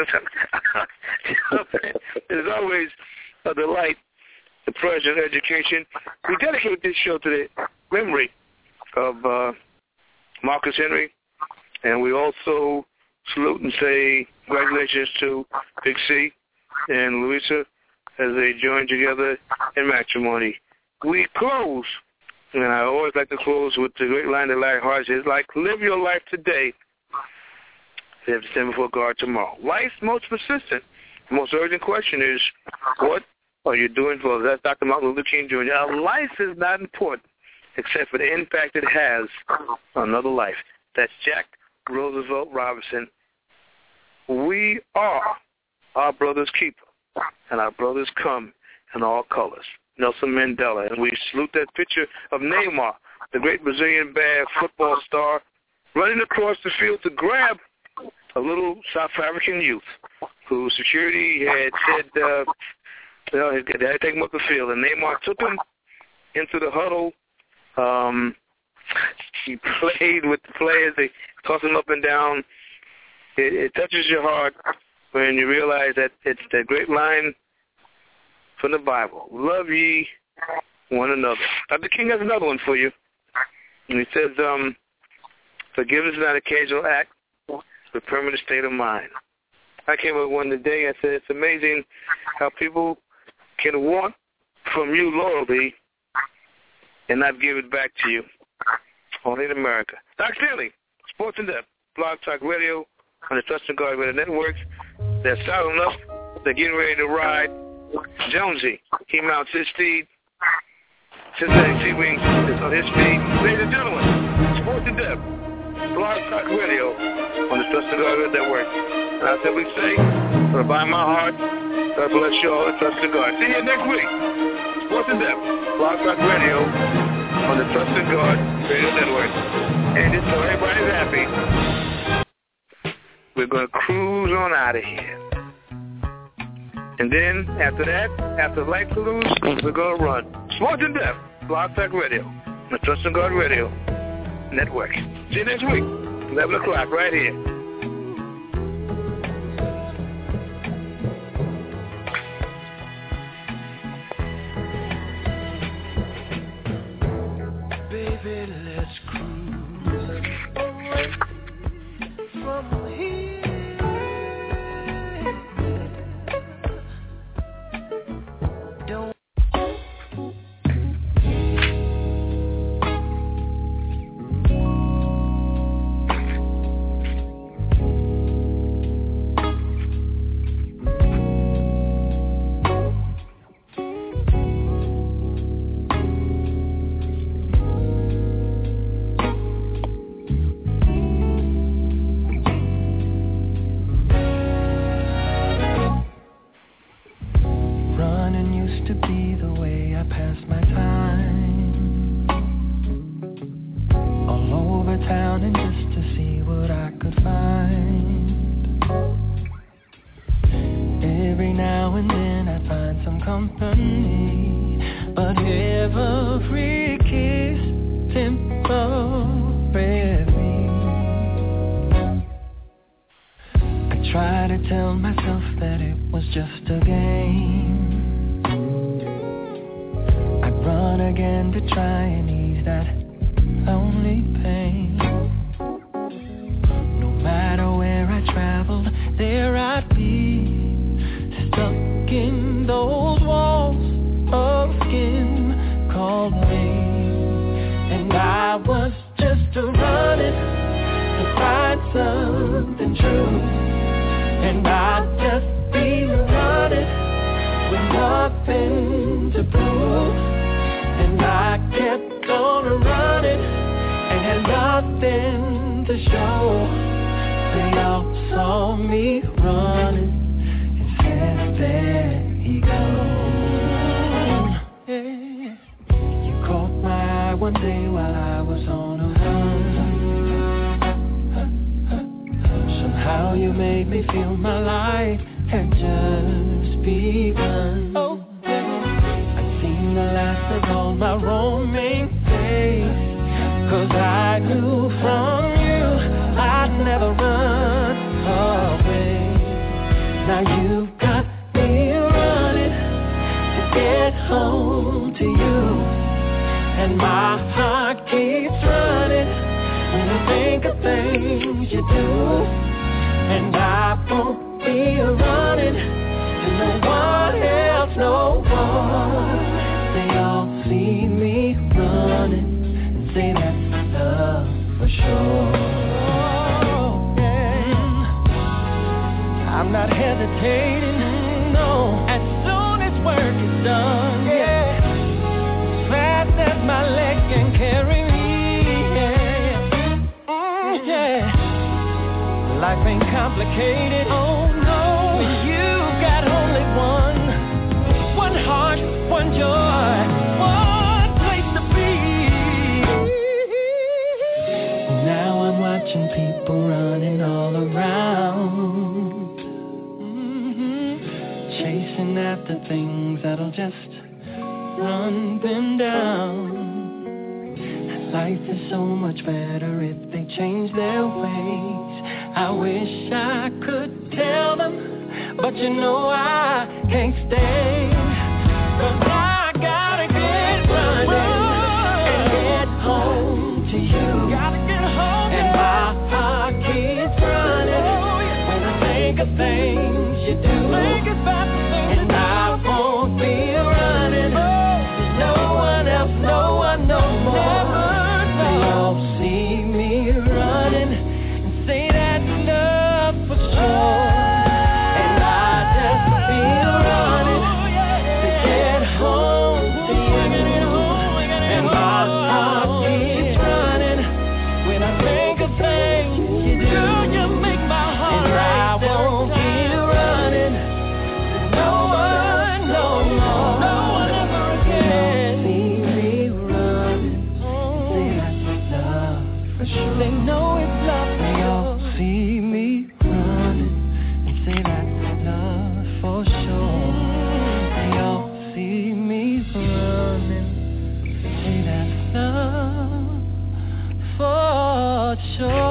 There's always a delight, the pleasure of education. We dedicate this show to the memory of uh, Marcus Henry, and we also salute and say congratulations to Big C and Louisa as they join together in matrimony. We close, and I always like to close with the great line that Larry Hart says, like, live your life today, you have to stand before God tomorrow. Life's most persistent, most urgent question is, what are you doing for? That's Doctor Martin Luther King Junior Our life is not important except for the impact it has on another life. That's Jack Roosevelt Robinson. We are our brother's keeper, and our brothers come in all colors. Nelson Mandela. And we salute that picture of Neymar, the great Brazilian bad football star, running across the field to grab a little South African youth whose security had said, uh, you know, they had to take him up the field. And Neymar took him into the huddle. Um, he played with the players. They tossed him up and down. It, it touches your heart when you realize that it's that great line from the Bible. Love ye one another. Doctor King has another one for you. And he says, um, forgiveness is not an occasional act, but a permanent state of mind. I came up with one today. I said, it's amazing how people can want from you loyalty and not give it back to you. Only in America. Doc Stanley, Sports in Depth, Blog Talk Radio on the Trusted God Radio Network. They're saddling up. They're getting ready to ride. Jonesy, he mounts his steed. Cincinnati Sea Wings is on his speed. Ladies and gentlemen, Sports in Depth, Blog Talk Radio on the Trusted God Radio Network. And I simply say, from the bottom of my heart, God bless you all and trust in God. See you next week. Sports in Depth, Blog Talk Radio on the Trusted God Radio Network. And just so everybody's happy, we're going to cruise on out of here. And then, after that, after the light cruise, we're going to run. Sports in Depth, Blog Talk Radio, the Trusted God Radio Network. See you next week, eleven o'clock, right here. Baby, let's cruise away from here. try to tell myself that it was just a game. I'd run again to try and ease that lonely pain. No matter where I traveled, there I'd be, stuck in those walls of skin called me. And I was just running to find something true. And I'd just be running with nothing to prove. And I kept on running and had nothing to show. They all saw me running and said, there he goes. Yeah. You caught my eye one day while I was on a run. Somehow you made me feel my life had just begun. Oh, yeah. I'd seen the last of all my roaming days, 'cause I knew from you I'd never run away. Now you've got me running to get home to you, and my heart keeps running when I think of things you do. And I won't be running to no one else no more. They all see me running and say that's love for sure. I'm not hesitating, no, as soon as work is done, yeah, as fast as my leg can carry me, yeah, mm, yeah, life ain't complicated, oh no, you got only one, one heart, one joy, one place to be. Now I'm watching people running all around, chasing after things that'll just run them down. Life is so much better if they change their ways. I wish I could tell them, but you know I can't stay. 'Cause I gotta get running and get home to you. Gotta get home, and my heart keeps running when I think of things you do. And I won't be running. There's no one else, no one no more. They all see me running and say that's enough for sure. And I just feel running to get home to you. And my heart keeps running when I think of things you do. You make my heart. And I won't be running. No one, no more, no one ever again. See me running, say that's love for sure. They know it's love. They all see me running and say that's love for sure. They all see me running, say that's love for sure.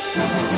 Thank you.